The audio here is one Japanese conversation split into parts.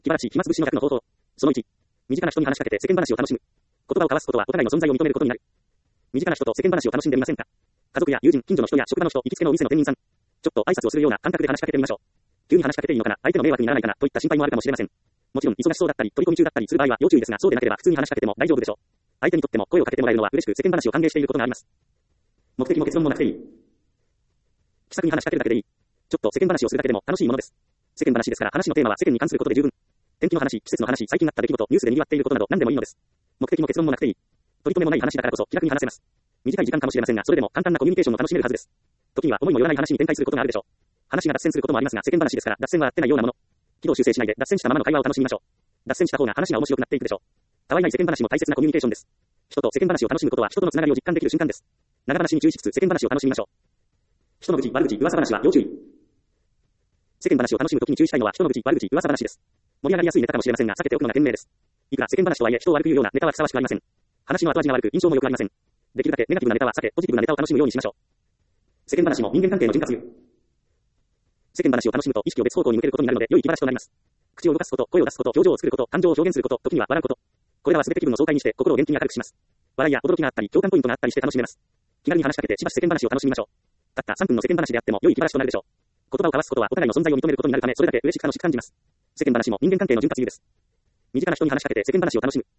気晴らし暇つぶしの100の方法。その1。身近な人に話しかけて世間話を楽しむ。言葉を交わすことはお互いの存在を認めることになる。身近な人と世間話を楽しんでみませんか？家族や友人、近所の人や職場の人、行きつけのお店の店員さん。ちょっと挨拶をするような感覚で話しかけてみましょう。急に話しかけていいのかな、相手の迷惑にならないかな、といった心配もあるかもしれません。もちろん、忙しそうだったり、取り込み中だったりする場合は要注意ですが、そうでなければ普通に話しかけても大丈夫でしょう。相手にとっても声をかけてもらえるのは嬉しく世間話を歓迎していることがあります。目的も結論もなくていい。気さくに話しかけるだけでいい。ちょっと世間話をするだけでも楽しいものです。世間話ですから話のテーマは世間に関することで十分。天気の話、季節の話、最近あった出来事、ニュースで賑わっていることなど何でもいいのです。目的も結論もなくていい。取り留めもない話だからこそ気楽に話せます。短い時間かもしれませんが、それでも簡単なコミュニケーションを楽しめるはずです。時には思いもよらない話に展開することがあるでしょう。話が脱線することもありますが、世間話ですから脱線はあってないようなもの。軌道修正しないで脱線したままの会話を楽しみましょう。脱線した方が話が面白くなっていくでしょう。たわいない世間話も大切なコミュニケーションです。人と世間話を楽しむことは人とのつながりを実感できる瞬間です。長話に注意しつつ世間話を楽しみましょう。人の愚痴、悪口、噂話は要注意。世間話を楽しむときに注意したいのは人の愚痴、悪口、噂話です。盛り上がりやすいネタかもしれませんが、避けておくのが賢明です。いくら世間話とはいえ人を悪く言うようなネタはふさわしくありません。話の後味が悪く印象も良くありません。できるだけネガティブなネタは避け、ポジティブなネタを楽しむようにしましょう。世間話も人間関係の潤滑油。世間話を楽しむと意識を別方向に向けることになるので良い気晴らしとなります。口を動かすこと、声を出すこと、表情を作ること、感情を表現すること、時には笑うこと。これらは全て気分の爽快にして心を元気に明るくします。笑いや驚きがあったり、共感ポイントがあったりして楽しめます。気軽に話しかけてしばし世間話を楽しみましょう。たった3分の世間話であっても良い気晴らしとなるでしょう。言葉を交わすことはお互いの存在を認めることになるため、それだけ嬉しく楽しく感じます。世間話も人間関係の潤滑油です。身近な人に話しかけて世間話を楽しむ。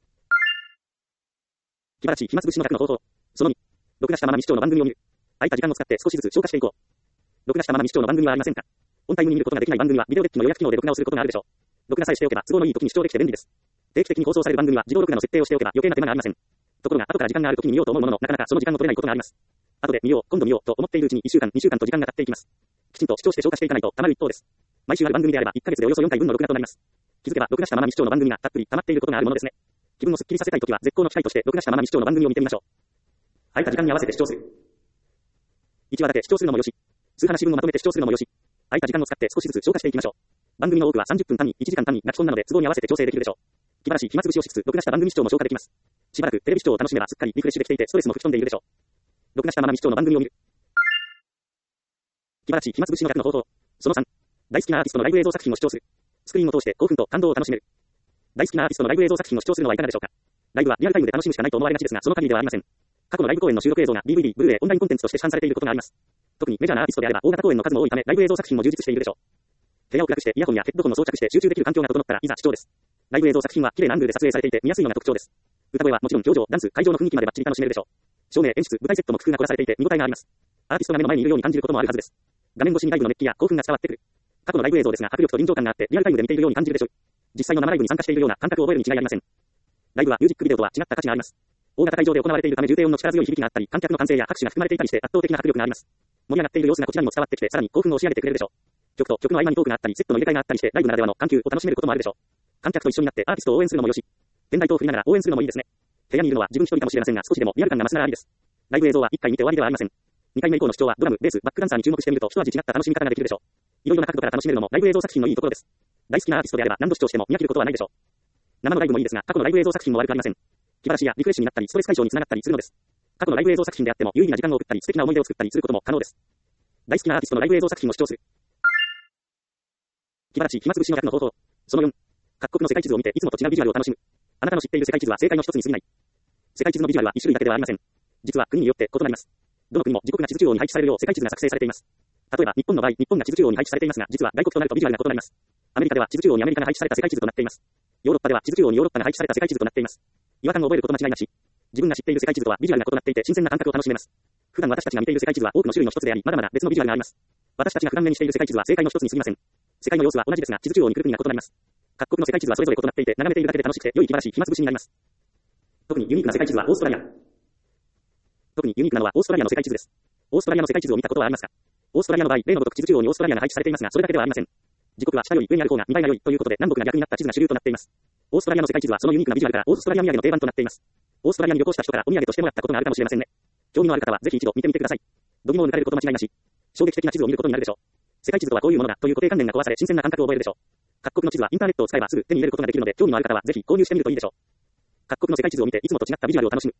気晴らし暇つぶしの100の方法。その2。録画したまま未視聴の番組を見る。空いた時間を使って少しずつ消化していこう。録画したまま未視聴の番組はありませんか？オンタイムに見ることができない番組はビデオデッキの予約機能で録画をすることがあるでしょう。録画さえしておけば都合のいい時に視聴できて便利です。定期的に放送される番組は自動録画の設定をしておけば余計な手間がありません。ところが後から時間がある時に見ようと思うもののなかなかその時間を取れないことがあります。後で見よう、今度見ようと思っているうちに1週間、2週間と時間が経っていきます。きちんと視聴して消化していかないとたまる一方です。毎週ある番組であれば1ヶ月でおよそ4回分の録画となります。気づけば録画したまま未視聴の番組がたっぷり溜まっていることがあるものですね。気分をすっきりさせたいときは絶好の機会として録画したまま未視聴の番組を見てみましょう。空いた時間に合わせて視聴する。1話だけ視聴するのもよし。数話分をまとめて視聴するのもよし。空いた時間を使って少しずつ消化していきましょう。番組の多くは30分単位、1時間単位が基本なので都合に合わせて調整できるでしょう。気晴らし暇つぶしをしつつ録画した番組視聴も消化できます。しばらくテレビ視聴を楽しめばすっかりリフレッシュできていてストレスも吹き飛んでいるでしょう。録画したまま未視聴の番組を見る。気晴らし暇つぶしの100の方法。その3。大好きなアーティストのライブ映像作品を視聴する。スクリーンを通して興奮と感動を楽しめる。大好きなアーティストのライブ映像作品を視聴するのはいかがでしょうか。ライブはリアルタイムで楽しむしかないと思われがちですが、その限りではありません。過去のライブ公演の収録映像が DVD、ブルーレイ、オンラインコンテンツとして市販されていることがあります。特にメジャーなアーティストであれば大型公演の数も多いため、ライブ映像作品も充実しているでしょう。部屋を暗くしてイヤホンやヘッドホンを装着して集中できる環境が整ったらいざ視聴です。ライブ映像作品は綺麗なアングルで撮影されていて見やすいのが特徴です。歌声はもちろん表情、ダンス、会場の雰囲気までバッチリ楽しめるでしょう。照明、演出、舞台セットも工夫が凝らされていて見応えがあります。アーティストが目の前にいるように感じることもあるはずです。画面越しにライブの熱気や興奮が伝わってくる。過去のライブ映像ですが迫力と臨場感があってリアルタイムで見ているように感じるでしょう。実際の生ライブに参加しているような感覚を覚えるに違いありません。ライブはミュージックビデオとは違った価値があります。大型会場で行われているため重低音の力強い響きがあったり、観客の歓声や拍手が含まれていたりして圧倒的な迫力があります。盛り上がっている様子がこちらにも伝わってきてさらに興奮を仕上げてくれるでしょう。曲と曲の合間にトークがあったり、セットの入れ替えがあったりしてライブならではの緩急を楽しめることもあるでしょう。観客と一緒になってアーティストを応援するのもよし、ペンライトを振りながら応援するのもいいですね。部屋にいるのは自分一人かもしれませんが少しでもリアル感が増すならありです。ライブ映像は1回見て終わりではありません。2回目以降の視聴はドラム、ベース、バックダンサーに注目してみると一味違った楽しみ方ができるでしょう。いろいろな角度から楽しめるのもライブ映像作品のいいところです。大好きなアーティストであれば何度視聴しても見飽きることはないでしょう。生のライブもいいですが過去のライブ映像作品も悪くありません。気晴らしやリフレッシュになったりストレス解消につながったりするのです。過去のライブ映像作品であっても有意義な時間を送ったり素敵な思い出を作ったりすることも可能です。大好きなアーティストのライブ映像作品を視聴する。気晴らし暇つぶしの100の方法。その4。各国の世界地図を見ていつもと違うビジュアルを楽しむ。あなたの知っている世界地図は正解の一つに過ぎない。世界地図のビジュアルは一種類だけではありません。実は国によって異なります。どの国も自国が地図中央に配置されるよう世界地図が作成されています。例えば日本の場合、日本が地図中央に配置されていますが、実は外国となるとビジュアルが異なります。アメリカでは地図中央にアメリカが配置された世界地図となっています。ヨーロッパでは地図中央にヨーロッパが配置された世界地図となっています。違和感を覚えること間違いなし。自分が知っている世界地図とはビジュアルが異なっていて新鮮な感覚を楽しめます。普段私たちが見ている世界地図は多くの種類の一つであり、まだまだ別のビジュアルがあります。私たちが普段目にしている世界地図は正解の一つに過ぎません。世界の様子は同じですが、地図中央に来る国が異なります。各国の世界地図はそれぞれ異なっていて、眺めているだけで楽しくて良い気晴らしい暇つぶしになります。特にユニークな世界地図はオーストラリア。特にユニークなのはオーストラリアの世界地図です。オーストラリアの世界地図を見たことはありますか？オーストラリアの場合、例のごとく地図中央にオーストラリアが配置されていますが、それだけではありません。時刻は下より上にある方が見栄えが良いということで、南北が逆になった地図が主流となっています。オーストラリアの世界地図はそのユニークなビジュアルからオーストラリア土産の定番となっています。オーストラリアに旅行した人からお土産としてもらったことがあるかもしれませんね。興味のある方はぜひ一度見てみてください。度肝を抜かれること間違いなし。衝撃的な地図を見ることになるでしょう。世界地図とはこういうものだという固定観念が壊され新鮮な感覚を覚えるでしょう。各国の地図はインターネットを使えばすぐ手に入れることができるので、興味のある方はぜひ購入してみるといいでしょう。各国の世界地図を見ていつもと違ったビジュアルを楽しむ。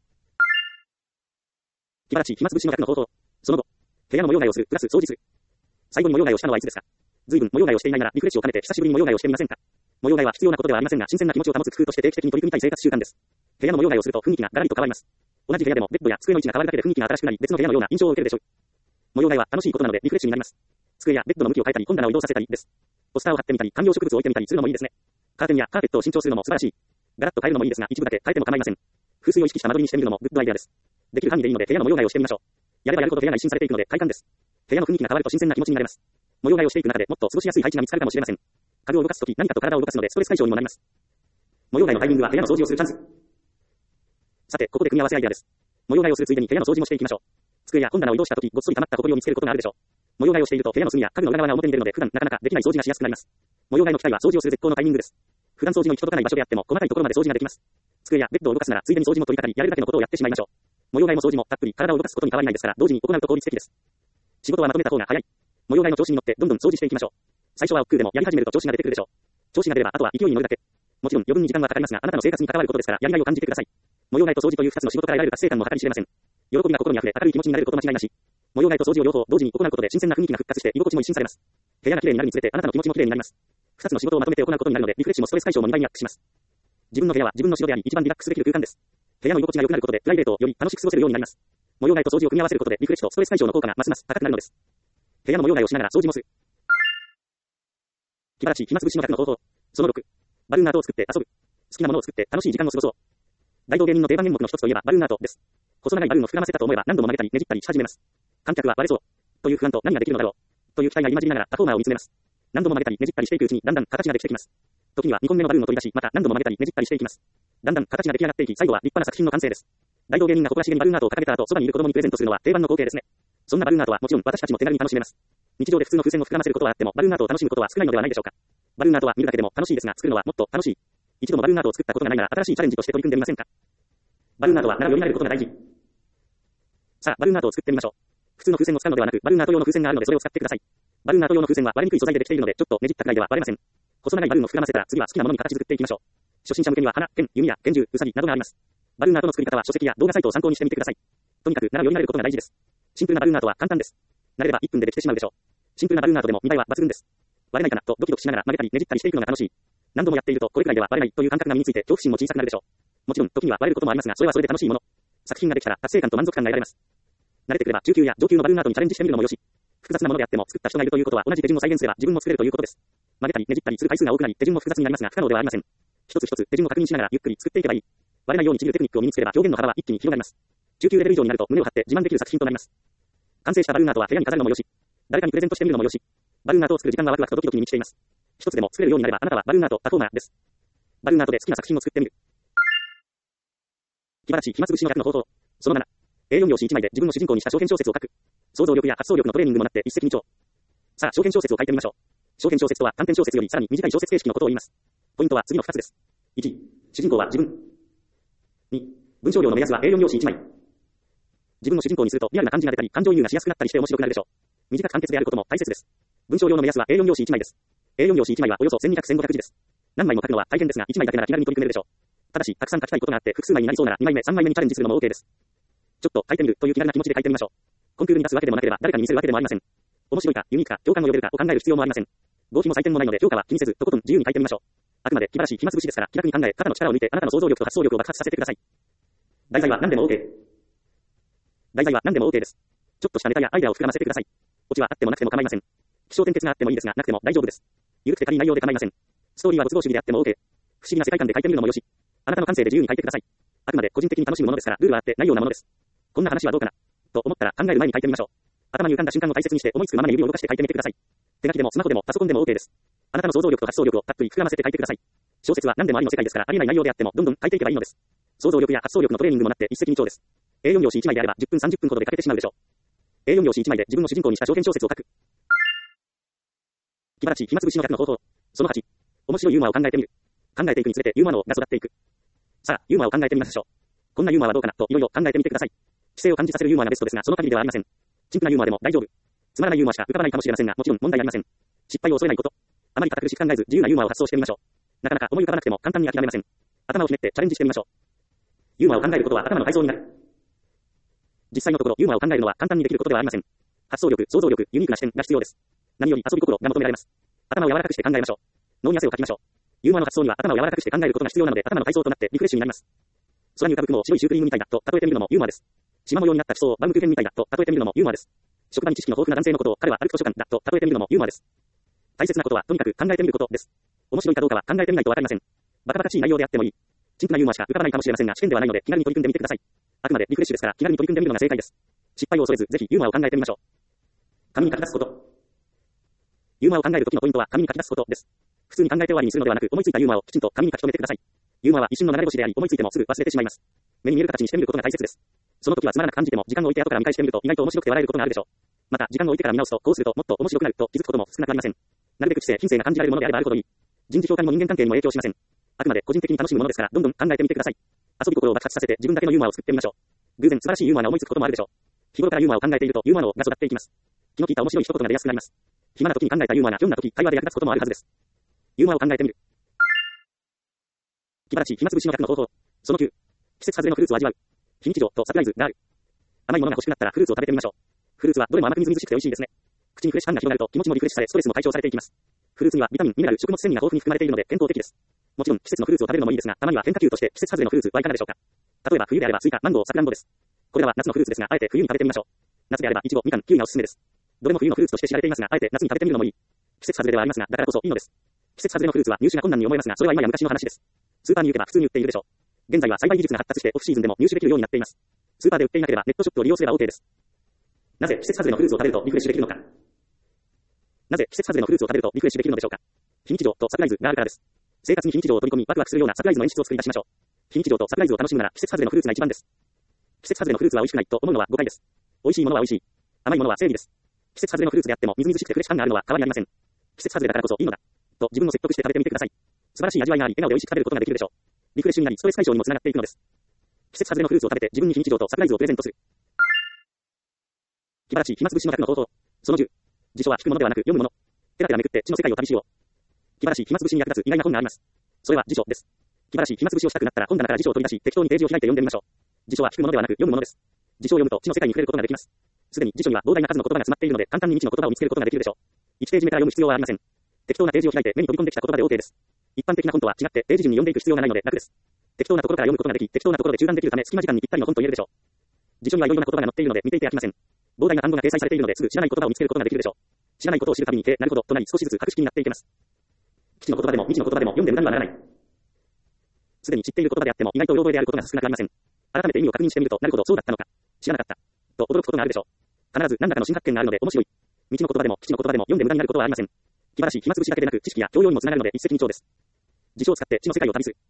気晴らしい暇つぶしの100の方法。その後、部屋の模様替えをするプラス掃除する。最後に模様替えをしたのはいつですか？随分模様替えをしていないならリフレッシュを兼ねて久しぶりに模様替えをしてみませんか？ 模様替えは必要なことではありませんが、新鮮な気持ちを保つ工夫として定期的に取り組みたい生活習慣です。部屋の模様替えをすると雰囲気がガラリと変わります。同じ部屋でもベッドや机の位置が変わるだけで雰囲気が新しくなり、別の部屋のような印象を受けるでしょう。模様替えは楽しいことなのでリフレッシュになります。机やベッドの向きを変えたり、本棚を移動させたりです。ポスターを貼ってみたり、観葉植物を置いてみたりするのもいいですね。カーテンやカーペットを新調するのも素晴らしい。ガラッと変えるのもいいですが、一部だけ変えても構いません。風水を意識した間取りにしてみるのもグッドアイデアです。できる範囲でいいので部屋の模様替えをしてみましょう。やればやるほど部屋が一新されていくので快感です。部屋の雰囲気が変わると新鮮な気持ちになれます。模様替えをしていく中でもっと過ごしやすい配置が見つかるかもしれません。家具を動かすとき何かと体を動かすのでストレス解消にもなります。模様替えのタイミングは部屋の掃除をするチャンス。さて、ここで組み合わせアイデアです。模様替えをするついでに部屋の掃除もしていきましょう。机や本棚を移動したときごっそり溜まった埃を見つけることがあるでしょう。模様替えをしていると部屋の隅や家具の裏側が表に出るので普段なかなかできない掃除がしやすくなります。模様替えの機会は掃除をする絶好のタイミングです。普段掃除の行き届かない場所であっても細かいところまで掃除ができます。机やベッドを動かすならついでに掃除も取り掛かり、やれるだけのことをやってしまいましょう。模様替えも掃除もたっぷり体を動かすことに変わりないですから同時に行うと効率的です。仕事はまとめた方が早い。模様替えの調子に乗ってどんどん掃除していきましょう。最初は億劫でもやり始めると調子が出てくるでしょう。調子が出ればあとは勢いに乗るだけ。もちろん余分に時間はかかりますが、あなたの生活に関わることですからやりがいを感じてください。模様替えと掃除という2つの仕事から得られる達成感も計り知れません。喜びが心に溢れ明るい気持ちになれること間違いなし。模様替えと掃除を両方同時に行うことで新鮮な雰囲気が復活して居心地も一新されます。部屋が綺麗になるにつれてあなたの気持ちも綺麗になります。2つの仕事をまとめて行うことになるのでリフレッシュもストレス解消も2倍にアップします。自分の部屋は自分の城であり一番リラックスできる空間です。部屋の居心地が良くなることでプライベートをより楽しく過ごせるようになります。模様替えと掃除を組み合わせることでリフレッシュとストレス解消の効果がますます高くなるのです。部屋の模様替えをしながら掃除もする。気晴らし暇つぶしの100の方法。その6。バルーンアートを作って遊ぶ。好きなものを作って楽しい時間を過ごそう。大道芸人の定番演目の一つといえばバルーンアートです。細長いバルーンを膨らませたと思えば何度も曲げたりねじったりし始めます。観客は割れそうという不安と何ができるのだろうという期待が今じりながらパフォーマーを見つめます。何度も曲げたりねじったりしていくうちにだんだん形ができてきます。時には2個目のバルーンを取り出しまた何度も曲げたりねじったりしていきます。だんだん形が出来上がっていき最後は立派な作品の完成です。大道芸人が誇らしげにバルーンアートを掲げた後そばにいる子供にプレゼントするのは定番の光景ですね。そんなバルーンアートはもちろん私たちも手軽に楽しめます。日常で普通の風船を膨らませることはあってもバルーンアートを楽しむことは少ないのではないでしょうか。バルーンアートは見るだけでも楽しいですが作るのはもっと楽しい。一度もバルーンアートを作ったことがないなら新しいチャレンジとして取り組んでみませんか。バルーンアートはならより慣れることが大事。さあ、バルーンアートを作ってみましょう。普通の風船を使うのではなく、バルーンアート用の風船があるのでそれを使ってください。バルーンアート用の風船は割れにくい素材でできているので、ちょっとねじったくらいでは割れません。細長いバルーンを膨らませたら次は好きなものに形作っていきましょう。初心者向けには花、ペン、弓や拳銃、ウサギなどがあります。バルーンアートの作り方は書籍や動画サイトを参考にしてみてください。とにかくならより慣れることが大事です。シンプルなバルーンアートは簡単です。慣れれば1分でできてしまうでしょう。シンプルなバルーンアートでも見栄えは抜群です。割れないかなとドキドキしながら曲げたりねじったりしていくのが楽しい。何度もやっているとこれくらいでは割れないという感覚が身について恐怖心も小さくなるでしょう。もちろん時には割れることもありますがそれはそれで楽しいもの。作品ができたら達成感と満足感が得られます。慣れてくれば中級や上級のバルーンアートにチャレンジしてみるのもよし。複雑なものであっても作った人がいるということは同じ手順を再現すれば自分も作れるということです。曲げたりねじったりする回数が多くなり手順も複雑になりますが不可能ではありません。一つ一つ手順を確認しながらゆっくり作っていけばいい。割れないようにちぎるテクニックを身につければ表現の幅は一気に広がります。中級レベル以上になると胸を張って自慢できる作品となります。完成したバルーンアートは部屋に飾るのもよし。誰かにプレゼントしてみるのもよし。バルーンアートを作る時間はワクワクとドキドキに満ちています。一つでも作れるようになればあなたはバルーンアートパフォーマーです。バルーンアートで好きな作品を作ってみる。気晴らし暇つぶしの100の方法。その7。A4 用紙1枚で自分の主人公にした長編小説を書く。想像力や発想力のトレーニングもなって一石二鳥。さあ、長編小説を書いてみましょう。長編小説とは短編小説よりさらに短い小説形式のことを言います。ポイントは次の2つです。1、主人公は自分。2、文章量の目安は A4 用紙1枚。自分の主人公にするとリアルな感じが出たり、感情移入がしやすくなったりして面白くなるでしょう。短く簡潔であることも大切です。文章量の目安は A4 用紙1枚です。A4 用紙1枚はおよそ1200、1500字です。何枚も書くのは大変ですが、1枚だけなら気軽に取り組めるでしょう。ただし、たくさん書きたいことがあって複数枚になりそうなら2枚目、3枚目にチャレンジするのも OK です。ちょっと書いてみるという気軽な気持ちで書いてみましょう。コンクールに出すわけでもなければ誰かに見せるわけでもありません。面白いか、ユニークか、共感を呼べるかを考える必要もありません。合否も採点もないので評価は気にせず、とことん自由に書いてみましょう。あくまで気晴らしい暇つぶしですから、気楽に考え、肩の力を抜いてあなたの想像力と発想力を爆発させてください。題材は何でも OK。題材は何でも OK です。ちょっとしたネタやアイデアを膨らませてください。オチはあってもなくても構いません。気象転結があってもいいですが、なくても大丈夫です。ゆるくて軽い内容で構いません。ストーリーはご都合主義であっても OK。不思議な世界観で書いてみるのもよし。あなたの感性で自由に書いてください。あくまで個人的に楽しむものですから、ルールはあってないようなものです。こんな話はどうかなと思ったら考える前に書いてみましょう。頭に浮かんだ瞬間を大切にして思いつくままに指を動かして書いてみてください。手書きでもスマホでもパソコンでも OK です。あなたの想像力と発想力をたっぷり膨らませて書いてください。小説は何でもありの世界ですからありえない内容であってもどんどん書いていけばいいのです。想像力や発想力のトレーニングもなって一石二鳥です。A4 用紙1枚であれば10分30分ほどで書けてしまうでしょう。A4 用紙1枚で自分の主人公にした長編小説を書く。気晴らし暇つぶしの100の方法。その8。面白いユーモアを考えてみる。考えていくにつれてユーモア脳が育っていく。さあ、ユーモアを考えてみましょう。こんなユーモアはどうかなといろいろ考えてみてください。知性を感じさせるユーモアがベストですが、その限りではありません。シンプルなユーモアでも大丈夫。つまらないユーモアしか浮かばないかもしれませんが、もちろん問題ありません。失敗を恐れないこと。あまり堅苦しく考えず自由なユーモアを発想してみましょう。なかなか思い浮かばなくても簡単に諦めません。頭をひねってチャレンジしてみましょう。ユーモアを考えることは頭の改造になる。実際のところユーモアを考えるのは簡単にできることではありません。発想力、想像力、ユニークな視点が必要です。何より遊び心が求められます。頭を柔らかくして考えましょう。脳に汗をかきましょう。 ユーモアの発想には頭を柔らかくして考えることが必要なので、頭の体操となってリフレッシュになります。空に浮かぶ雲を白いシュークリームみたいだと例えてみるのもユーモアです。縞模様になった地層をバウムクーヘンみたいだと例えてみるのもユーモアです。職場に知識の豊富な男性のことを彼は歩く図書館だと例えてみるのもユーモアです。大切なことはとにかく考えてみることです。面白いかどうかは考えてみないとわかりません。バカバカしい内容であってもいい。陳腐なユーモアしか浮かばないかもしれませんが試験ではないので気軽に取り組んでみてください。あくまでリフレッシュですから気軽に取り組んでみるのが正解です。失敗を恐れずぜひユーモアを考えてみましょう。紙に書き出すこと。ユーモアを考えるときのポイントは紙に書き出すことです。普通に考えて終わりにするのではなく思いついたユーモアをきちんと紙に書き留めてください。ユーモアは一瞬の流れ星であり思いついてもすぐ忘れてしまいます。目に見える形にしてみることが大切です。その時はつまらなく感じても時間を置いて後から見返してみると意外と面白くて笑えることがあるでしょう。また時間を置いてから見直すとこうするともっと面白くなると気づくことも少なくありません。なるべく知性、品性が感じられるものであればあるほどいい。人事評価にも人間関係にも影響しません。あくまで個人的に楽しむものですからどんどん考えてみてください。遊び心を爆発させて自分だけのユーモアを作ってみましょう。偶然素晴らしいユーモアが思いつくこともあるでしょう。日頃からユーモアを考えているとユーモアが育っていきます。気の利いた面白い一言が出やすくなります。暇な時に考えたユーモアがひょんな時会話で役立つこともあるはずです。ユーモアを考えてみる。気晴らしい暇つぶしの100の方法。その9。季節外れのフルーツを味わう。非日常とサプライズがある。甘いものが欲しくなったらフルーツを食べてみましょう。フルーツはどれも甘くみずみずしくて美味しいですね。口にフレッシュ感が広がると気持ちもリフレッシュされストレスも解消されていきます。フルーツにはビタミン、ミネラル、食物繊維が豊富に含まれているので健康的です。もちろん季節のフルーツを食べるのもいいですが、たまには変化球として季節外れのフルーツはいかがでしょうか。例えば冬であればスイカ、マンゴー、サクランボです。これらは夏のフルーツですが、あえて冬に食べてみましょう。夏であればイチゴ、みかん、キウイがおすすめです。どれも冬のフルーツとして知られていますが、あえて夏に食べてみるのもいい。季節外れではありますが、だからこそいいのです。季節外れのフルーツは入手が困難に思えますが、それは今や昔の話です。スーパーに行けば普通に売っているでしょう。現在は栽培技術が発達してオフシーズンでも入手できるようになっています。スーパーで売っていなければネットショップを利用すれば OK です。なぜ季節外れのフルーツを食べるとリフレッシュできるのか。なぜ季節外れのフルーツを食べるとリフレッシュできるのでしょうか。非日常とサプライズがあるからです。生活に非日常を取り込みワクワクするようなサプライズの演出を作り出しましょう。非日常とサプライズを楽しむなら季節外れのフルーツが一番です。季節外れのフルーツは美味しくないと思うのは誤解です。美味しいものは美味しい。甘いものは正義です。季節外れのフルーツであってもみずみずしくてフレッシュ感があるのは変わりありません。季節外れだからこそいいのだ。と自分を説得して食べてみてください。素晴らしい味わいがあり笑顔で美味しく食べることができるでしょう。リフレッシュになりストレス解消にもつながっていくのです。季節外れのフルーツを食べて自分に非日常とサプライズをプレゼントする。気晴らしい暇つぶしの100の方法。その10。辞書は聞くものではなく読むもの。ペラペラめくって地の世界を旅しよう。気晴らしい暇つぶしに役立つ意外な本があります。それは辞書です。気晴らしい暇つぶしをしたくなったら本棚から辞書を取り出し適当にページを開いて読んでみましょう。辞書は聞くものではなく読むものです。辞書を読むと地の世界に触れることができます。すでに辞書には膨大な数の言葉が詰まっているので簡単に未知の言葉を見つけることができるでしょう。1ページ目から読む必要はありません。適当なページを開いて目に飛び込んできた言葉で OK です。一般的な本とは違ってページ順に読んでいく必要がないので楽です。適当なところから読むことができ、適当なところで中断できるため隙間時間にぴったりの本と言えるでしょう。辞書にはいろいろな言葉が載っているので見ていて飽きません。膨大な単語が掲載されているのですぐ知らない言葉を見つけることができるでしょう。知らないことを知るたびになるほどとなり少しずつ博識になっていけます。基地の言葉でも未知の言葉でも読んで無駄にはならない。すでに知っている言葉であっても意外とうろ覚えであることが少なくありません。改めて意味を確認してみるとなるほどそうだったのか。知らなかった。と驚くことがあるでしょう。必ず何らかの新発見があるので面白い。未知の言葉でも基地の言葉でも読んで無駄になることはありません。気晴らしい暇つぶしだけでなく知識や教養にもつながるので一石二鳥です。辞書を使って地の世界を旅する。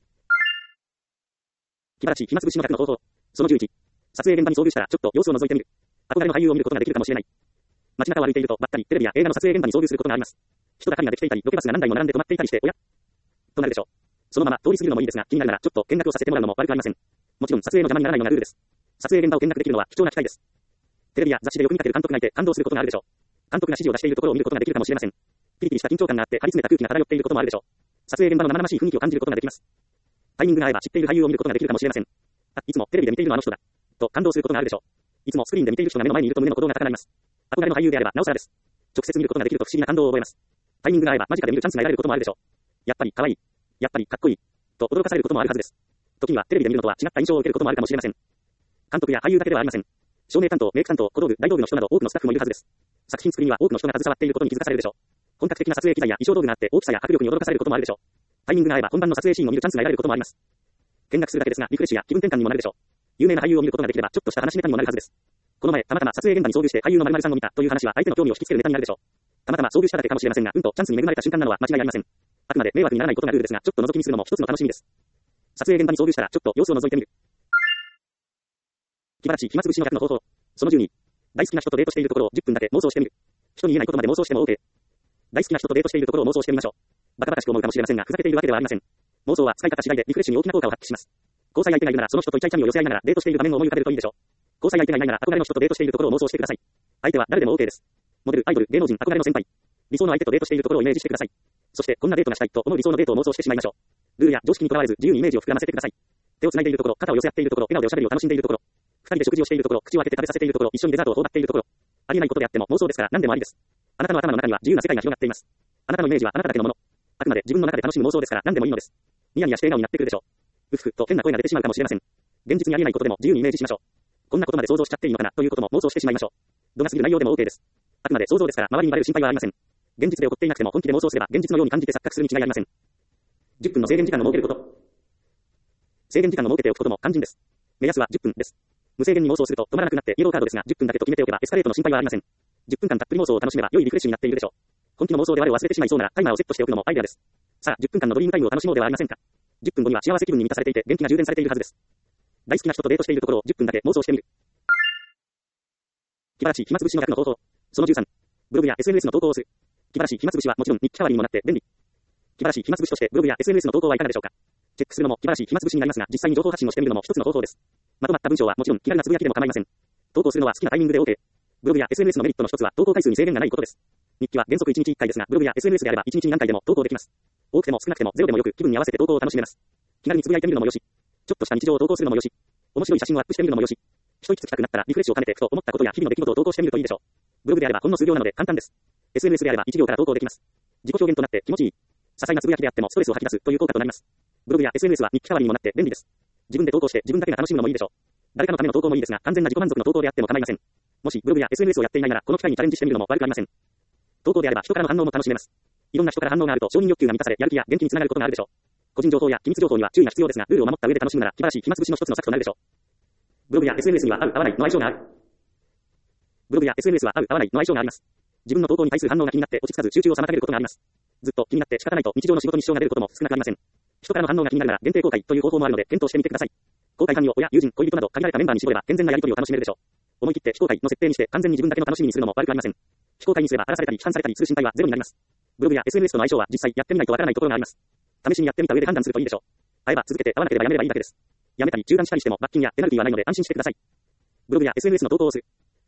気晴らしい暇つぶしの100の方法。その11。撮影現場に遭遇したらちょっと様子を覗いてみる。憧れの俳優を見ることができるかもしれない。街中を歩いているとばったりテレビや映画の撮影現場に遭遇することがあります。人だかりができていたりロケバスが何台も並んで止まっていたりしておやとなるでしょう。そのまま通り過ぎるのもいいですが気になるならちょっと見学をさせてもらうのも悪くありません。もちろん撮影の邪魔にならないのがルールです。撮影現場を見学できるのは貴重な機会です。テレビや雑誌でよく見かける監督がいて感動することがあるでしょう。監督が指示を出しているところを見ることができるかもしれません。ピリピリした緊張感があって張り詰めた空気が漂っていることもあるでしょう。撮影現場の生々しい雰囲気を感じることができます。タイミングが合えば知っている俳優を見ることができるかもしれません。いつもテレビで見ているのはあの人だと感動することがあるでしょう。いつもスクリーンで見ている人が目の前にいると胸の鼓動が高鳴ります。憧れの俳優であればなおさらです。直接見ることができると不思議な感動を覚えます。タイミングが合えば間近で見るチャンスが得られることもあるでしょう。やっぱり可愛い、やっぱりかっこいいと驚かされることもあるはずです。時にはテレビで見るのとは違った印象を受けることもあるかもしれません。監督や俳優だけではありません。照明担当、メイク担当、小道具、大道具の人など多くのスタッフもいるはずです。作品作りには多くの人が携わっていることに気づかされるでしょう。本格的な撮影機材や衣装道具があって大きさや迫力に驚かされることもあるでしょう。タイミングが合えば本番の撮影シーンを見るチャンスが得られることもあります。見学するだけですがリフレッシュや気分転換にもなるでしょう。有名な俳優を見ることができればちょっとした話ネタにもなるはずです。この前たまたま撮影現場に遭遇して俳優の〇〇さんを見たという話は相手の興味を引きつけるネタになるでしょう。たまたま遭遇しただけかもしれませんがチャンスに恵まれた瞬間なのは間違いありません。あくまで迷惑にならないことがルールですがちょっと覗き見するのも一つの楽しみです。撮影現場に遭遇したらちょっと様子を覗いてみる。気晴らしい暇つぶしの100の方法。その12。大好きな人とデートしているところを10分だけ妄想してみる。人に言えないことまで妄想しても OK。大好きな人とデートしているところを妄想してみましょう。バカバカしく思うかもしれませんがふざけているわけではありません。妄想は使い方次第でリフレッシュに大きな効果を発揮します。交際相手がいるならその人とイチャイチャにを寄せ合いながらデートしている画面を思い浮かべるといいでしょう。交際相手がいないなら憧れの人とデートしているところを妄想してください。相手は誰でも OK です。モデル、アイドル、芸能人、憧れの先輩。理想の相手とデートしているところをイメージしてください。そしてこんなデートがしたいと思う理想のデートを妄想してしまいましょう。ルールや常識にとらわれず自由にイメージを膨らませてください。手を繋いでいるところ、肩を寄せ合っているところ、笑顔でおしゃべりを楽しんでいるところ、二人で食事をしているところ、口を開けて食べさせているところ、一緒にデザートを頬張っているところ。ありえないことであっても妄想ですから何でもありです。あなたの頭の中には自由な世界が広がっています。あなたのイメージはあなただけのもの。 あくまで自分の中で楽しむ妄想ですから何でもいいのです。ニヤニヤして笑顔になってくるでしょう。うふふと変な声が出てしまうかもしれません。現実にありえないことでも自由にイメージしましょう。こんなことまで想像しちゃっていいのかなということも妄想してしまいましょう。度が過ぎる内容でも OK です。あくまで想像ですから周りにバレる心配はありません。現実で起こっていなくても本気で妄想すれば現実のように感じて錯覚するに違いありません。10分の制限時間を設けること。制限時間を設けておくことも肝心です。目安は10分です。無制限に妄想すると止まらなくなってイエローカードですが10分だけと決めておけばエスカレートの心配はありません。10分間たっぷり妄想を楽しめば良いリフレッシュになっているでしょう。本気の妄想で我を忘れてしまいそうならタイマーをセットしておくのもアイデアです。さあ10分間のドリームタイムを楽しもうではありませんか。10分後には幸せ気分に満たされていて元気が充電されているはずです。大好きな人とデートしているところを10分だけ妄想してみる。気晴らし暇つぶしの額の方法。その13。ブログや SNS の投稿をする。気晴らし暇つぶしはもちろん日記代わりにもなって便利。気晴らし暇つぶしとしてブログや SNS の投稿はいかがでしょうか。チェックするのも気晴らし暇つぶしになりますが実際に情報発信をしてみるのも一つの方法です。まとまった文章はもちろん気軽なつぶやきでも構いません。投稿するのは好きなタイミングで OK。ブログや SNS のメリットの一つは投稿回数に制限がないことです。日記は原則1日1回ですが、ブログや SNS であれば1日に何回でも投稿できます。多くても少なくてもゼロでもよく気分に合わせて投稿を楽しめます。気軽につぶやいてみるのもよし、ちょっとした日常を投稿するのもよし、面白い写真をアップしてみるのもよし、一息つきたくなったらリフレッシュを兼ねてふと思ったことや日々の出来事を投稿してみるといいでしょう。ブログであればほんの数秒なので簡単です。SNS であれば1行から投稿できます。自己表現となって気持ちいい。些細なつぶやきであってもストレスを吐き出すという効果となります。ブログや SNS は日記代わりにもなって便利です。自分で投稿して自分だけが楽しむのもいいでしょう。誰かのための投稿もいいですが、完全な自己満足の投稿であっても構いません。もしブログや SNS をやっていないならこの機会にチャレンジしてみるのも悪くありません。投稿であれば人からの反応も楽しめます。いろんな人から反応があると承認欲求が満たされやる気や元気につながることがあるでしょう。個人情報や機密情報には注意が必要ですが、ルールを守った上で楽しむなら気晴らしい暇つぶしの一つの策となるでしょう。ブログや SNS には合う合わないの相性がある。ブログや SNS は合う合わないの相性があります。自分の投稿に対する反応が気になって落ち着かず集中を妨げることがあります。ずっと気になって仕方ないと日常の仕事に支障が出ることも少なくありません。人からの反応が気になるなら限定公開という方法もあるので検討してみてください。公開範囲を親、友人、恋人など限られたメンバーに絞れば健全なやり取りを楽しめるでしょう。思い切って非公開の設定にして完全に自分だけの楽しみにするのも悪くありません。非公開にすれば荒らされたり批判されたりする心配はゼロになります。ブログや SNS との相性は実際やってみないとわからないところがあります。試しにやってみた上で判断するといいでしょう。合えば続けて合わなければやめればいいだけです。やめたり中断したりしても罰金やペナルティはないので安心してください。ブログや SNS の投稿をする。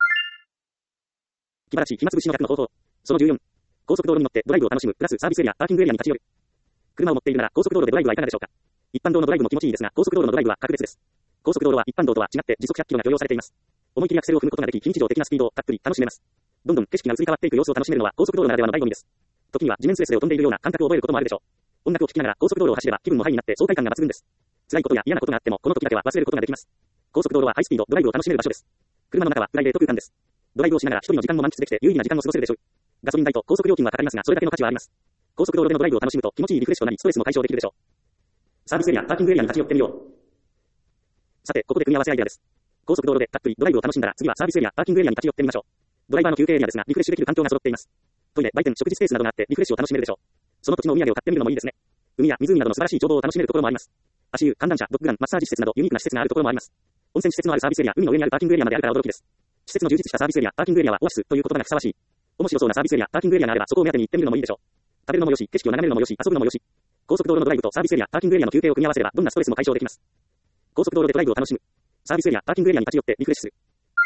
気晴らしい暇つぶしの額の方法。その14。高速道路に乗ってドライブを楽しむプラスサービスエリア、パーキングエリアに立ち寄る。車を持っているなら高速道路でドライブはいかがでしょうか。一般道のドライブも気持ちいいですが、高速道路のドライブは格別です。高速道路は一般道とは違って時速100キロが許容されています。思い切りアクセルを踏むことができ、非日常的なスピードをたっぷり楽しめます。どんどん景色が移り変わっていく様子を楽しめるのは高速道路ならではの醍醐味です。時には地面すれすれを飛んでいるような感覚を覚えることもあるでしょう。音楽を聴きながら高速道路を走れば気分もハイになって爽快感が抜群です。辛いことや嫌なことがあってもこの時だけは忘れることができます。高速道路はハイスピードドライブを楽しめる場所です。車の中はプライベート空間です。ドライブをしながら一人の時間も満喫できて有意義な時間を過ごせるでしょう。ガソリン代と高速料金はかかりますがそれだけの価値はあります。高速道路でのドライブを楽しむと気持ちいいリフレッシュとなりストレスも解消できるでしょう。サービスエリア、パーキングエリアに立ち寄ってみよう。さて、ここで組み合わせアイデアです。高速道路でたっぷりドライブを楽しんだら次はサービスエリア、パーキングエリアに立ち寄ってみましょう。ドライバーの休憩エリアですがリフレッシュできる環境が揃っています。トイレ、売店、食事スペースなどがあってリフレッシュを楽しめるでしょう。その土地のお土産を買ってみるのもいいですね。海や湖などの素晴らしい眺望を楽しめるところもあります。足湯、観覧車、ドッグラン、マッサージ施設などユニークな施設があるところもあります。温泉施設のあるサービスエリア、海の上にあるパーキングエリアまであるから驚きです。施設の充実したサービスエリア、パーキングエリアはオアシスという言葉がふさわしい。面白そうなサービスエリア、パーキングエリアがあればそこを目当てに行ってみるのもいいでしょう。食べるのもよし、景色を眺めるのもよし、遊ぶのもよし。高速道路のドライブとサービスエリア、パーキングエリアの休憩を組み合わせればどんなストレスも解消できます。高速道路でドライブを楽しむ。サービスエリア、パーキングエリアに立ち寄ってリフレッシュする。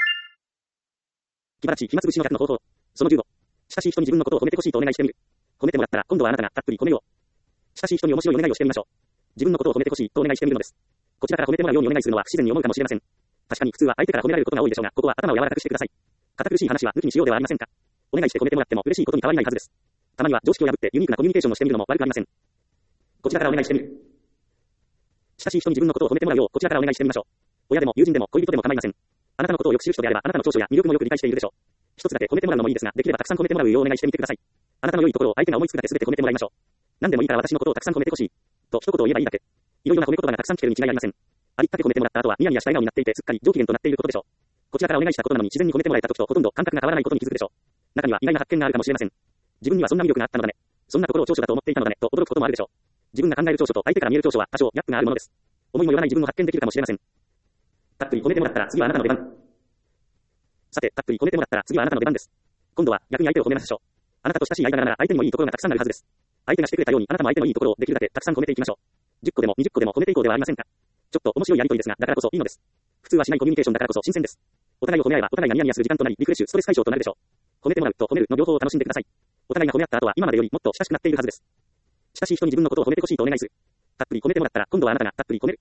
気晴らしい暇つぶしの額の方法。その15。親しい人に自分のことを褒めてほしいとお願いしてみる。褒めてもらったら今度はあなたがたっぷり褒めよう。親しい人に面白いお願いをしてみましょう。自分のことを褒めてほしいとお願いしてみるのです。こちらから褒めてもらうようにお願いするのは不自然に思うかもしれません。確かに普通は相手から褒められることが多いでしょうが、ここは頭を柔らかくしてください。堅苦しい話は抜きにしようではありませんか。お願いして褒めてもらっても嬉しいことに変わりないはずです。たまには常識を破ってユニークなコミュニケーションをしてみるのも悪くありません。こちらからお願いしてみる。親しい人に自分のことを褒めてもらうようこちらからお願いしてみましょう。親でも友人でも恋人でも構いません。あなたのことをよく知る人であればあなたの長所や魅力もよく理解しているでしょう。一つだけ褒めてもらうのもいいですが、できればたくさん褒めてもらうようお願いしてみてください。あなたの良いところを相手が思いつくだけ全て褒めてもらいましょう。何でもいいから私のことをたくさん褒めてほしい。と一言を言えばいいだけ。いろいろな褒め言葉がたくさん聞けるに違いありません。ありったけ褒めてもらった後はニヤニヤした笑顔になっていてすっかり上機嫌となっていることでしょう。こちらからお願いしたことなのに自然に褒めてもらえた時とほとんど感覚が変わらないことに気づくでしょう。中には意外な発見があるかもしれません。自分にはそんな魅力があったのだね。そんなところを長所だと思っていたのだねと驚くこともあるでしょう。自分が考える長所と相手から見える長所は多少ギャップがあるものです。思いもよらない自分を発見できるかもしれません。たっぷり褒めてもらったら次はあなたの出番。さて、たっぷり褒めてもらったら次はあなたの出番です。今度は逆に相手を褒めましょう。あなたと親しい間柄なら相手にもいいところがたくさんあるはずです。相手がしてくれたようにあなたも相手のいいところをできるだけたくさん褒めていきましょう。10個でも20個でも褒めていこうではありませんか。ちょっと面白いやりとりですが、だからこそいいのです。普通はしないコミュニケーションだからこそ新鮮です。お互いを褒め合えばお互いがニヤニヤする時間となりリフレッシュ、ストレス解消となるでしょう。褒めてもらうと褒めるの両方を楽しんでください。お互いが褒め合った後は今までよりもっと親しくなっているはずです。親しい人に自分のことを褒めてほしいとお願いする。たっぷり褒めてもらったら今度はあなたがたっぷり褒める。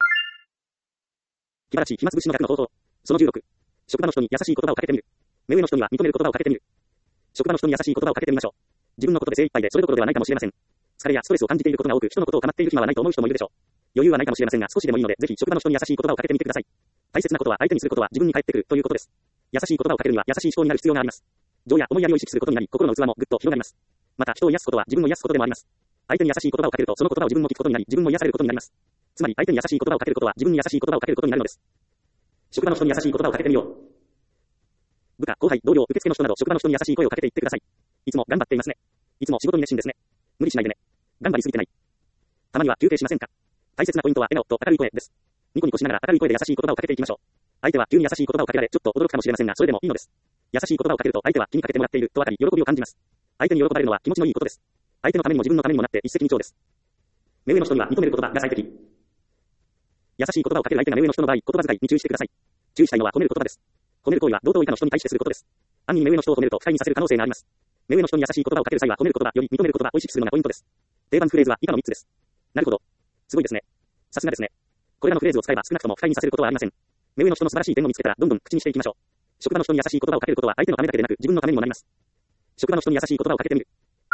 気晴らしい暇つぶしの額の方法。その16。職場の人に優しい言葉をかけてみる。目上の人には認める言葉をかけてみる。職場の人に優しい言葉をかけてみましょう。自分のことで精一杯でそれどころではないかもしれません。 疲れやストレスを感じていることが多く、人のことを構っている暇はないと思う人もいるでしょう。余裕はないかもしれませんが、少しでもいいので、ぜひ職場の人に優しい言葉をかけてみてください。大切なことは相手にすることは自分に返ってくるということです。優しい言葉をかけるには優しい思考になる必要があります。情や思いやりを意識することになり、心の器もぐっと広がります。また、人を癒すことは自分を癒すことでもあります。相手に優しい言葉をかけると、その言葉を自分も聞くことになり、自分も癒されることになります。つまり、相手に優しい言葉をかけることは自分に優しい言葉をかけることになるのです。職場の人に優しい言葉をかけてみよう。部下、後輩、同僚、受付の人など職場の人に優しい声をかけていってください。いつも頑張っていますね。いつも仕事に熱心ですね。無理しないでね。頑張りすぎてない。たまには休憩しませんか。大切なポイントは笑顔と明るい声です。ニコニコしながら明るい声で優しい言葉をかけていきましょう。相手は急に優しい言葉をかけられちょっと驚くかもしれませんが、それでもいいのです。優しい言葉をかけると相手は気にかけてもらっていると分かり、喜びを感じます。相手に喜ばれるのは気持ちのいいことです。相手のためにも自分のためにもなって一石二鳥です。目上の人には認める言葉が最適。優しい言葉をかける相手が目上の人の場合、言葉遣いに注意してください。注意したいのは褒める言葉です。褒める行為は同等以下の人に対してすることです。暗に目上の人を褒めると不快にさせる可能性があります。目上の人に優しい言葉をかける際は褒める言葉より認める言葉を意識するのがポイントです。定番フレーズは以下の3つです。なるほど。すごいですね。さすがですね。これらのフレーズを使えば少なくとも不快にさせることはありません。目上の人の素晴らしい点を見つけたらどんどん口にしていきましょう。職場の人に優しい言葉をかけることは相手のためだけでなく自分のためにもなります。職場の人に優しい言葉をかけてみる。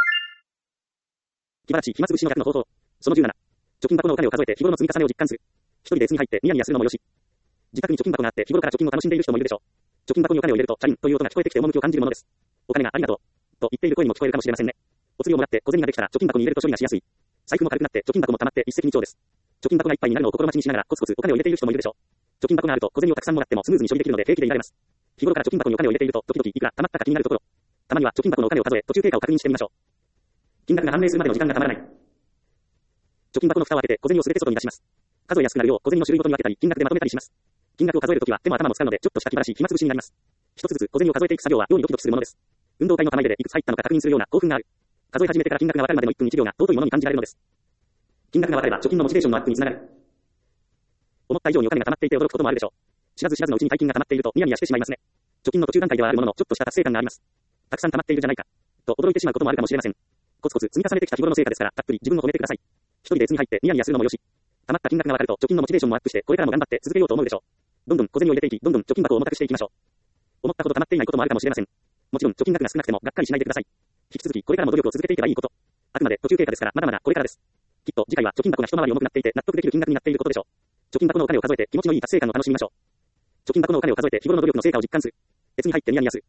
気晴らし暇つぶしの逆の方法。その17。貯金箱のお金を数えて日頃の積み重ねを実感する。一人で巣に入ってニヤニヤするのもよし。自宅に貯金箱があって日頃から貯金を楽しんでいる人もいるでしょう。貯金箱にお金を入れるとチャリンという音が聞こえてきて趣を感じるものです。お金がありがとうと言っている声にも聞こえるかもしれませんね。お釣りをもらって小銭ができたら貯金箱に入れると処理がしやすい。財布も軽くなって貯金箱も溜まって一石二鳥です。貯金箱がいっぱいになるのを心待ちにしながらコツコツお金を入れている人もいるでしょう。貯金箱があると小銭をたくさんもらってもスムーズに処理できるので平気でいられます。日頃から貯金箱にお金を入れていると時々いくら溜まったか気になるところ。たまには貯金箱のお金を数え途中経過を確認してみましょう。金額が判明するまでの時間がたまらない。貯金箱の蓋を開けて小銭をすべて外に出します。数えやすくなるよう小銭の種類ごとに分けたり金額でまとめたりします。金額を数えるときは手も頭も使うのでちょっとした気晴らしい暇つぶしになります。一つずつ小銭を数えていく作業は妙にドキドキするものです。運動会の玉入れでいくつ入ったのか確認するような興奮がある。数え始めてから金額が分かるまでの1分1秒が尊いものに感じられるのです。金額が分かれば貯金のモチベーションのアップにつながる。思った以上にお金が溜まっていて驚くこともあるでしょう。知らず知らずのうちに大金が溜まっているとニヤニヤしてしまいますね。貯金の途中段階ではあるもののちょっとした達成感があります。たくさん溜まっているじゃないかと驚いてしまうこともあるかもしれません。コツコツ積み重ねてきた日頃の成果ですからたっぷり自分を褒めてください。一人で巣に入ってニヤニヤするのもよし。溜まった金額が分かると貯金のモチベーションもアップしてこれからも頑張って続けようと思うでしょう。どんどん小銭を入れていきどんどん貯金箱を重たくしていきましょう。思ったほど溜まっていないこともあるかもしれません。もちろん貯金額が少なくてもがっかりしないでください。引き続きこれからも努力を続けていけばいいこと。あくまで途中経過ですからまだまだこれからです。きっと次回は貯金箱が一回り重くなっていて納得できる金額になっていることでしょう。貯金箱のお金を数えて気持ちのいい達成感を楽しみましょう。貯金箱のお金を数えて日頃の努力の成果を実感する。別に入ってニヤニヤする。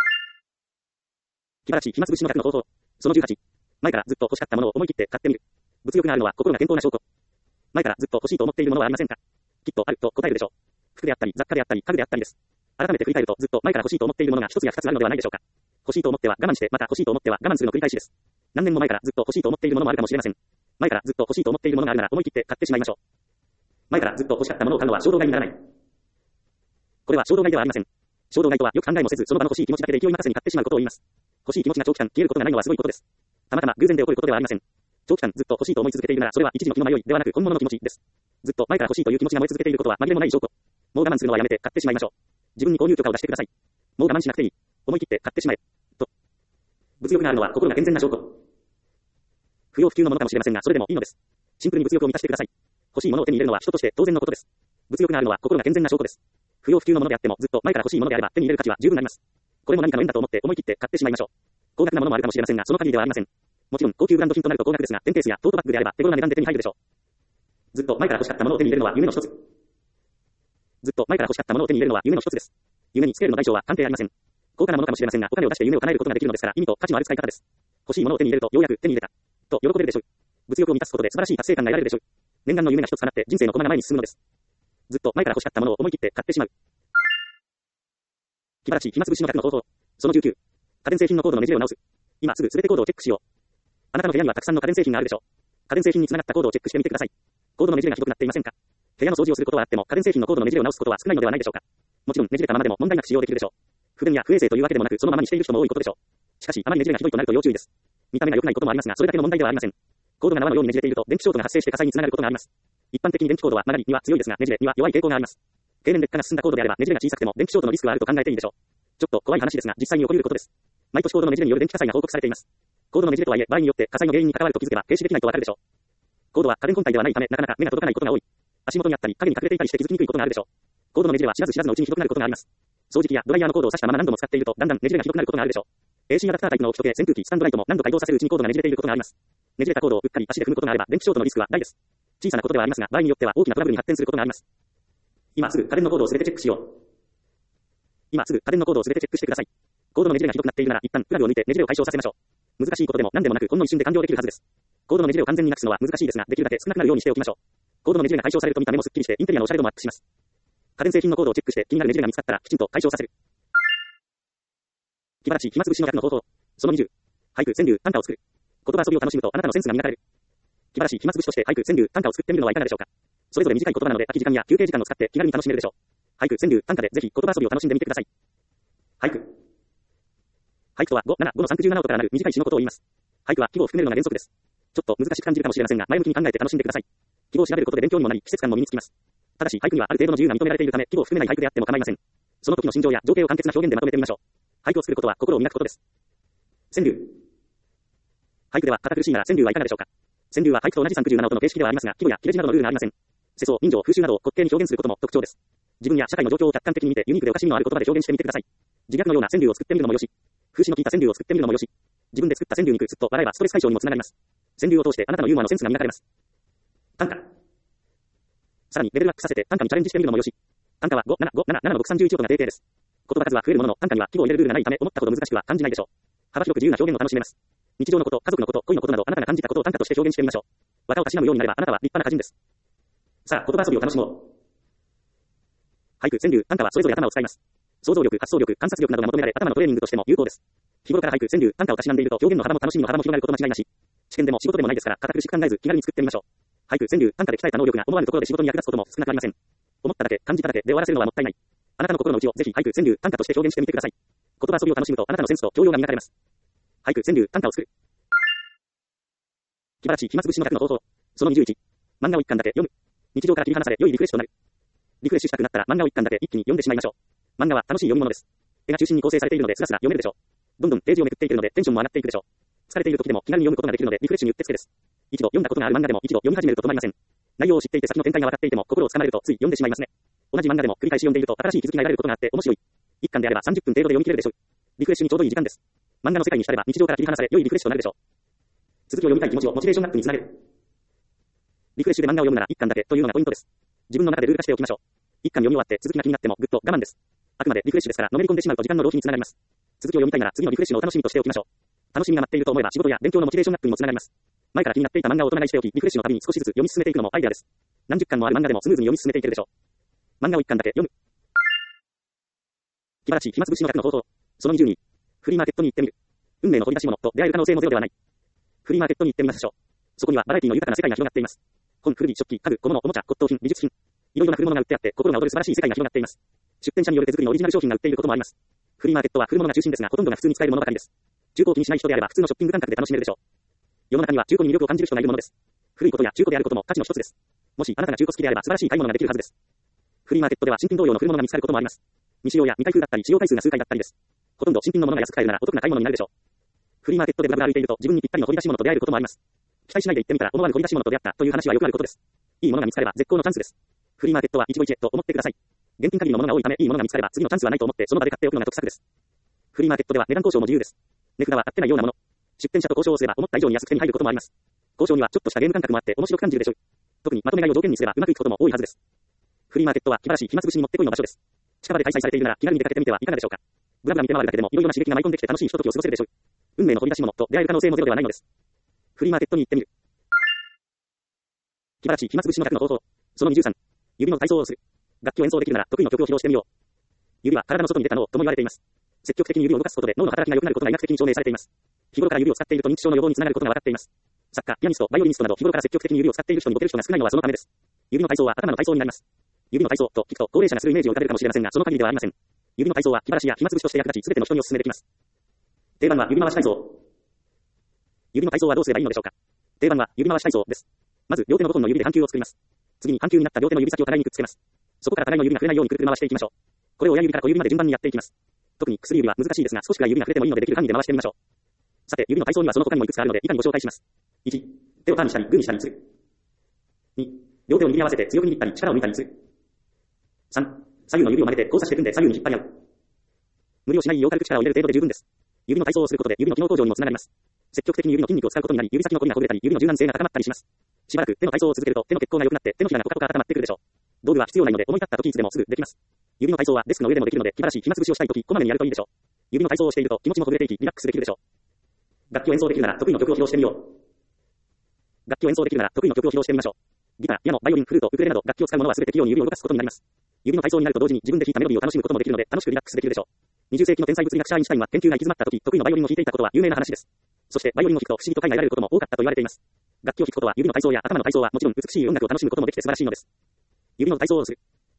気晴らし暇つぶしの逆の方法。その18。前からずっと欲しかったものを思い切って買ってみる。物欲があるのは心が健康な証拠。前からずっと欲しいと思っているものはありませんか。きっとあると答えるでしょう。服であったり雑貨であったり家具であったりです。改めて振り返るとずっと前から欲しいと思っているものが一つや二つあるのではないでしょうか。欲しいと思っては我慢してまた欲しいと思っては我慢するの繰り返しです。何年も前からずっと欲しいと思っているものもあるかもしれません。前からずっと欲しいと思っているものがあるなら思い切って買ってしまいましょう。前からずっと欲しかったものを買うのは衝動買いにならない。これは衝動買いではありません。衝動買いとはよく考えもせずその場の欲しい気持ちだけで勢い任せに買ってしまうことを言います。欲しい気持ちが長期間消えることがないのはすごいことです。たまたま偶然で起こることではありません。長期間ずっと欲しいと思い続けているならそれは一時の気の迷いではなく本物の気持ちです。ずっと前から欲しいという気持ちが燃え続けていることは紛れもない証拠。もう我慢するのはやめて買ってしまいましょう。自分に購入許可を出してください。もう我慢しなくていい。思い切って買ってしまえ。と。物欲があるのは心が健全な証拠。不要不急のものかもしれませんがそれでもいいのです。シンプルに物欲を満たしてください。欲しいものを手に入れるのは人として当然のことです。物欲があるのは心が健全な証拠です。不要不急のものであってもずっと前から欲しいものであれば手に入れる価値は十分あります。これも何かの縁だと思って思い切って買ってしまいましょう。高額なものもあるかもしれませんがその限りではありません。もちろん高級ブランド品となると高額ですがペンケースやトートバッグであれば手頃な値段で手に入るでしょう。ずっと前から欲しかったものを手に入れるのは夢の一つ。ずっと前から欲しかったものを手に入れるのは夢の一つです。夢につけるの代償は関係ありません。高価なものかもしれませんがお金を出して夢を叶えることができるのですから意味と価値のある使い方です。欲しいものを手に入れるとようやく手に入れたと喜べるでしょう。物欲を満たすことで素晴らしい達成感が得られるでしょう。念願の夢が一つ叶って人生の駒が前に進むのです。ずっと前から欲しかったものを思い切って買ってしまう。気晴らし暇つぶしの逆の方法。その19。家電製品のコードのねじれを直す。今すぐ全てコードをチェックしよう。あなたの部屋にはたくさんの家電製品があるでしょう。家電製品につながったコードをチェックしてみてください。コードのねじれがひどくなっていませんか。部屋の掃除をすることはあっても家電製品のコードのねじれを直すことは少ないのではないでしょうか。もちろんねじれたままでも問題なく使用できるでしょう。不便や不衛生というわけでもなくそのままにしている人も多いことでしょう。しかしあまりねじれがひどいとなると要注意です。見た目が良くないこともありますがそれだけの問題ではありません。コードが縄のようにねじれていると電気ショートが発生して火災につながることがあります。一般的に電気コードは曲がりには強いですがねじれには弱い傾向があります。経年劣化が進んだコードであればねじれが小さくても電気ショートのリスクはあると考えていいでしょう。ちょっと怖い話ですが実際に起こり得ることです。毎年コードのねじれによる電気火災が報告されています。コードのねじれとはいえ場合によって火災の原因に関わると気づけば停止できないとわかるでしょう。コードは家電本体ではないためなかなか目が届かないことが多い。足元にあったり影に隠れていたりして気づきにくいことがあるでしょう。コードのねじれは知らず知らずのうちにひどくなることがあります。掃除機やドライヤーのコードを挿したまま何度も使っているとだんだんねじれがひどくなることがあるでしょう。AC アダプタータイプの置き時計、扇風機、スタンドライトも何度か移動させるうちにコードがねじれていることがあります。 ねじれたコードをうっかり足で踏むことがあれば、電気ショートのリスクは大です。小さなことではありますが、場合によっては大きなトラブルに発展することがあります。今すぐ家電のコードをすべてチェックしよう。今すぐ家電のコードをすべてチェックしてください。コードのねじれがひどくなっているなら、一旦プラグを抜いてねじれを解消させましょう。難しいことでも何でもなく、ほんの一瞬で完了できるはずです。コードのねじれを完全になくすのは難しいですが、できるだけ少なくなるようにしておきましょう。コードのねじれが解消されると見た目もすっきりして、インテリアのおしゃれ度もアップします。家電製品のコードをチェックして、気になるねじれが見つかったら、きちんと解消させる。気晴らし、暇つぶしの逆の方法。その20。俳句、川柳、短歌を作る。言葉遊びを楽しむと、あなたのセンスが磨かれる。気晴らし、暇つぶしとして俳句、川柳、短歌を作ってみるのはいかがでしょうか。それぞれ短い言葉なので、空き時間や休憩時間を使って気軽に楽しめるでしょう。俳句、川柳、短歌でぜひ言葉遊びを楽しんでみてください。俳句。俳句とは5、7、5の317音からなる短い詩のことを言います。俳句は季語を含めるのが原則です。ちょっと難しく感じるかもしれませんが、前向きに考えて楽しんでください。季語を調べることで勉強にもなり、季節感も身につきます。ただし、俳句にはある程度の自由が認められているため、季語を含めない俳句であっても構いません。その時の心情や情景を簡潔な表現でまとめてみましょう。俳句を作ることは心を磨くことです。川柳。俳句では堅苦しいなら川柳はいかがでしょうか。川柳は俳句と同じ317音の形式ではありますが、季語や切れ字などのルールがありません。世相、人情、風習などを滑稽に表現することも特徴です。自分や社会の状況を客観的に見てユニークでおかしみのある言葉で表現してみてください。自虐のような川柳を作ってみるのもよし、風刺の効いた川柳を作ってみるのもよし、自分で作った川柳にくっと笑えばストレス解消にもつながります。川柳を通してあなたのユーモアのセンスが磨かれます。短歌。さらにレベルアップさせて短歌にチャレンジしてみるのもよし。短歌は5、7、5、7、7の631音が定型です。言葉数は増えるものの、短歌には季語を入れるルールがないため、思ったほど難しくは感じないでしょう。幅広く自由な表現を楽しめます。日常のこと、家族のこと、恋のことなど、あなたが感じたことを短歌として表現してみましょう。綿をたしなむようになれば、あなたは立派な歌人です。さあ、言葉遊びを楽しもう。俳句、川柳、短歌はそれぞれ頭を使います。想像力、発想力、観察力などが求められ、頭のトレーニングとしても有効です。日頃から俳句、川柳、短歌をたしなんでいると、表現の幅も楽しみの幅も広がること間違いなし。試験でも仕事でもないですから、堅苦しく考えず、気軽に作ってみましょう。俳句、川柳、短歌で鍛えた能力が思わぬところで仕事に役立つことも少なくありません。思っただけ、感じただけで終わらせるのはもったいない。あなたの心の内をぜひ俳句、川柳、短歌として表現してみてください。言葉遊びを楽しむと、あなたのセンスと教養が磨かれます。俳句、川柳、短歌を作る。気晴らし、暇つぶしの逆の方法。その21。漫画を一巻だけ読む。日常から切り離され、良いリフレッシュとなる。リフレッシュしたくなったら漫画を一巻だけ一気に読んでしまいましょう。漫画は楽しい読み物です。絵が中心に構成されているのでスラスラ読めるでしょう。どんどんページをめくっていくのでテンションも上がっていくでしょう。疲れている時でも気軽に読むことができるのでリフレッシュにうってつけです。一度読んだことがある漫画でも一度読み始めると止まりません。内容を知っていて先の展開が分かっていても心をつかまれるとつい読んでしまいますね。同じ漫画でも繰り返し読んでいると新しい気づきが得られることがあって面白い。一巻であれば30分程度で読み切れるでしょう。リフレッシュにちょうどいい時間です。漫画の世界に浸れば日常から切り離され良いリフレッシュとなるでしょう。続きを読みたい気持ちをモチベーションアップにつなげる。リフレッシュで漫画を読むなら一巻だけというのがポイントです。自分の中でルール化しておきましょう。一巻読み終わって続きが気になってもぐっと我慢です。あくまでリフレッシュですからのめり込んでしまうと時間の浪費につながります。続きを読みたいなら次のリフレッシュのお楽しみとしておきましょう。楽しみが待っていると思えば仕事や勉強のモチベーションアップにもつながります。前から気になっていた漫画を大人買いしておき、リフレッシュのたびに少しずつ読み進めていくのもアイデアです。何十巻もある漫画でもスムーズに読み進めていけるでしょう。漫画を一巻だけ読む。気晴らし、暇つぶしの逆の方法。その22。フリーマーケットに行ってみる。運命の掘り出し物と出会える可能性もゼロではない。フリーマーケットに行ってみましょう。そこにはバラエティの豊かな世界が広がっています。本、古着、食器、家具、小物、おもちゃ、骨董品、美術品。いろいろな古物が売ってあって心が躍る素晴らしい世界が広がっています。出店者による手作りのオリジナル商品が売っていることもあります。フリーマーケットは古物が中心ですがほとんどが普通に使えるものばかりです。中古を気にしない人であれば普通のショッピング感覚で楽しめるでしょう。世の中には中古に魅力を感じる人がいるものです。古いことや中古であることも価値の一つです。もしあなたが中古好きであれば素晴らしい買い物ができるはずです。フリーマーケットでは新品同様の古物が見つかることもあります。未使用や未開封だったり使用回数が数回だったりです。ほとんど新品のものが安く買えるならお得な買い物になるでしょう。フリーマーケットでブラブラ歩いていると自分にぴったりの掘り出し物と出会えることもあります。期待しないで行ってみたら思わぬ掘り出し物と出会ったという話はよくあることです。いいものが見つかれば絶好のチャンスです。フリーマーケットは一期一会と思ってください。現金限りのものが多いためいいものが見つかれば次のチャンスはないと思ってその場で買っておくのが得策です。フリーマーケットでは値段交渉も自由です。値札は合ってないようなもの。出店者と交渉をすれば思った以上に安く手に入ることもあります。交渉にはちょっとしたゲーム感覚もあって面白く感じるでしょう。特にまとめ買いを条件にすればうまくいくことも多いはずです。フリーマーケットは気晴らし暇つぶしにもってこいの場所です。近場で開催されているなら気軽に出かけてみてはいかがでしょうか。ブラブラ見て回るだけでもいろいろな刺激が舞い込んできて楽しいひとときを過ごせるでしょう。運命の掘り出し物と出会える可能性もゼロではないのです。フリーマーケットに行ってみる。気晴らし暇つぶしの逆の方法。その23。指の体操をする。楽器を演奏できるなら得意の曲を披露してみよう。指は体の外に出た脳とも言われています。積極的に指を動かすことで脳の働きが良くなることが医学的に証明されています。日頃から指を使っていると認知症の予防につながることが分かっています。作家、ピアニスト、バイオリニストなど日頃から積極的に指を使っている人にモテる人が少ないのはそのためです。指の体操は頭の体操になります。指の体操と聞くと高齢者がするイメージを浮かべるかもしれませんがその限りではありません。指の体操は気晴らしや暇つぶしとして役立ち全ての人にお勧めできます。定番は指回し体操。指の体操はどうすればいいのでしょうか。定番は指回し体操です。まず両手の5本の指で半球を作ります。次に半球になった両手の指先を互いにくっつけます。そこから互いの指が触れないようにくるくる回していきましょう。これを親指から小指まで順番にやっていきます。特に薬指は難しいですが少しくらい指が触れてもいいのでできる範囲で回してみましょう。さて指の体操にはその他にもいくつかあるので以下にご紹介します。1、手をターンしたりグーにしたりする。2、両手を握り合わせて強く握ったり力を抜いたりする。3、左右の指を曲げて交差して組んで左右に引っ張り合う。無理をしないよう軽く力を入れる程度で十分です。指の体操をすることで指の機能向上にもつながります。 積極的に指の筋肉を使うことになり、指先の凝りがほぐれたり、指の柔軟性が高まったりします。しばらく手の体操を続けると、手の血行が良くなって、手のひらがポカポカ温まってくるでしょう。道具は必要ないので、思い立った時いつでもすぐできます。指の体操はデスクの上でもできるので、気晴らしい暇つぶしをしたい時、こまめにやるといいでしょう。指の体操をしていると気持ちもほぐれていき、リラックスできるでしょう。楽器を演奏できるなら得意の曲を披露してみよう。楽器を演奏できるなら得意の曲を披露してみましょう。ギター、ピアノ、バイオリン、フルート、ウクレレなど楽器を使うものは全て器用に指を動かすことになります。指の体操になると同時に自分で弾いたメロディを楽しむこともできるので、楽しくリラックスできるでしょう。20世紀の天才物理学者アインシュタインは研究が行き詰まった時、得意のバイオリンを弾いていたことは有名な話です。そしてバイオリンを弾くと不思議と快が得られることも多かったと言われています。楽器を弾くことは指の体操や頭の体操はもちろん美しい音楽を楽しむこともできて素晴らしいのです。指の体操をする。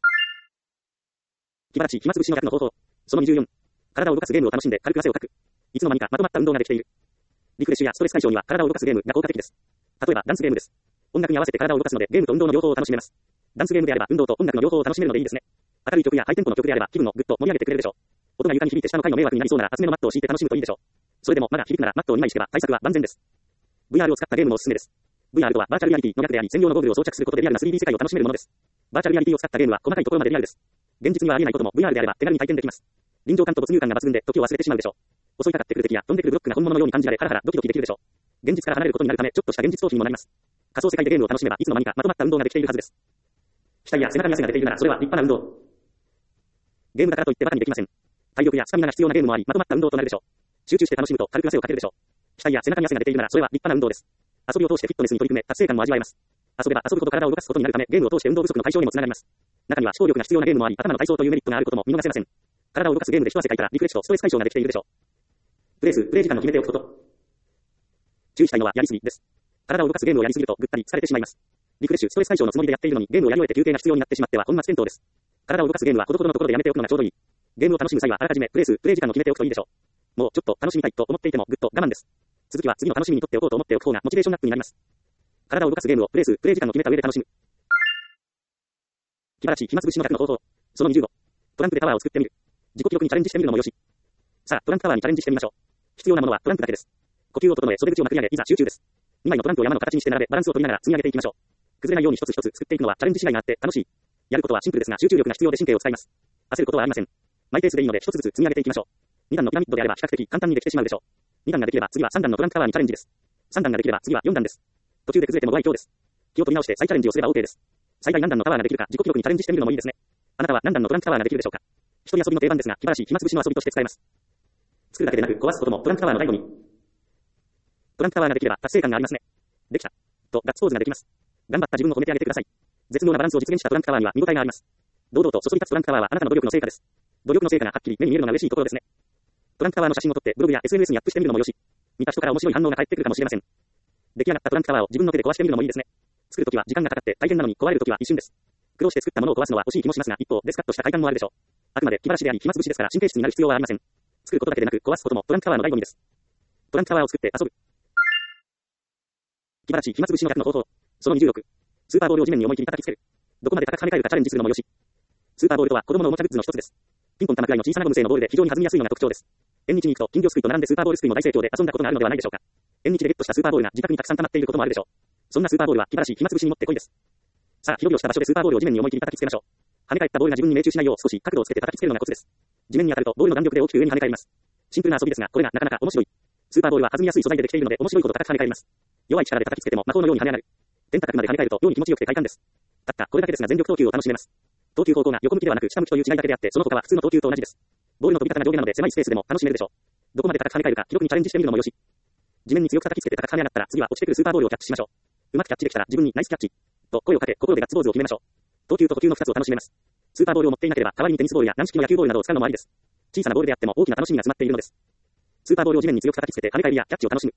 気晴らしい暇つぶしの楽の方法。その24。体を動かすゲームを楽しんで軽く汗をかく。いつの間にかまとまった運動ができている。リフレッシュやストレス解消には体を動かすゲームが効果的です。例えばダンスゲームです。音楽に合わせて体を動かすのでゲームと運動の両方を楽しめます。ダンスゲームであれば運動と音楽の両方を楽しめるのでいいですね。明るい曲やハイテンポの曲であれば気分をぐっと盛り上げてくれるでしょう。音が床に響いて下の階の迷惑になりそうなら厚めのマットを敷いて楽しむといいでしょう。それでもまだ響くならマットを2枚敷けば対策は万全です。VR を使ったゲームもおすすめです。VR とはバーチャルリアリティの略であり、専用のゴーグルを装着することでリアルな 3D 世界を楽しめるものです。バーチャルリアリティを使ったゲームは細かいところまでリアルです。現実にはありえないことも VR であれば手軽に体験できます。臨場感と没入感が抜群で時を忘れてしまうでしょう。襲いかかってくる敵や飛んでくるブロックが本物のように感じられハラハラドキドキできるでしょう。現実から離れることになるためちょっとした現実逃避にもなります。仮想世界でゲームを楽しめばいつの間にかまとまった運動ができているはずです。額や背中に汗が出ているならそれは立派な運動。ゲームだからといってバカにできません。体力やスタミナが必要なゲームもありまとまった運動となるでしょう。集中して楽しむと軽く汗をかけるでしょう。額や背中に汗が出ているならそれは立派な運動です。遊びを通してフィットネスに取り組め達成感も味わえます。遊べば遊ぶほど体を動かすことになるためゲームを通して運動不足の解消にもつながります。中には思考力が必要なゲームもあり頭の体操というメリットがあることも見逃せません。体を動かすゲームで一汗かいたらリフレッシュとストレス解消ができているでしょう。プレイ時間を決めておくこと。注意したいのはやりすぎです。体を動かすゲームをやりすぎるとぐったり疲れてしまいます。リフレッシュ、ストレス解消のつもりでやっているのにゲームをやり終えて休憩が必要になってしまっては本末転倒です。体を動かすゲームはほどほどのところでやめておくのがちょうどいい。ゲームを楽しむ際はあらかじめプレイ時間を決めておくといいでしょう。もうちょっと楽しみたいと思っていてもぐっと我慢です。続きは次の楽しみにとっておこうと思っておく方がモチベーションアップになります。体を動かすゲームをプレイ時間を決めた上で楽しむ。気晴らしい暇つぶしの楽の方法。その25。トランクでタワーを作ってみる。自己記録にチャレンジしてみるのもよし。さあ、トランクタワーにチャレンジしてみましょう。必要なものはトランクだけです。呼吸を整え、袖口をまくり上げ、いざ集中です。2枚のトランクを山の形にして並べ、バランスを取りながら積み上げていきましょう。崩れないように一つ一つ作っていくのはチャレンジしがいがあって楽しい。やることはシンプルですが集中力が必要で神経を使います。焦ることはありません。マイペースでいいので一つずつ積み上げていきましょう。2段のピラミッドであれば比較的簡単にできてしまうでしょう。2段ができれば次は3段のトランクタワーにチャレンジです。3段ができれば次は4段です。途中で崩れてもご愛嬌です。気を取り直して再チャレンジをすれば OK です。最大何段のタワーができるか自己記録にチャレンジしてみるのもいいですね。あなたは何段のトランクタワーができるでしょうか。一人遊びの定番ですが気晴らしい暇つぶしの遊びとして使えます。作るだけでなく壊すこともトランクタワーの醍醐味。トランクタワーができれば達成感がありますね。できた。とガッツポーズができます。頑張った自分を褒めてあげてください。絶妙なバランスを実現したトランクタワーには見応えがあります。堂々とそそり立つトランクタワーはあなたの努力の成果です。努力の成果がはっきり目に見えるのが嬉しいところですね。トランクタワーの写真を撮ってブログや SNS にアップしてみるのもよし。見た人から面白い反応が返ってくるかもしれません。出来上がったトランクタワーを自分の手で壊してみるのもいいですね。作るときは時間がかかって大変なのに壊れるときは一瞬です。苦労して作ったものを壊すのは惜しい気もしますが一方でスカッとした快感もあるでしょう。あくまで気晴らしであり暇つぶしですから神経質になる必要はありません。作ることだけでなく壊すこともトランクタワーの醍醐味です。トランクタワーを作って遊ぶ。気晴らしい暇つぶしの楽の方法。その26。スーパーボールを地面に思い切り叩きつける。どこまで高く跳ね返るかチャレンジするのもよし。スーパーボールとは子供のおもちゃグッズの一つです。ピンポン玉くらいの小さなゴム製のボールで非常に弾みやすいのが特徴です。縁日に行くと金魚すくいと並んでスーパーボールすくいも大盛況で遊んだことがあるのではないでしょうか。縁日でゲットしたスーパーボールが自宅にたくさん溜まっていることもあるでしょう。そんなスーパーボールは気晴らしい暇つぶしにもってこいです。さあ、広々した場所でスーパーボールを地面に思い切り叩きつけましょう。跳ね返ったボールが自分に命中しないよう少し角度をつけて叩きつけるのがコツです。地面に当たるとボールの弾力で大きく上に跳ね返ります。シンプルな遊びですが、これがなかなか面白い。スーパーボールは弾みやすい素材でできているので面白いほど高く跳ね返ります。弱い力で叩きつけても魔法のように跳ね上がる。天高くまで跳ね返ると妙に気持ちよくて快感です。たったこれだけですが全力投球を楽しめます。投球方向が横向きではなく下向きという違いだけであってその他は普通の投球と同じです。ボールの飛び方が上下なので狭いスペースでも楽しめるでしょう。どこまで高く跳ね返るか記録にチャレンジしてみるのもよし。地面に強く叩きつけて高く跳ね上がったら次は落ちてくるスーパーボールをキャッチしましょう。うまくキャッチできたら自分にナイスキャッチと声をかけ心でガッツポーズを決めましょう。投球と呼吸の2つを楽しめます。スーパーボールを持っていなければ代わりにテニスボールや軟式の野球ボールなどを使うのもありです。小さなボールであっても大きな楽しみが詰まっているのです。スーパーボールを地面に強く叩きつけて跳ね返りやキャッチを楽しむ。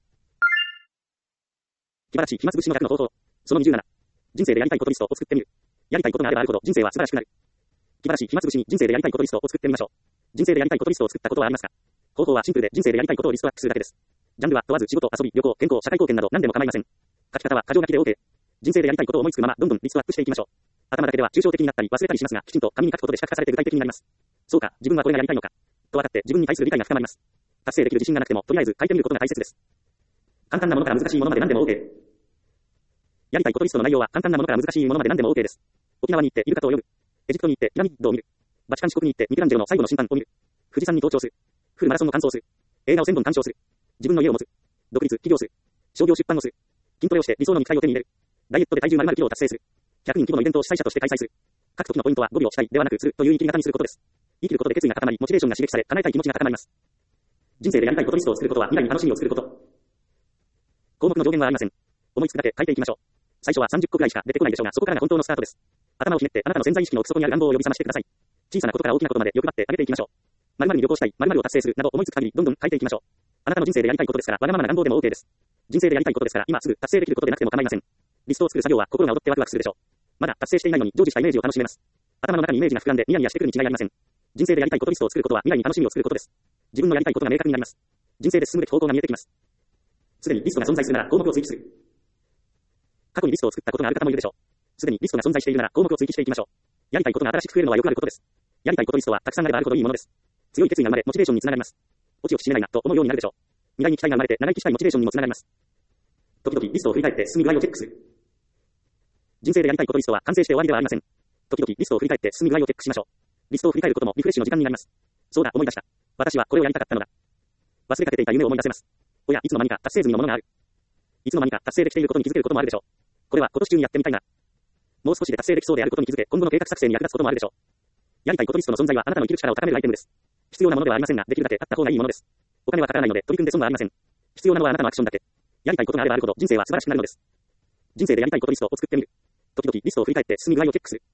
気晴らしい暇つぶしの楽の方法。その27。人生でやりたいことリストを作ってみる。やりたいことがあればあるほど人生は素晴らしくなる。気晴らしい暇つぶしに人生でやりたいことリストを作ってみましょう。人生でやりたいことリストを作ったことはありますか。方法はシンプルで人生でやりたいことをリストアップするだけです。ジャンルは問わず仕事、遊び、旅行、健康、社会貢献など何でも構いません。書き方は箇条書きで OK。人生でやりたいことを思いつくままどんどんリストアップしていきましょう。頭だけでは抽象的になったり忘れたりしますが、きちんと紙に書くことで視覚化されて具体的になります。そうか、自分はこれがやりたいのか。と分かって自分に対する理解が深まります。達成できる自信がなくてもとりあえず書いてみることが大切です。簡単なものから難しいものまで何でも OK。やりたいことリストの内容は簡単なものから難しいものまで何でも OK です。沖縄に行ってイルカと泳ぐ。エジプトに行ってピラミッドを見る。バチカン四国に行ってミケランジェロの最後の審判を見る。富士山に登頂する。フルマラソンを完走する。映画を1000本鑑賞する。自分の家を持つ。 独立、起業する。商業出版をする。筋トレをして理想の肉体を手に入れる。ダイエットで体重〇〇キロを達成する。100人規模のイベントを主催者として開催する。各時のポイントは語尾をしたいではなくするという言い切り型にすることです。生きることで決意が固まり、モチベーションが刺激され、叶えたい気持ちが高まります。人生でやりたいことリストを作ることは未来に楽しみを作ること。項目の上限はありません。思いつくだけ書いていきましょう。最初は30個くらいしか出てこないでしょうが、そこからが本当のスタートです。頭をひねってあなたの潜在意識の奥底にある願望を呼び覚ましてください。小さなことから大きなことまで欲張ってあげていきましょう。〇〇に旅行したい、〇〇を達成するなど思いつく限りどんどん書いていきましょう。あなたの人生でやりたいことですから、わがままな願望でも OK です。人生でやりたいことですから、今すぐ達成できることでなくても構いません。リストを作る作業は心が躍ってワクワクするでしょう。まだ達成していないのに成就したイメージを楽しめます。頭の中にイメージが膨らんでニヤニヤしてくるに違いありません。人生でやりたいことリストを作ることは未来に楽しみを作ることです。自分のやりたいことが明確になります。人生で進むべき方向が見えてきます。すでにリストが存在するなら項目を追記する。過去にリストを作ったことがある方もいるでしょう。すでにリストが存在しているなら項目を追記していきましょう。やりたいことが新しく増えるのはよくあることです。やりたいことリストはたくさんあればあるほどいいものです。強い決意が生まれ、モチベーションにつながります。オチをきしめないなと思うようになるでしょう。未来に期待が生まれて長生きしたいモチベーションにもつながります。時々リストを振り返って進み具合をチェックする。人生でやりたいことリストは完成して終わりではありません。時々リストを振り返って進み具合をチェックしましょう。リストを振り返ることもリフレッシュの時間になります。そうだ、思い出した。私はこれをやりたかったのだ。忘れかけていた夢を思い出せます。おや、いつの間にか達成済みのものがある。いつの間にか達成できていることに気づけることもあるでしょう。これは今年中にやってみたいな。もう少しで達成できそうであることに気づけ、今後の計画作成に役立つこともあるでしょう。やりたいことリストの存在はあなたの生きる力を高めるアイテムです。必要なものではありませんが、できるだけあった方がいいものです。お金はかからないので取り組んで損はありません。必要なのはあなたのアクションだけ。やりたいことがあればあるほど人生は素晴らしくなるのです。人生でやりたいことリストを作ってみる。時々リストを振り返って進み具合をチェックする。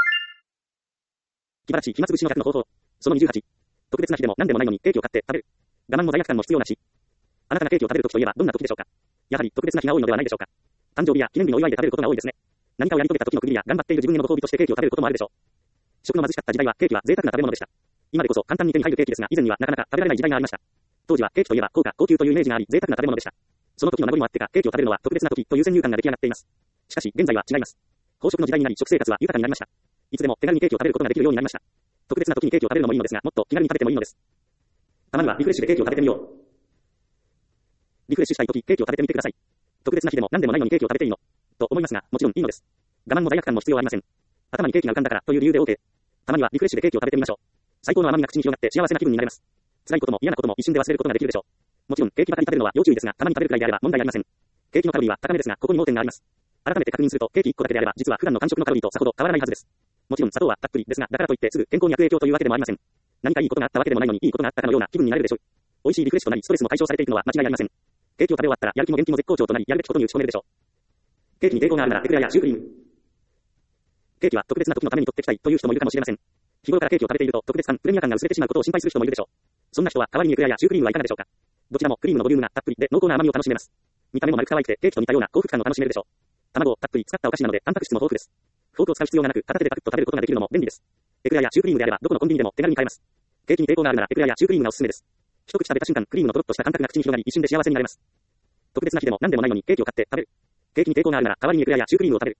気晴らし、暇つぶしの100の方法。その28。特別な日でも何でもないのにケーキを買って食べる。我慢も罪悪感も必要なし。あなたがケーキを食べるときといえばどんな時でしょうか。やはり特別な日が多いのではないでしょうか。誕生日や記念日のお祝いで食べることが多いですね。何かをやり遂げた時の区切りや頑張っている自分へのご褒美としてケーキを食べることもあるでしょう。食の貧しかった時代はケーキは贅沢な食べ物でした。今でこそ簡単に手に入るケーキですが、以前にはなかなか食べられない時代がありました。当時はケーキといえば高価、高級というイメージがあり贅沢な食べ物でした。その時の名残もあってか、ケーキを食べるのは特別な時という先入観が出来上がっています。しかし現在は違います。飽食の時代になり食生活は豊かになりました。いつでも手軽にケーキを食べることができるようになりました。特別な時にケーキを食べるのもいいのですが、もっと気軽に食べてもいいのです。たまにはリフレッシュでケーキを食べてみよう。リフレッシュしたい時、ケーキを食べてみてください。特別な日でも何でもないのにケーキを食べていいのと思いますが、もちろんいいのです。我慢も罪悪感も必要ありません。頭にケーキが浮かんだからという理由で OK。たまにはリフレッシュでケーキを食べてみましょう。最高の甘みが口に広がって幸せな気分になれます。辛いことも嫌なことも一瞬で忘れることができるでしょう。もちろんケーキばかり食べるのは要注意ですが、たまに食べるくらいであれば問題ありません。ケーキのカロリーは高めですが、ここに盲点があります。改めて確認すると、ケーキ1個だけであれば、実は普段の間食のカロリーとさほど変わらないはずです。もちろん砂糖はたっぷりですが、だからといってすぐ健康に悪影響というわけでもありません。何かいいことがあったわけでもないのに、いいことがあったかのような気分になれるでしょう。美味しいリフレッシュとなり、ストレスも解消されていくのは間違いありません。ケーキを食べ終わったら、やる気も元気も絶好調となり、やるべきことに打ち込めるでしょう。ケーキに抵抗があるなら、エクレアやシュークリーム。ケーキは特別な時のために取ってきたいという人もいるかもしれません。日頃からケーキを食べていると、特別感、プレミア感が薄れてしまうことを心配する人もいるでしょう。そんな人は代わりにエクレアやシュークリームはいかがでしょうか。どちらもクリームのボリュームがたっぷりで濃厚な甘みを楽しめます。見た目も丸く可愛くてケーキと似たような幸福感を楽しめるでしょう。卵をたっぷり使ったお菓子なので、タンパク質も豊富です。フォークを使う必要がなく、片手でパクッと食べることができるのも便利です。エクレアやシュークリームであれば、どこのコンビニでも手軽に買えます。ケーキに抵抗があるなら、エクレアやシュークリームがおすすめです。一口食べた瞬間、クリームのとろっとした感覚が口に広がり、一瞬で幸せになれます。特別な日でも何でもないのにケーキを買って食べる。ケーキに抵抗があるなら、代わりにエクレアやシュークリームを食べる。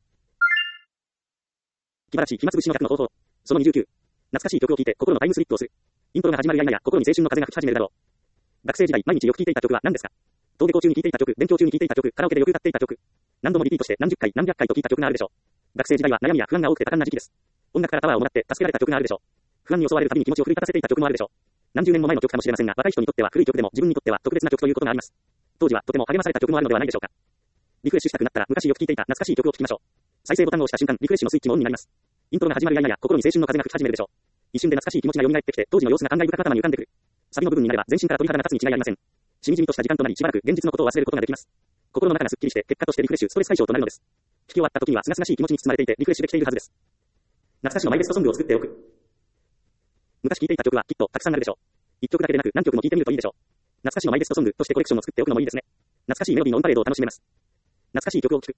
気晴らし、暇つぶしの100の方法。その29。懐かしい曲を聴いて心のタイムスリップをする。イントロが始まるや否や、心に青春の風が吹き始めるだろう。学生時代、毎日よく聴いていた曲は何ですか。登下校中に聴いていた曲、勉強中に聴いていた曲、カラオケでよく歌っていた曲。何度もリピートして何十回、何百回と聴いた曲があるでしょう。学生時代は悩みや不安が多くて多感な時期です。音楽からパワーをもらって助けられた曲があるでしょう。不安に襲われるたびに気持ちを奮い立たせていた曲もあるでしょう。何十年も前の曲かもしれませんが、若い人にとっては古い曲でも自分にとっては特別な曲ということがあります。当時はとても励まされた曲もあるのではないでしょうか。リフレッシュしたくなったら昔よく聴いていた懐かしい曲を聴きましょう。再生ボタンを押した瞬間、リフレッシュのスイッチもオンになります。イントロが始まるや否や、心に青春の風が吹き始めるでしょう。一瞬で懐かしい気持ちが蘇ってきて、当時の様子が感慨深く頭に浮かんでくる。サビの部分になれば全身から鳥肌が立つに違いありません。しみじみとした時間となり、しばらく現実のことを忘れることができます。心の中がすっきりして、結果としてリフレッシュ、ストレス解消となるのです。聞き終わった時には清々しい気持ちに包まれていて、リフレッシュできているはずです。懐かしのマイベストソングを作っておく。昔聴いていた曲はきっとたくさんあるでしょう。一曲だけでなく何曲も聴いてみるといいでしょう。懐かしのマイベストソングとしてコレクションを作っておくのもいいですね。懐かしいメロディーのオンパレードを楽しめます。懐かしい曲を聴く。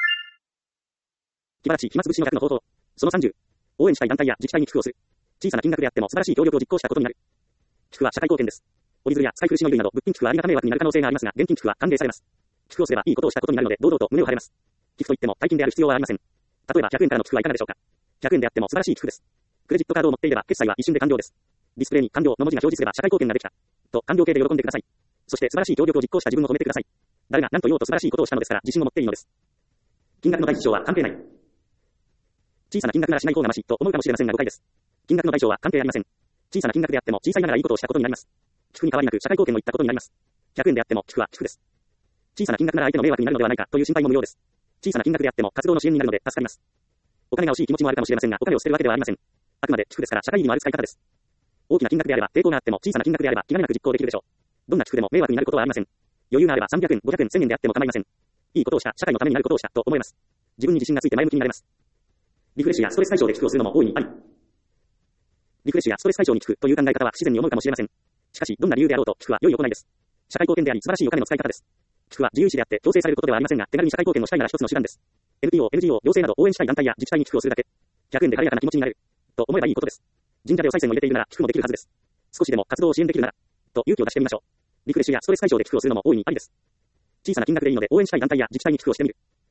気晴らし、暇つぶしの100の方法。その30。応援したい団体や自治体に寄付をする。小さな金額であっても素晴らしい協力を実行したことになる。寄付は社会貢献です。折り鶴や使い古しの衣類など物品寄付はありがた迷惑になる可能性がありますが、現金寄付は歓迎されます。寄付をすればいいことをしたことになるので、堂々と胸を張れます。寄付といっても大金である必要はありません。例えば100円からの寄付はいかがでしょうか。100円であっても素晴らしい寄付です。クレジットカードを持っていれば決済は一瞬で完了です。ディスプレイに完了の文字が表示すれば社会貢献ができた。と完了形で喜んでください。そして素晴らしい協力を実行した自分を褒めてください。誰が何と言おうと素晴らしいことをしたのですから自信を持っていいのです。金額の大小は関係ない。小さな金額ならしない方がましと思うかもしれませんが誤解です。金額の大小は関係ありません。小さな金額であっても小さいながらいいことをしたことになります。寄付に変わりなく社会貢献を言ったことになります。100円であっても寄付は寄付です。 小さな金額なら相手の迷惑になるのではないかという心配も無用です。小さな金額であっても活動の支援になるので助かります。お金が惜しい気持ちもあるかもしれませんが、お金を捨てるわけではありません。あくまで寄付ですから社会意義のある使い方です。大きな金額であれば抵抗があっても小さな金額であれば気兼ねなく実行できるでしょう。どんな寄付でも迷惑になることはありません。余裕があれば300円、500円、1000円であっても構いません。いいことをした、社会のためになることをしたと思えます。自分に自信がついて前向きになれます。リフレッシュやストレス解消で寄付をするのも大いにあり。リフレッシュやストレス解消に寄付という考え方は不自然に思うかもしれません。しかし、どんな理由であろうと寄付は良い行いです。社会貢献であり素晴らしいお金の使い方です。寄付は自由意志であって強制されることではありませんが、手軽に社会貢献をしたいなら一つの手段です。NPO、NGO、行政など応援したい団体や自治体に寄付をするだけ。100円で軽やかな気持ちになれる。と思えばいいことです。神社でお賽銭を入れているなら寄付もできるはずです。少しでも活動を支援できるなら、と勇気を出してみましょう。リフレッシュやストレス解消で寄付をするのも大いにありです。小さな金額でいいので応援したい団体や自治体に寄付をしてみる。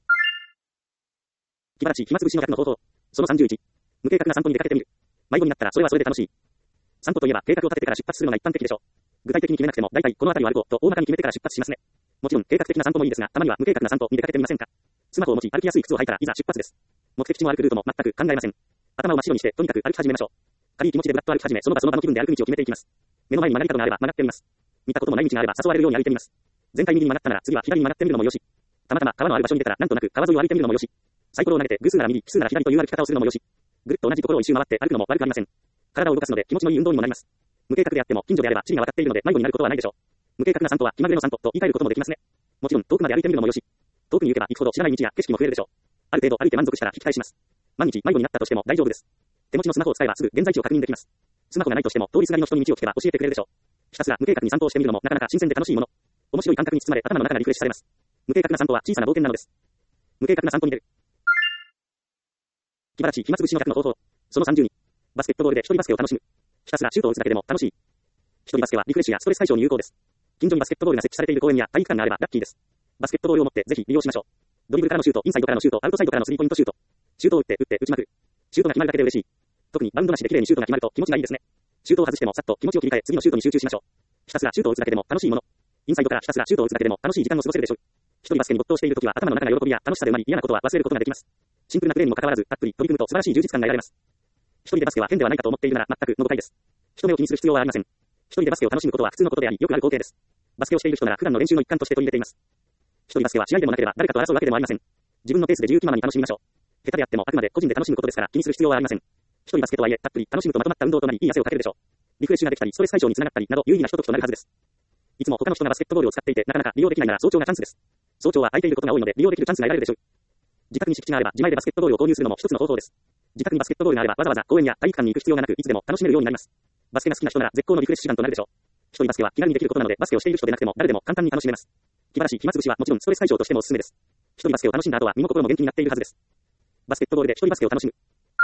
気晴らし、暇つぶしの額の方法。その31。無計画な散歩に出かけてみる。迷子になったらそれはそれで楽しい。散歩といえば計画を立ててから出発するのが一般的でしょう。具体的に決めなくても大体この辺りを歩こうと大まかに決めてから出発しますね。もちろん計画的な散歩もいいですが、たまには無計画な散歩に出かけてみませんか。スマホを持ち歩きやすい靴を履いたらいざ出発です。目的地も歩くルートも全く考えません。頭を真っ白にしてとにかく歩き始めましょう。軽い気持ちでぶらっと歩き始め、その場その場の気分で歩く道を決めていきます。目の前に曲がり角があれば曲がってみます。見たこともない道があれば誘われるように歩いてみます。前回右に曲がったなら次は左に曲がってみるのもよし。たまたま川のある場所に出たらなんとなく川沿いを歩いてみるのもよし。サイコロを投げて偶数なら右、奇数なら左という歩き方をするのもよし。ぐるっと同じところを一周回って歩くのも悪くありません。体を動かすので気持ちのいい運動にもなります。無計画であっても近所であれば地理が分かっているので迷子になることはないでしょう。無計画な散歩は気まぐれの散歩と言い換えることもできますね。もちろん遠くまで歩いてみるのもよし。遠くに行けば行くほど知らない道や景色も増えるでしょう。ある程度歩いて満足したら引き返します。万日迷子になったとしても大丈夫です。手持ちのスマホを使えばすぐ現在地を確認できます。スマホがないとしても通りすがりの人に道を聞けば教えてくれるでしょう。ひたすら無計画に散歩をしてみるのもなかなか新鮮で楽しいもの。面白い感覚に包まれ頭の中がリフレッシュされます。無計画な散歩は小さな冒険なのです。無計画な散歩に出る。気晴らし、暇つぶしの額の方法。その32。バスケットボールで一人バスケを楽しむ。ひたすらシュートを打つだけでも楽しい。一人バスケはリフレッシュやストレス解消に有効です。近所にバスケットボールが設置されている公園や体育館があればラッキーです。バスケットボールを持ってぜひ利用しましょう。ドリブルからのシュート、インサイドからのシュート、アウトサイドからのスリーポイントシュート。シュートを打って打ちまくる。シュートが決まるだけで嬉しい。特にバウンドなしで綺麗にシュートが決まると気持ちがいいですね。シュートを外してもさっと気持ちを切り替え次のシュートに集中しましょう。ひたすらシュートを打つだけでも楽しいもの。インサイドからひたすらシュートを打つだけでも楽しい時間を過ごせるでしょう。一人バスケに没頭しているときは頭の中が喜びや楽しさで埋まり嫌なことは忘れることができます。シンプルなプレーにもかかわらずたっぷり取り組むと素晴らしい充実感が得られます。一人でバスケは変ではないかと思っているなら全くの誤解です。人目を気にする必要はありません。一人でバスケを楽しむことは普通のことでありよくある光景です。バスケをしている人なら普段の練習の一環として取り入れています。一人バスケは試合でもなければ誰かと争うわけでもありません。自分のペースで自由気ままに楽しみましょう。下手であってもあくまで個人で楽しむことですから気にする必要はありません。一人バスケとはいえたっぷり楽しむとまとまった運動となりいい汗をかけるでしょう。リフレッシュができたりストレス解消につながったりなど有意義なひとときとなるはずです。いつも他の人がバスケットボールを使っていてなかなか利用できないなら早朝がチャンスです。早朝は空いていることが多いので利用できるチャンスが得られるでしょう。自宅に敷地があれば自前でバスケットボールを購入するのも一つの方法です。自宅にバスケットボールがあればわざわざ公園や体育館に行く必要がなくいつでも楽しめるようになります。バスケが好きな人なら絶好のリフレッシュ時間となるでしょう。一人バスケは気軽にできることなのでバスケをしている人でなくても誰でも簡単に楽しめます。気晴らし暇つぶしはもちろんストレス解消としてもおすすめです。一人バスケを楽しんだ後は身も心も元気になっているはずです。バスケットボールで一人バスケを楽しむ。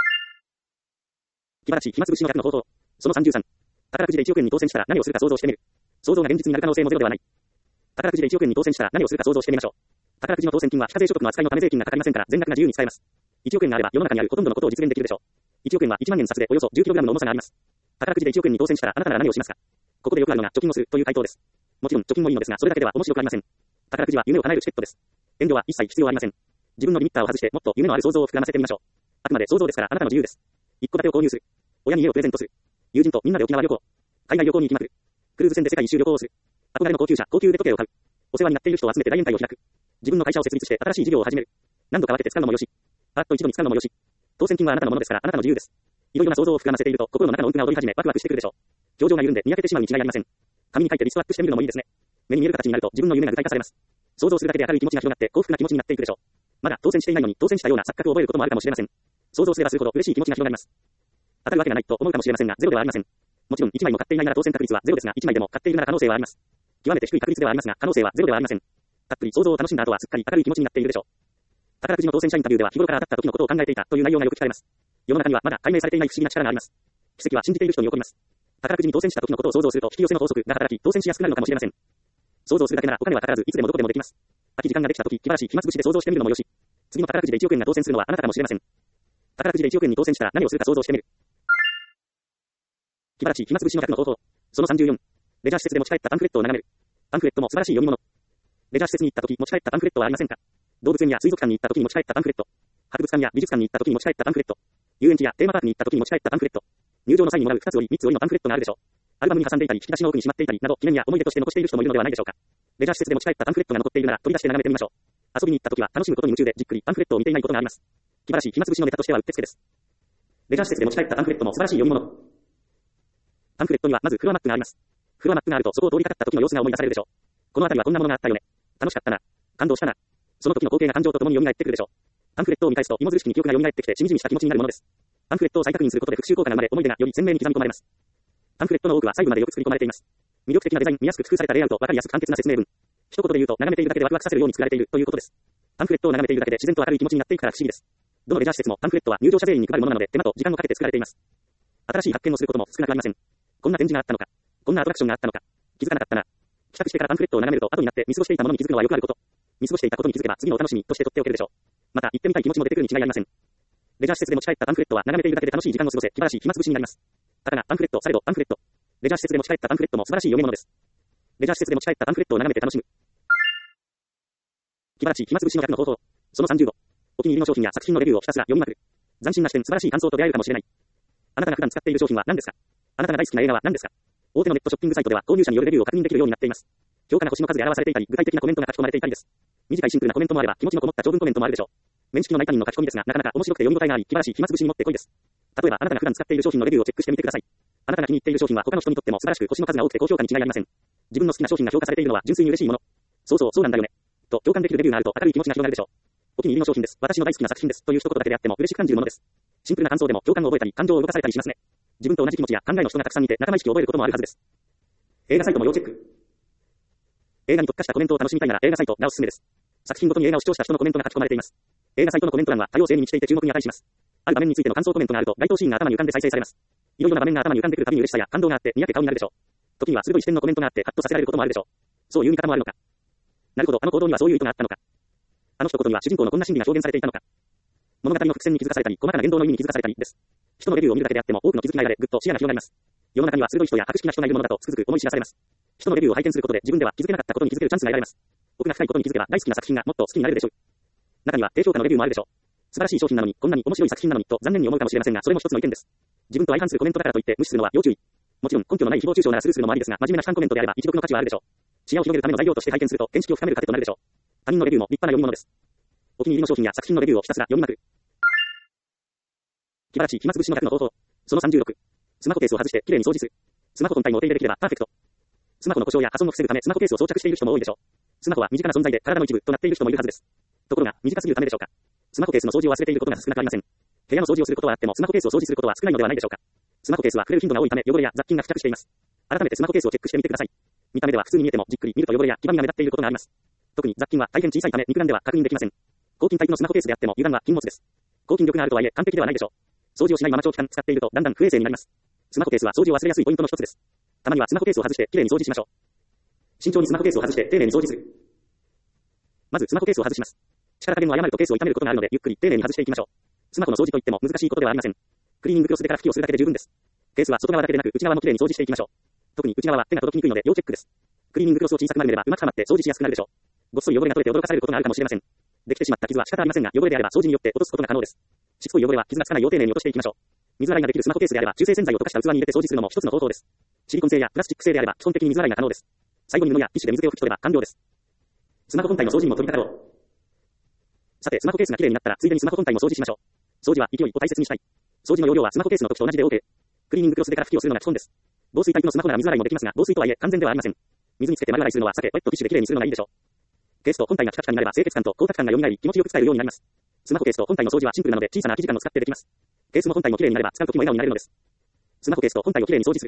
気晴らし暇つぶしの額の方法。その33。宝くじで1億円に当選したら何をするか想像してみる。想像が現実になる可能性もゼロではない。宝くじで1億円に当選したら何をするか想像してみましょう。宝くじの当選金は非課税所得の扱いのため税金がかかりませんから全額が自由に使えます。1億円があれば世の中にあるほとんどのことを実現できるでしょう。1億円は1万円札でおよそ 10kg の重さがあります。宝くじで1億円に当選したらあなたなら何をしますか。ここでよくあるのが貯金をするという回答です。もちろん貯金もいいのですがそれだけでは面白くありません。宝くじは夢を叶えるチケットです。遠慮は一切必要ありません。自分のリミッターを外してもっと夢のある想像を膨らませてみましょう。あくまで想像ですからあなたの自由です。一戸建てを購入する。親に家をプレゼントする。友人とみんなで沖縄旅行。海外旅行に行きまくる。クルーズ船で世界一周旅行をする。憧れの高級車、高級腕時計を買う。お世話になっている人を集めて大宴会を開く。自分の会社を設立して新しい事業を始める。何度か分けて使うのもよし。パッと一度に使うのもよし。当選金はあなたのものですからあなたの自由です。いろいろな想像を膨らませていると心の中の運気が踊り始めワクワクしてくるでしょう。表情が緩んでにやけてしまうに違いありません。紙に書いてリストアップしてみるのもいいですね。目に見える形になると自分の夢が具体化されます。想像するだけで明るい気持ちが広がって幸福な気持ちになっていくでしょう。まだ当選していないのに当選したような錯覚を覚えることもあるかもしれません。想像すればするほど嬉しい気持ちが広がります。当たるわけがないと思うかもしれませんがゼロではありません。もちろん1枚も買っていないなら当選確率はゼロですが1枚でも買っているなら可能性はあります。極めて低い確率ではありますが可能性はゼロではありません。たっぷり想像を楽しんだ後はすっかり明るい気持ちになっているでしょう。宝くじの当選者インタビューでは日頃から当たった時のことを考えていたという内容がよく聞かれます。世の中にはまだ解明されていない不思議な力があります。奇跡は信じている人に起こります。宝くじに当選した時のことを想像すると引き寄せの法則が働き当選しやすくなるのかもしれません。想像するだけならお金はかからずいつでもどこでもできます。空き時間ができた時気晴らし暇つぶしで想像してみるのもよし。次の宝くじで1億円が当選するのはあなたかもしれません。宝くじで1億円に当選したら何をするか想像してみる。気晴らし暇つぶしの額の方法。その34。レジャー施設で持ち帰ったパンフレットを眺める。パンフレットも素晴らしい読み物。レジャー施設に行った時持ち帰ったパンフレットはありませんか。動物園や水族館に行った時に持ち帰ったパンフレット。博物館や美術館に行った時に持ち帰ったパンフレット。遊園地やテーマパークに行った時に持ち帰ったパンフレット。入場の際にもらう2つ折り3つ折りのパンフレットがあるでしょう。アルバムに挟んでいたり引き出しの奥にしまっていたりなど記念や思い出として残している人もいるのではないでしょうか。 レジャー施設で持ち帰ったパンフレットが残っているなら取り出して眺めてみましょう。遊びに行った時は楽しむことに夢中でじっくりパンフレットを見ていないことがあります。気晴らしい暇つぶしのネタとしてはうってつけです。レジャー施設で持ち帰ったパンフレットも素晴らしい読み物。パンフレットにはまずフロアマップがあります。フロアマップがあるとそこを通りかかった時の様子が思い出されるでしょう。この辺りはこんなものがあったよね。楽しかったな。感動したな。その時の光景が感情とともに蘇ってくるでしょう。パンフレットを見返すと芋づる式に記憶が蘇ってきてしみじみした気持ちになるものです。パンフレットを再確認することで復習効果が生まれ思い出がより鮮明に刻み込まれます。パンフレットの多くは細部までよく作り込まれています。魅力的なデザイン、見やすく工夫されたレイアウト、わかりやすく簡潔な説明文。一言で言うと、眺めているだけでワクワクさせるように作られているということです。パンフレットを眺めているだけで自然と明るい気持ちになっていくから不思議です。どのレジャー施設もパンフレットは入場者全員に配るものなので手間と時間をかけて作られています。新しい発見をすることも少なくありません。こんな展示があったのか。こんなアトラクションがあったのか。気づかなかったな。帰宅してからパンフレットを眺めると後になって見過ごしていたものに気づくのはよくあること。見過ごしていたことに気づけば次のお楽しみとして取っておけるでしょう。また行ってみたい気持ちも出てくるに違いありません。レジャー施設で持ち帰ったパンフレットは眺めているだけで楽しい時間を過ごせ、気晴らしい暇つぶしになります。たかがパンフレット、されどパンフレット。レジャー施設で持ち帰ったパンフレットも素晴らしい読み物です。レジャー施設で持ち帰ったパンフレットを眺めて楽しむ。気晴らしい暇つぶしの逆の方法。その30度。お気に入りの商品や作品のレビューをひたすら読みまくる。斬新な視点、素晴らしい感想と出会えるかもしれない。あなたが普段使っている商品は何ですか？あなたが大好きな映画は何ですか？大手のネットショッピングサイトでは購入者によるレビューを確認できるようになっています。評価が星の数で表されていたり、具体的なコメントが書き込まれていたりです。短いシンプルなコメントもあれば、気持ちのこもった長文コメントもあるでしょう。面識のない他人の書き込みですが、なかなか面白くて読み応えがあり、気晴らしい暇つぶしにもってこいです。例えば、あなたが普段使っている商品のレビューをチェックしてみてください。あなたが気に入っている商品は他の人にとっても素晴らしく星の数が多くて高評価に違いありません。自分の好きな商品が評価されているのは純粋に嬉しいもの。そうそう、そうなんだよね。と共感できるレビューがあると明るい気持ちが広がるでしょう。お気に入りの商品です。私の大好きな作品です。という一言だけであっても嬉しく感じるものです。シンプルな感想でも共感を覚えたり、感情を動かされたりしますね。自分と同じ気持ちや考えの人がたくさんいて仲間意識を覚えることもあるはずです。映画サイトも要チェック。映画に特化したコメントを楽しみたいなら映画サイトがおすすめです。作品ごとに映画を視聴した人のコメントが書き込まれています。映画サイトのコメント欄は多様性に満ちていて注目に値します。ある場面についての感想コメントがあると該当シーンが頭に浮かんで再生されます。いろいろな場面が頭に浮かんでくるたびに嬉しさや感動があってにやけ顔になるでしょう。時には鋭い視点のコメントがあってハッとさせられることもあるでしょう。そういう見方もあるのか。なるほど、あの行動にはそういう意図があったのか。あの一言には主人公のこんな心理が表現されていたのか。物語の伏線に気づかされたり、細かな言動の意味に気づかされたりです。人のレビューを見るだけであっても多くの気づきが得られ、ぐっと視野が広がります。世の中には鋭い人や博識な人がいるものだとつくづく思い知らされます。人のレビューを拝見することで自分では気づけなかったことに気づけるチャンスが得られます。奥が深いことに気づけば大好きな作品がもっと好きになれるでしょう。中には低評価のレビューもあるでしょう。素晴らしい商品なのにこんなに面白い作品なのにと残念に思うかもしれませんが、それも一つの意見です。自分と相反するコメントだからといって無視するのは要注意。もちろん根拠のない誹謗中傷ならスルーするのもありですが、真面目な主観コメントであれば一読の価値はあるでしょう。視野を広げるための材料として拝見すると見識を深める糧となるでしょう。他人のレビューも立派な読み物です。お気に入りの商品や作品のレビューをひたすら読みまくる。気晴らしい暇つぶしの逆の方法。その36。スマホケースを外してきれいに掃除する。スマホ本体もお手入れできればパーフェクト。スマホの故障や破損を防ぐためスマホケースを装着している人も多いでしょう。スマホは身近な存在で体の一部となっている人もいるはずです。ところが短すぎるためでしょうか。スマホケースの掃除を忘れていることが少なくありません。部屋の掃除をすることはあってもスマホケースを掃除することは少ないのではないでしょうか。スマホケースは触れる頻度が多いため汚れや雑菌が付着しています。改めてスマホケースをチェックしてみてください。見た目では普通に見えてもじっくり見ると汚れや黄ばみが目立っていることがあります。特に雑菌は大変小さいため肉眼では確認できません。抗菌タイプのスマホケースであっても油断は禁物です。抗菌力があるとはいえ完璧ではないでしょう。掃除をしないまま長期間使っているとだんだん不衛生になります。スマホケースは掃除を忘れやすいポイントの一つです。たまにはスマホケースを外してきれいに掃除しましょう。慎重にスマホケースを外して丁寧に掃除する。まずスマホケースを外します。力加減を誤るとケースを傷めることがあるのでゆっくり丁寧に外していきましょう。スマホの掃除といっても難しいことではありません。クリーニングクロスでから拭きをするだけで十分です。ケースは外側だけでなく内側もきれいに掃除していきましょう。特に内側は手が届きにくいので要チェックです。クリーニングクロスを小さく丸めればうまくはまって掃除しやすくなるでしょう。ごっそり汚れが取れて驚かされることがあるかもしれません。できてしまった傷は仕方ありませんが、汚れであれば掃除によって落とすことが可能です。しつこい汚れは傷がつかないよう丁寧に落としていきましょう。水洗いができるスマホケースであれば中性洗剤を溶かした器に入れて掃除するのも一つの方法です。シリコン製やプラスチック製であれば基本的に水洗いが可能です。最後に布やティッシュで水気を拭き取れば完了です。スマホ本体の掃除にも取り掛かろう。さて、スマホケースがきれいになったらついでにスマホ本体も掃除しましょう。掃除は勢いを大切にしたい。掃除の容量はスマホケースの時と同じで OK。クリーニングクロスでから拭きをするのが基本です。防水タイプのスマホなら水洗いもできますが、防水とはいえ完全ではありません。水につけて丸洗いするのは避け、ウェットティッシュできれいにするのがいいでしょう。ケースと本体がピカピカになれば清潔感と光沢感が蘇り気持ちよく使えるようになります。スマホケースと本体の掃除はシンプルなので小さな生地感を使ってできます。ケースも本体もきれいになれば使う時も笑顔になれるのです。スマホケースと本体をきれいに掃除する。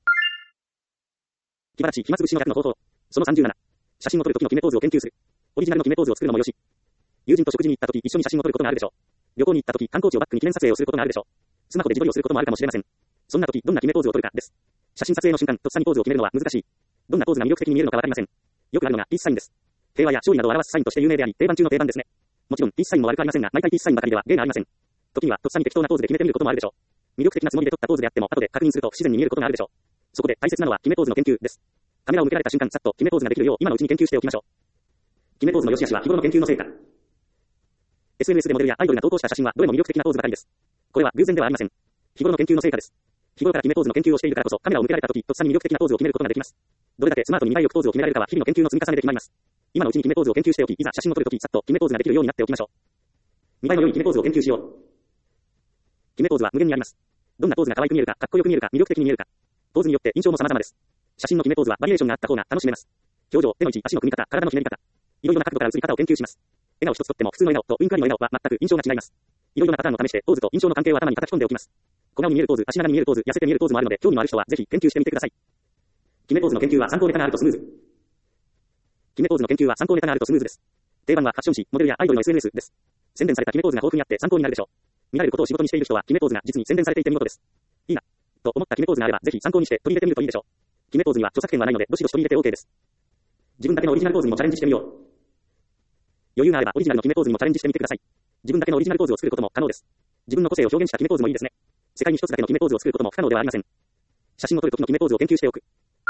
気晴らしい暇つぶしの逆の方法。その37。写真を撮る時の決めポーズを研究する。オリジナルの決めポーズを作るのもよし。友人と食事に行った時一緒に写真を撮ることがあるでしょう。旅行に行った時観光地をバックに記念撮影をすることがあるでしょう。スマホで自撮りをすることもあるかもしれません。そんな時どんな決めポーズを撮るかです。写真撮影の瞬間とっさにポーズを決めるのは難しい。どんなポーズが魅力的に見えるのかわかりません。よくあるのがピースサインです。平和や勝利などを表すサインとして有名であり定番中の定番ですね。もちろんピースサインも悪くありませんが毎回ピースサインばかりでは例がありません。時にはとっさに適当なポーズで決めてみることもあるでしょう。魅力的なつもりで撮ったポーズであっても後で確認すると不自然に見えることがあるでしょう。そこで大切なのは決めポーズの研究です。カメラを向けられた瞬間さっと決めポーズができるよう今のうちに研究しておきましょう。決めポーズの良し悪しは日頃の研究の成果。SNS でモデルやアイドルが投稿した写真はどれも魅力的なポーズばかりです。これは偶然ではありません。日頃の研究の成果です。日頃から決めポーズの研究をしているからこそカメラを向けられた時とっさに魅力的なポーズを決めることができます。 どれだけスマートに見栄えよくポーズを決められるかは日々の研究の積み重ねで決まります。今のうちに決めポーズを研究しておき、いざ写真を撮るとき、さっと決めポーズができるようになっておきましょう。見栄えの良い決めポーズを研究しよう。決めポーズは無限にあります。どんなポーズが可愛く見えるか、かっこよく見えるか、魅力的に見えるか。ポーズによって印象も様々です。写真の決めポーズはバリエーションがあった方が楽しめます。表情、手の位置、足の組み方、体のひねり方。いろいろな角度から映り方を研究します。笑顔一つとっても普通の笑顔とウインクありの笑顔は全く印象が違います。いろいろなパターンを試してポーズと印象の関係を頭に叩き込んでおきます。小顔に見えるポーズ、足長に見えるポーズ、痩せて見えるポーズもあるので、興味のある人はぜひ研究してみてください。決めポーズの研究は参考ネタがあるとスムーズ。決めポーズの研究は参考ネタがあるとスムーズです。定番はファッション誌、モデルやアイドルの SNS です。宣伝された決めポーズが豊富にあって参考になるでしょう。見られることを仕事にしている人は決めポーズが実に宣伝されていて見事です。いいなと思った決めポーズがあればぜひ参考にして取り入れてみるといいでしょう。決めポーズには著作権はないのでどしどし取り入れて OK です。自分だけのオリジナルポーズにもチャレンジしてみよう。余裕があればオリジナルの決めポーズにもチャレンジしてみてください。自分だけのオリジナルポーズを作ることも可能です。自分の個性を表現した決めポーズもいいですね。世界に一つだけの決めポーズを作ることも不可能ではありません。写真を撮るときの決めポーズを研究しておく。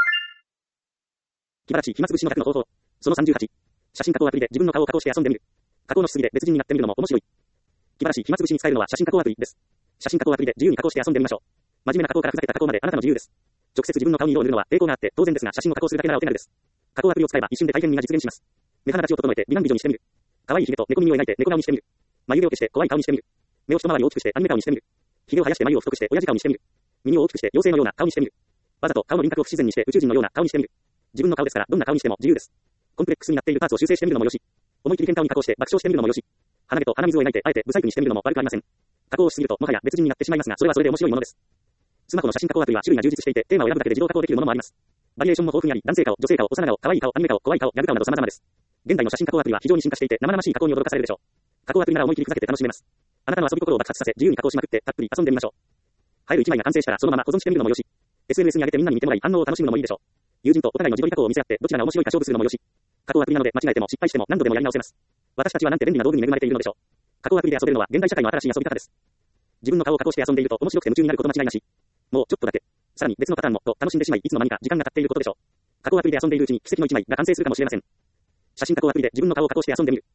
気晴らし暇つぶしの100の方法。その38。写真加工アプリで自分の顔を加工して遊んでみる。加工のしすぎで別人になってみるのも面白い。気晴らし暇つぶしに使えるのは写真加工アプリです。写真加工アプリで自由に加工して遊んでみましょう。真面目な加工からふざけた加工まであなたの自由です。直接自分の顔に色を塗るのは抵抗があって当然ですが写真を加工するだけならお手軽です。加工アプリを使えば一瞬で体験が実現します。目鼻立ちを整えて美男美女にしてみる。可愛い髭と猫耳を描いて猫顔にしてみる。眉毛を消して怖い顔にしてみる。目を一回り大きくしてアニメ顔にしてみる。髭を生やして眉を太くして親父顔にしてみる。耳を大きくして妖精のような顔にしてみる。わざと顔の輪郭を不自然にして宇宙人のような顔にしてみる。自分の顔ですからどんな顔にしても自由です。コンプレックスになっているパーツを修正してみるのもよし。思い切り変顔に加工して爆笑してみるのもよし。鼻毛と鼻水を描いてあえてブサイクにしてみるのも悪くありません。加工をしすぎるともはや別人になってしまいますがそれはそれで面白いものです。スマホの写真加工アプリは種類が充実していてテーマを選ぶだけで自動加工できるものもあります。バリエーションも豊富にあり男性顔、女性顔、幼顔、可愛い顔、アニメ顔、怖い顔、ギャグ顔など様々です。現代の写真加工アプリは非常に進化していて生々しい加工に驚かされるでしょう。加工アプリなら思い切りふざけて楽しめます。あなたの遊び心を爆発させ自由に加工しまくってたっぷり遊んでみましょう。映える一枚が完成したらそのまま保存してみるのもよし。SNS に上げてみんなに見てもらい反応を楽しむのもいいでしょう。友人とお互いの自撮り加工を見せ合ってどちらが面白いか勝負するのもよし。加工アプリなので間違えても失敗しても何度でもやり直せます。私たちはなんて便利な道具に恵まれているのでしょう。加工アプリで遊べるのは現代社会の新しい遊び方です。自分の顔を加工して遊んでいると面白くて夢中になること間違いなし。もうちょっとだけ。さらに別のパターンもと楽しんでしまいいつの間にか時間が経っていることでしょう。加工アプリで遊んでいるうちに奇跡の一枚が完成するかもしれません。写真加工アプリで自分の顔を加工して遊んでみる。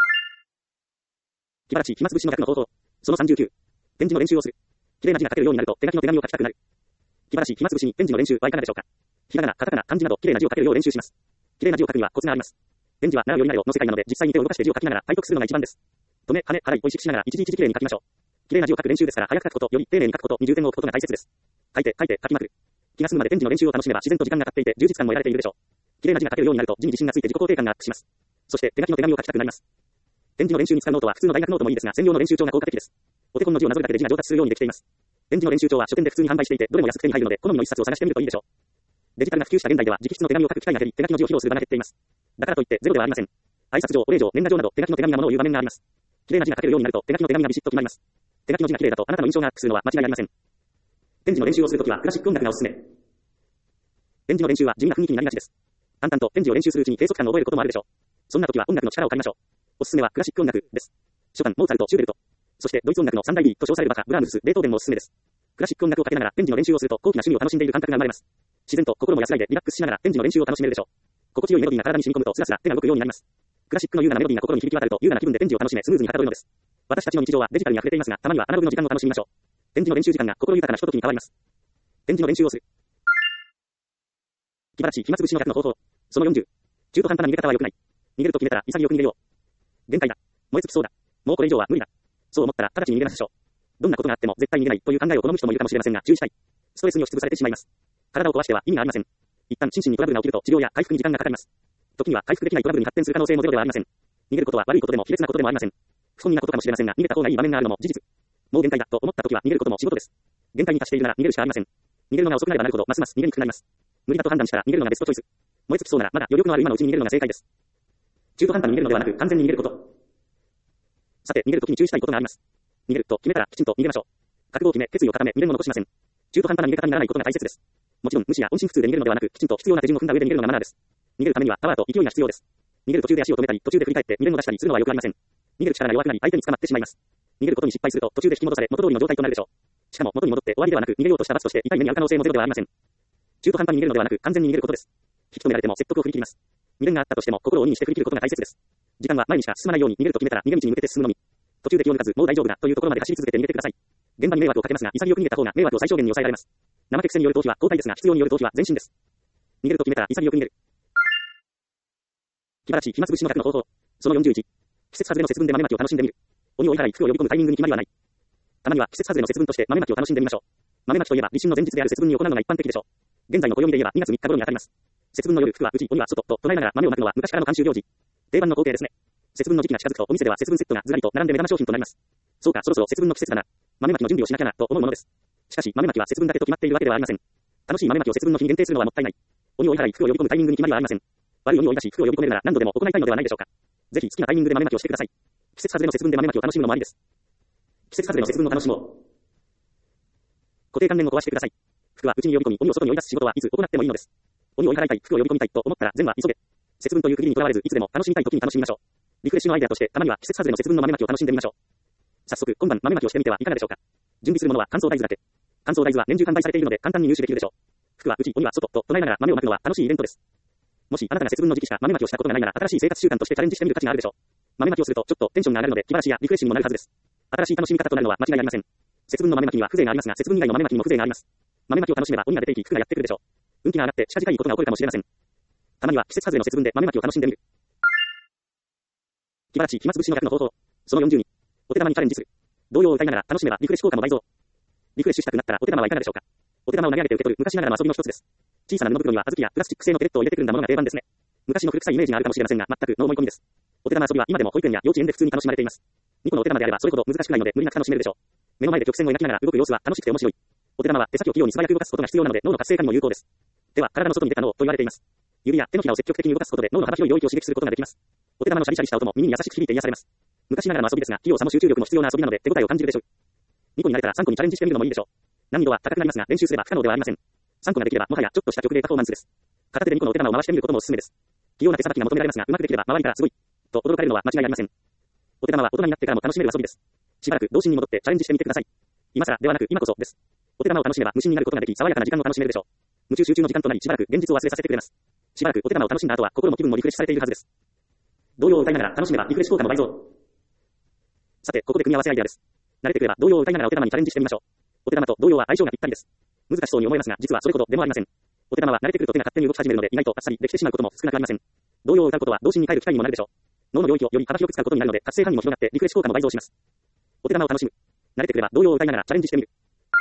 気晴らし暇つぶしの100の方法。その39。ペン字の練習をする。綺麗な字が書けるようになると手書きの手紙を書きたくなる。気晴らし暇つぶしにペン字の練習はいかがでしょうか。ひらがな、カタカナ、漢字など綺麗な字を書けるよう練習します。綺麗な字を書くにはコツがあります。ペン字はなるよりなるの世界なので実際に手を動かして字を書きながら体得するのが一番です。止め、跳ね、払いを意識しながら一字一字綺麗に書きましょう。綺麗な字を書く練習ですから早く書くことより丁寧に書くことに重点を置くことが大切です。書いて書きまくる。気が済むまでペン字の練習を楽しめば自然と時間が経っていて充実感も得られているでしょう。綺麗な字が書けるようになると字に自信がついて自己肯定感がアップします。そして手書きの手紙を書きたくなります。ペン字の練習に使うノートは普通の大学ノートもいいですが専用の練習帳が効果的です。お手本の字をなぞるだけで字が上達するようにできています。ペン字の練習帳は書店で普通に販売していてどれも安く手に入るので好みの一冊を探してみるといいでしょう。デジタルが普及した現代では直筆の手紙を書く機会が減り手書きの字を披露する場が減っています。だからといってゼロではありません。挨拶状、お礼状、年賀状など手書きの手紙がものを言う場面があります。綺麗な字が書けるようになると手書きの手紙がビシッと決まります。手書きの字が綺麗だとあなたの印象がアップするのは間違いありません。ペン字の練習をするときはクラシック音楽がおすすめ。ペン字の練習は地味な雰囲気になりがちです。淡々とペン字を練習するうちに閉塞感を覚えることもあるでしょう。そんな時は音楽の力を借りましょう。おすすめはクラシック音楽です。ショパン、モーツァルト、シューベルト。そしてドイツ音楽の三大 B と称されるバカ、ブラームス、ベートーベンもおすすめです。クラシック音楽をかけながらペン字の練習をすると高貴な趣味を楽しんでいる感覚が生まれます。自然と心も安らいでリラックスしながらペン字の練習を楽しめるでしょう。心地よいメロディーが体に染み込むとスラスラ手が動くようになります。クラシックの優雅なメロディーが心に響き渡ると優雅な気分でペンジを楽しめスムーズにはかどるのです。私たちの日常はデジタルに溢れていますが、たまにはアナログの時間を楽しみましょう。ペン字の練習時間が心豊かなひとときに変わります。ペン字の練習をする。気晴らし暇つぶしの100の方法。その40。中途半端な逃げ方は良くない。逃げると決めたら潔く逃げよう。限界だ。燃え尽きそうだ。もうこれ以上は無理だ。そう思ったら直ちに逃げましょう。どんなことがあっても絶対逃げないという考えを好む人もいるかもしれませんが注意したい。ストレスに押しつぶされてしまいます。体を壊しては意味がありません。一旦心身にトラブルが起きると治療や回復に時間がかかります。時には回復できないトラブルに発展する可能性もゼロではありません。逃げることは悪いことでも卑劣なことでもありません。不本意なことかもしれませんが逃げた方がいい場面があるのも事実。もう限界だと思った時は逃げることも仕事です。限界に達しているなら逃げるしかありません。逃げるのが遅くなればなるほどますます逃げにくくなります。無理だと判断したら逃げるのがベストチョイス。燃え尽きそうならまだ余力のある今のうちに逃げるのが正解です。中途半端に逃げるのではなく完全に逃げること。さて逃げるときに注意したいことがあります。逃げると決めたらきちんと逃げましょう。覚悟を決め決意を固め未練も残しません。中途半端な逃げ方にならないことが大切です。もちろん無視や音信不通で逃げるのではなくきちんと必要な手順を踏んだ上で逃げるのがマナーです。逃げるためにはパワーと勢いが必要です。逃げる途中で足を止めたり途中で振り返って未練を出したりするのは良くありません。逃げる力が弱くなり相手に捕まってしまいます。逃げることに失敗すると途中で引き戻され元通りの状態となるでしょう。しかも元に戻って終わりではなく逃げようとした罰として痛い目に遭う可能性もゼロではありません。中途半端に逃げるのではなく完全に逃げることです。引き止められても説得を振り切ります。未練があったとしても心を鬼にして振り切ることが大切です。時間は前にしか進まないように逃げると決めたら逃げ道に向けて進むのみ。途中で気を抜かずもう大丈夫だというところまで走り続けて逃げてください。現場に迷惑をかけますが潔く逃げた方が迷惑を最小限に抑えられます。怠け癖による逃避は後退ですが必要による逃避は前進です。 逃げると決めたら潔く逃げる。気晴らし、暇つぶしの100の方法。その41。季節外れの節分で豆まきを楽しんでみる。鬼を追い払い福を呼び込むタイミングに決まりはない。たまには季節外れの節分として豆まきを楽しんでみましょう。豆まきといえば立春の前日である節分に行うのが一般的でしょう。現在の暦で言えば2月3日頃に当たります。節分の夜、福は内、鬼は外と唱えながら豆をまくのは昔からの慣習行事。定番の光景ですね。節分の時期が近づくとお店では節分セットがずらりと並んで目玉商品となります。そうか、そろそろ節分の季節だな。豆まきの準備をしなきゃな、と思うものです。しかし、豆まきは節分だけと決まっているわけではありません。楽しい豆まきを節分の日に限定するのはもったいない。鬼を追い払い福を呼び込むタイミングに決まりはありません。悪い鬼を追い出し福を呼び込めるなら何度でも行いたいのではないでしょうか。ぜひ好きなタイミングで豆まきをしてください。季節外れの節分で豆まきを楽しむのもありです。季節外れの節分の楽しもう。固定観念を壊してください。福は内に呼び込み、鬼を外に追い出す仕事はいつ行ってもいいのです。鬼を追い払いたい、福を呼び込みたいと思ったら善は急げ。節分という区切りにとらわれず、いつでも楽しみたい時に楽しみましょう。リフレッシュのアイデアとして、たまには季節外れの節分の豆まきを楽しんでみましょう。早速、今晩豆まきをしてみてはいかがでしょうか。準備するものは乾燥大豆だけ。乾燥大豆は年中販売されているので簡単に入手できるでしょう。福は内、鬼は外と唱えながら豆をまくのは楽しいイベントです。もしあなたが節分の時期しか豆まきをしたことがないなら新しい生活習慣としてチャレンジしてみる価値があるでしょう。豆まきをするとちょっとテンションが上がるので気晴らしやリフレッシュにもなるはずです。新しい楽しみ方となるのは間違いありません。節分の豆まきには風情がありますが、節分以外の豆まきにも風情があります。豆まきを楽しめば鬼が出ていき、福がやってくるでしょう。運気が上がって近々いいことが起こるかもしれません。たまには季節外れの節分で豆まきを楽しんでみる。気晴らし、暇つぶしの100の方法。その40に。お手玉にチャレンジする。童謡を歌いながら楽しめばリフレッシュ効果も倍増。リフレッシュしたくなったらお手玉はいかがでしょうか。お手玉を投げ上げて受け取る昔ながらの遊びの一つです。小さな布袋には小豆やプラスチック製のペレットを入れてくるんだものが定番ですね。昔の古臭いイメージがあるかもしれませんが、全くの思い込みです。お手玉遊びは今でも保育園や幼稚園で普通に楽しまれています。2個のお手玉であればそれほど難しくないので無理なく楽しめるでしょう。目の前で曲線を描きながら動く様子は楽しくて面白い。お手玉は手先を器用に素早く動かすことが必要なので脳の活性化にも有効です。手は体の外に出た脳と言われています。指や手のひらを積極的に動かすことで脳の幅広い領域を刺激することができます。お手玉のシャリシャリした音も耳に優しく響いて癒されます。昔ながらの遊びですが、器用さも集中力も必要な遊びなので手応えを感じるでしょう。2個になれたら3個にチャレンジしてみるのもいいでしょう。難易度は高くなりますが練習すれば不可能ではありません。3個ができればもはやちょっとした曲芸パフォーマンスです。片手で2個のお手玉を回してみることもおすすめです。器用な手さばきが求められますが、うまくできれば周りからすごいと驚かれるのは間違いありません。お手玉は大人になってからも楽しめる遊びです。しばらく童心に戻ってチャレンジしてみてください。今更ではなく今こそです。お手玉を楽しめば無心になることができ、爽やかな時間を楽しめるでしょう。無中集中の時間となり、しばらく現実を忘れさせてくれます。しばらくお手玉を楽しんだ後は心も気分もリフレッシュされているはずです。童謡を歌いながら楽しめばリフレッシュ効果も倍増。さて、ここで組み合わせアイデアです。慣れてくれば童謡を歌いながらお手玉にチャレンジしてみましょう。お手玉と童謡は相性がぴったりです。難しそうに思えますが、実はそれほどでもありません。お手玉は慣れてくると手が勝手に動き始めるので、意外とあっさりできてしまうことも少なくありません。童謡を歌うことは童心に帰る機会にもなるでしょう。脳の領域をより幅広く使うことになるので、活性範囲も広がってリフレッシュ効果も倍増します。お手玉を楽しむ。慣れてくれば童謡を歌いながらチャレンジしてみる。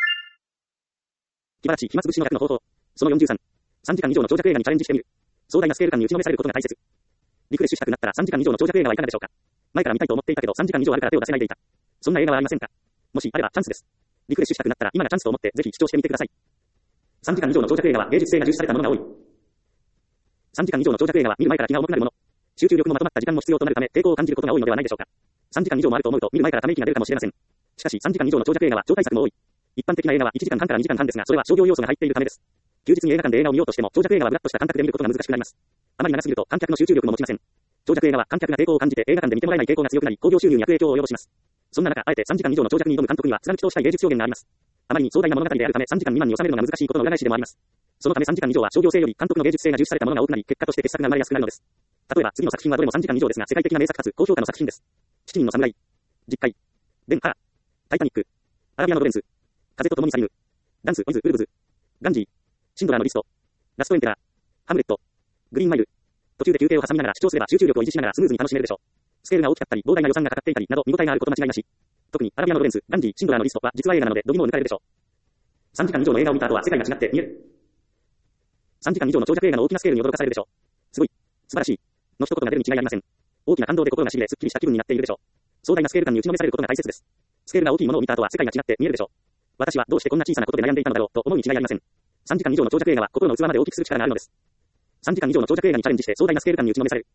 気晴らし、暇つぶしの100の方法。その43。3時間以上の長尺映画にチャレンジしてみる。壮大なスケール感に打ちのめされることが大切。リフレッシュしたくなったら3時間以上の長尺映画はいかがでしょうか。前から見たいと思っていたけど3時間以上あるから手を出せないでいた。そんな映画はありませんか。もしあればチャンスです。リフレッシュしたくなったら今がチャンスと思ってぜひ視聴してみてください。3時間以上の長尺映画は芸術性が重視されたものが多い。3時間以上の長尺映画は見る前から気が重くなるもの。集中力もまとまった時間も必要となるため抵抗を感じることが多いのではないでしょうか。3時間以上もあると思うと見る前からため息が出るかもしれません。しかし3時間以上の長尺映画は超大作も多い。一般的な映画は1時間半から2時間半ですが、それは商業要素が入っているためです。休日に映画館で映画を見ようとしても長尺映画はブラッとした感覚で見ることが難しくなります。あまり長すぎると観客の集中力も持ちません。長尺映画は観客が抵抗を感じて映画館で見てもらえない傾向が強くなり、興行収入に悪影響を及ぼします。そんな中、あえて3時間以上の長尺に挑む監督には貫き通したい芸術表現があります。あまりに壮大な物語であるため3時間未満に収めるのが難しいことの裏返しでもあります。そのため3時間以上は商業性より監督の芸術性が重視されたものが多くなり、結果として傑作が生まれやすくなるのです。例えば次の作品はどれも3時間以上ですが世界的な名作かつ高評価の作品です。七人の侍、実会、ベン・ハー、タイタニック、アラビアのロレンス、風と共に去りぬ、ダンス・ウィズ・ウルブズ、ガンジー、シンドラーのリスト、ラストエンペラー、ハムレット、グリーンマイル、途中で休憩を挟みながら視聴すれば集中力を維持しながらスムーズに楽しめるでしょう。スケールが大きかったり膨大な予算がかかっていたりなど見応えがあること間違いなし。特にアラビアのロレンス、ガンジー、シンドラーのリストは実話映画なので度肝を抜かれるでしょう。3時間以上の映画を見た後は世界が違って見える。3時間以上の長尺映画の大きなスケールに驚かされるでしょう。すごい、素晴らしいの一言が出るに違いありません。大きな感動で心がしびれすっきりした気分になっているでしょう。壮大なスケール感に打ちのめされることが大切です。スケールが大きいものを見た後は世界が違って見えるでしょう。私はどうしてこんな小さなことで悩んでいたのだろうと思うに違いありません。3時間以上の長尺映画は心の器まで大きくする力があるのです。3時間以上の長尺映画にチャレンジして壮大なスケール感に打ちのめされる。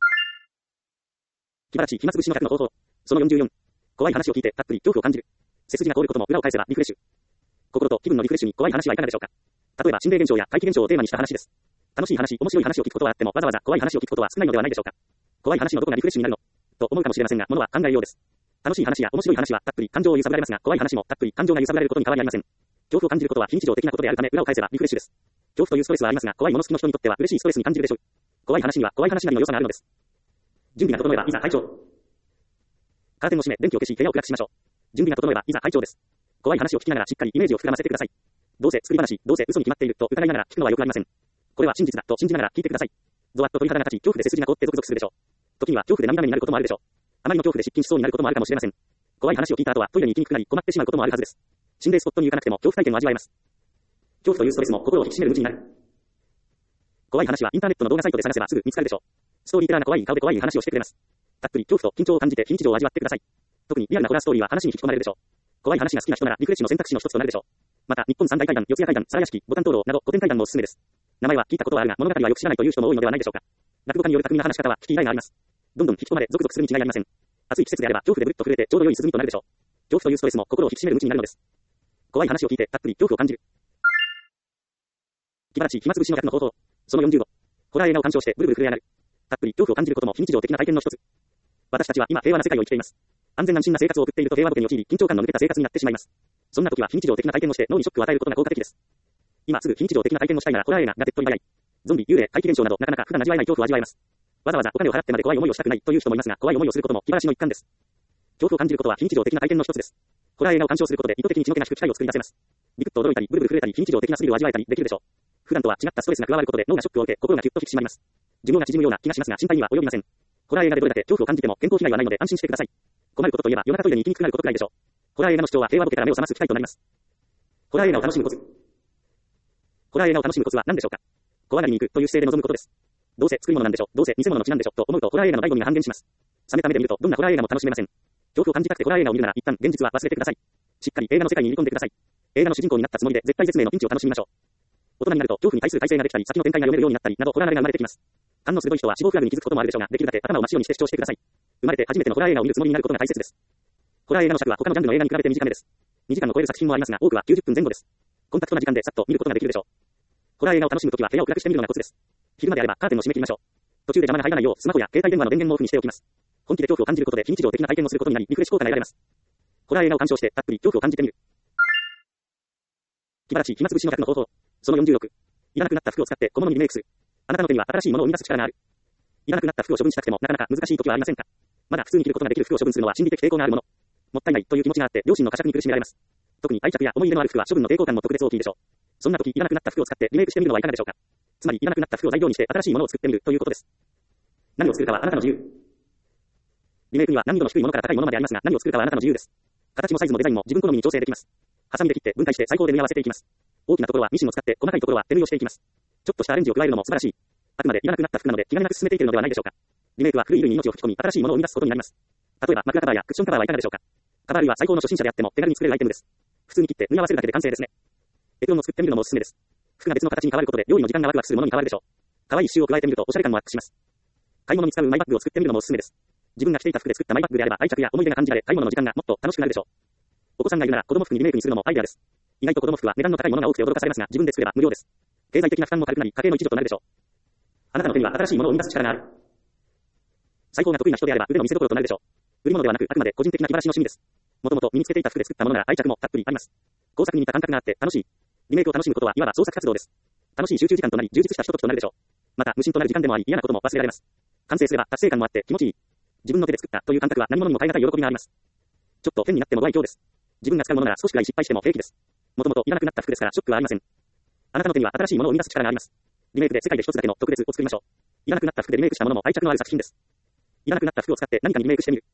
気晴らし、暇つぶしの100の方法。その44。怖い話を聞いてたっぷり恐怖を感じる。背筋が凍ることも裏を返せばリフレッシュ。心と気分のリフレッシュに怖い話はいかがでしょうか。例えば心霊現象や怪奇現象をテーマにした話です。楽しい話、面白い話を聞くことはあってもわざわざ怖い話を聞くことは少ないのではないでしょうか。怖い話のどこがリフレッシュになるのと思うかもしれませんが、ものは考えようです。楽しい話や面白い話はたっぷり感情を揺さぶられますが、怖い話もたっぷり感情が揺さぶられることに変わりありません。恐怖を感じることは非日常的なことであるため裏を返せばリフレッシュです。恐怖というストレスはありますが、怖いもの好きの人にとっては嬉しいストレスに感じるでしょう。怖い話には怖い話なりの良さがあるのです。準備が整えばいざ拝聴。カーテンを閉め電気を消し部屋を暗くしましょう。準備が整えばいざ拝聴です。怖い話を聞きながらしっかりイメージを膨らませてください。どうせ作り話、どうせ嘘に決まっていると疑いながら聞くのは良くありません。 これは真実だと信じながら聞いてください。ゾワッと鳥肌が立ち、恐怖で背筋が凍ってゾクゾクするでしょう。時には恐怖で涙目になることもあるでしょう。あまりの恐怖で失禁しそうになることもあるかもしれません。怖い話を聞いた後はトイレに行きにくくなり困ってしまうこともあるはずです。心霊スポットに行かなくても恐怖体験を味わえます。恐怖というストレスも心を引き締める無知になる。怖い話はインターネットの動画サイトで探せばすぐ見つかるでしょう。ストーリーテラーが怖い顔で怖い話をしてくれます。たっぷり恐怖と緊張を感じて非日常を味わってください。特にリアルなホラーストーリーは話に引き込まれるでしょう。怖い話が好きな人ならリフレッシュの選択肢の一つとなるでしょう。また、日本三大階段、四谷階段、皿屋敷、ボタン灯籠など古典階段もおすすめです。名前は聞いたことはあるが、物語はよく知らないという人も多いのではないでしょうか。落語家による巧みな話し方は聞きがいがあります。どんどん引き込まれ、ゾクゾクするに違いありません。暑い季節であれば、恐怖でブルッと震えてちょうど良い涼みとなるでしょう。恐怖というストレスも心を引き締める無知になるのです。怖い話を聞いて、たっぷり恐怖を感じる。気晴らしい暇つぶしの逆の方法。その45。ホラー映画を鑑賞してブルブル震え上がる。たっぷり恐怖を感じることも非日常的な体験の一つ。私たちは今平和な世界を生きています。安全安心な生活を送っていると平和ボケに陥り、緊張感の抜けた生活になってしまいます。そんな時は非日常的な体験をして脳にショックを与えることが効果的です。今すぐ非日常的な体験をしたいならホラー映画が手っ取り早い。ゾンビ、幽霊、怪奇現象などなかなか普段味わえない恐怖を味わえます。わざわざお金を払ってまで怖い思いをしたくないという人もいますが、怖い思いをすることも気晴らしの一環です。恐怖を感じることは非日常的な体験の一つです。ホラー映画を鑑賞することで意図的に血の気なしく機会を作り出せます。ビクッと驚いたり、ブルブル震えたり、非日常的なスリルを味わえたりできるでしょう。普段とは違ったストレスが加わることで脳がショックを受け、心がキュッと引き締まります。寿命が縮むような気がしますが心配には及びません。ホラー映画でどれだけ恐怖を感じても健康被害はないので安心してください。困ることといえば夜中トイレに行きにくくなることくらいでしょう。ホラー映画の主張は平和ボケから目を覚ます機会となります。ホラー映画を楽しむコツ。ホラー映画を楽しむコツは何でしょうか。怖がりに行くという姿勢で臨むことです。どうせ作り物なんでしょ、どうせ偽物の血なんでしょと思うとホラー映画の醍醐味が半減します。冷めた目で見るとどんなホラー映画も楽しめません。恐怖を感じたくてホラー映画を見るなら一旦現実は忘れてください。しっかり映画の世界に入り込んでください。映画の主人公になったつもりで絶対絶命のピンチを楽しみましょう。大人になると恐怖に対する耐性ができたり先の展開が読めるようになったりなどホラー慣れが生まれてきます。勘の鋭い人は死亡フラグに気づくこともあるでしょうが、できるだけ頭を真っ白にして主張してください。生まれて初めてのホラー映画を見るつもりになることが大切です。ホラー映画の尺は他のジャンルの映画に比べて短めです。2時間を超える作品もありますが、多くは90分前後です。コンパクトな時間でさっと見ることができるでしょう。ホラー映画を楽しむときは部屋を暗くしてみるのがコツです。昼間であればカーテンを閉め切りましょう。途中で邪魔が入らないようスマホや携帯電話の電源もオフにしておきます。本気で恐怖を感じることで非日常的な体験をすることになり、リフレッシュ効果が得られます。ホラー映画を鑑賞してたっぷり恐怖を感じてみる。気晴らしい暇つぶしの逆の方法。その46。いらなくなった服を使って小物にリメイクする。あなたの手には新しいものを生み出す力がある。いらなくなった服を処分したくてもなかなか難しい時はありませんか。まだ普通に着ることができる服を処分するのは心理的抵抗があるもの。もったいないという気持ちがあって良心の呵責に苦しめられます。特に愛着や思い入れのある服は処分の抵抗感も特別大きいでしょう。そんな時いらなくなった服を使ってリメイクしてみるのはいかがでしょうか。つまりいらなくなった服を材料にして新しいものを作ってみるということです。何を作るかはあなたの自由。リメイクには難易度の低いものから高いものまでありますが、何を作るかはあなたの自由です。形もサイズもデザインも自分好みに調整できます。ハサミで切って分解して最高で縫い合わせていきます。大きなところはミシンを使って細かいところは手縫いをしていきます。ちょっとしたアレンジを加えるのも素晴らしい。あくまでいらなくなった服なので気兼ねなく進めていけるのではないでしょうか。リメイクは古い衣類に命を吹き込み新しいものを生み出すことになります。例えば枕カバーやクッションカバーはいかがでしょうか。カバー類は最高の初心者であっても手軽に作れるアイテムです。普通に切って縫い合わせるだけで完成ですね。エプロンを作ってみるのもおすすめです。服が別の形に変わることで料理の時間がワクワクするものに変わるでしょう。可愛い刺繍を加えてみるとおしゃれ感もアップします。買い物に使うマイバッグを作ってみるのもおすすめです。自分が着ていた服で作ったマイバッグであれば愛着や思い出が感じられ、買い物の時間がもっと楽しくなるでしょう。お子さんがいるなら子供服にリメイクにするのもアイデアです。意外と子供服は値段の高いものが多くて驚かされますが、自分で作れば無料です。経済的な負担も軽くなり、家計の一助となるでしょう。あなたの手には新しいものを生み出す力がある。裁縫が得意な人であれば腕の見せ所となるでしょう。売るものではなく、あくまで個人的な気晴らしの趣味です。もともと身につけていた服で作ったものなら愛着もたっぷりあります。工作に似た感覚があって楽しい。リメイクを楽しむことはいわば創作活動です。楽しい集中時間となり、充実したひとときとなるでしょう。また、無心となる時間でもあり、嫌なことも忘れられます。完成すれば達成感もあって気持ちいい。自分の手で作ったという感覚は何者にも代え難い喜びがあります。ちょっと変になってもご愛嬌です。自分が使うものなら少しくらい失敗しても平気です。もともといらなくなった服ですからショックはありません。あなたの手には新しいものを生み出す力があります。リメイクで世界で一つだけの特別を作りましょう。いらなくなった服でリメイクしたものも愛着のある作品です。いらなくなった服を使って何かにリメイクしてみる。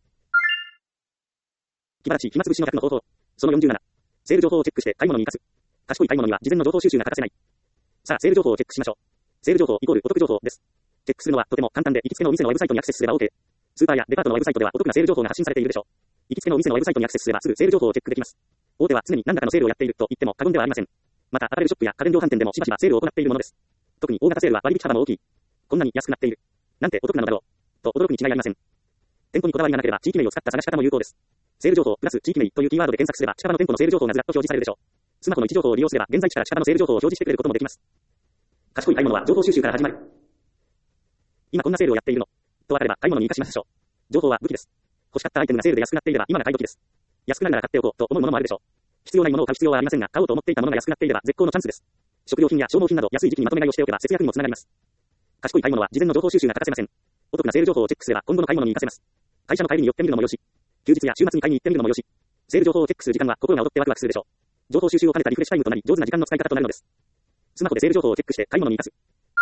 気晴らしい暇つぶしの逆の方法。その47。セール情報をチェックして買い物に生かす。賢い買い物には事前の情報収集が欠かせない。さあ、セール情報をチェックしましょう。セール情報イコールお得情報です。チェックするのはとても簡単で、行きつけのお店のウェブサイトにアクセスすれば OK。スーパーやデパートのウェブサイトではお得なセール情報が発信されているでしょう。行きつけのお店のウェブサイトにアクセスすればすぐセール情報をチェックできます。大手は常に何らかのセールをやっていると言っても過言ではありません。また、アパレルショップや家電量販店でもしばしばセールを行っているものです。特に大型セールは割引幅も大きい。こんなに安くなっている。なんてお得なのだろう。と驚くに違いありません。店舗にこだわりがなければ地域名を使った探し方も有効です。セール情報プラス地域名というキーワードで検索すれば近場の店舗のセール情報がずらっと表示されるでしょう。スマホの位置情報を利用すれば現在地から近場のセール情報を表示してくれることもできます。賢い買い物は情報収集から始まる。今こんなセールをやっているの。とわかれば買い物に活かしましょう。情報は武器です。欲しかったアイテムがセールで安くなっていれば今が買い時です。安くなるなら買っておこうと思うものもあるでしょう。必要ないものを買う必要はありませんが、買おうと思っていたものが安くなっていれば絶好のチャンスです。食料品や消耗品など安い時期にまとめ買いをしておけば節約にもつながります。賢い買い物は事前の情報収集が欠かせません。お得なセール情報をチェックすれば今後の買い物に活かせます。会社の帰りに寄ってみるのもよし、休日や週末に買いに行ってみるのもよし、セール情報をチェックする時間は心が躍ってワクワクするでしょう。情報収集を兼ねたリフレッシュタイムとなり上手な時間の使い方となるのです。スマホでセール情報をチェックして買い物に活かす。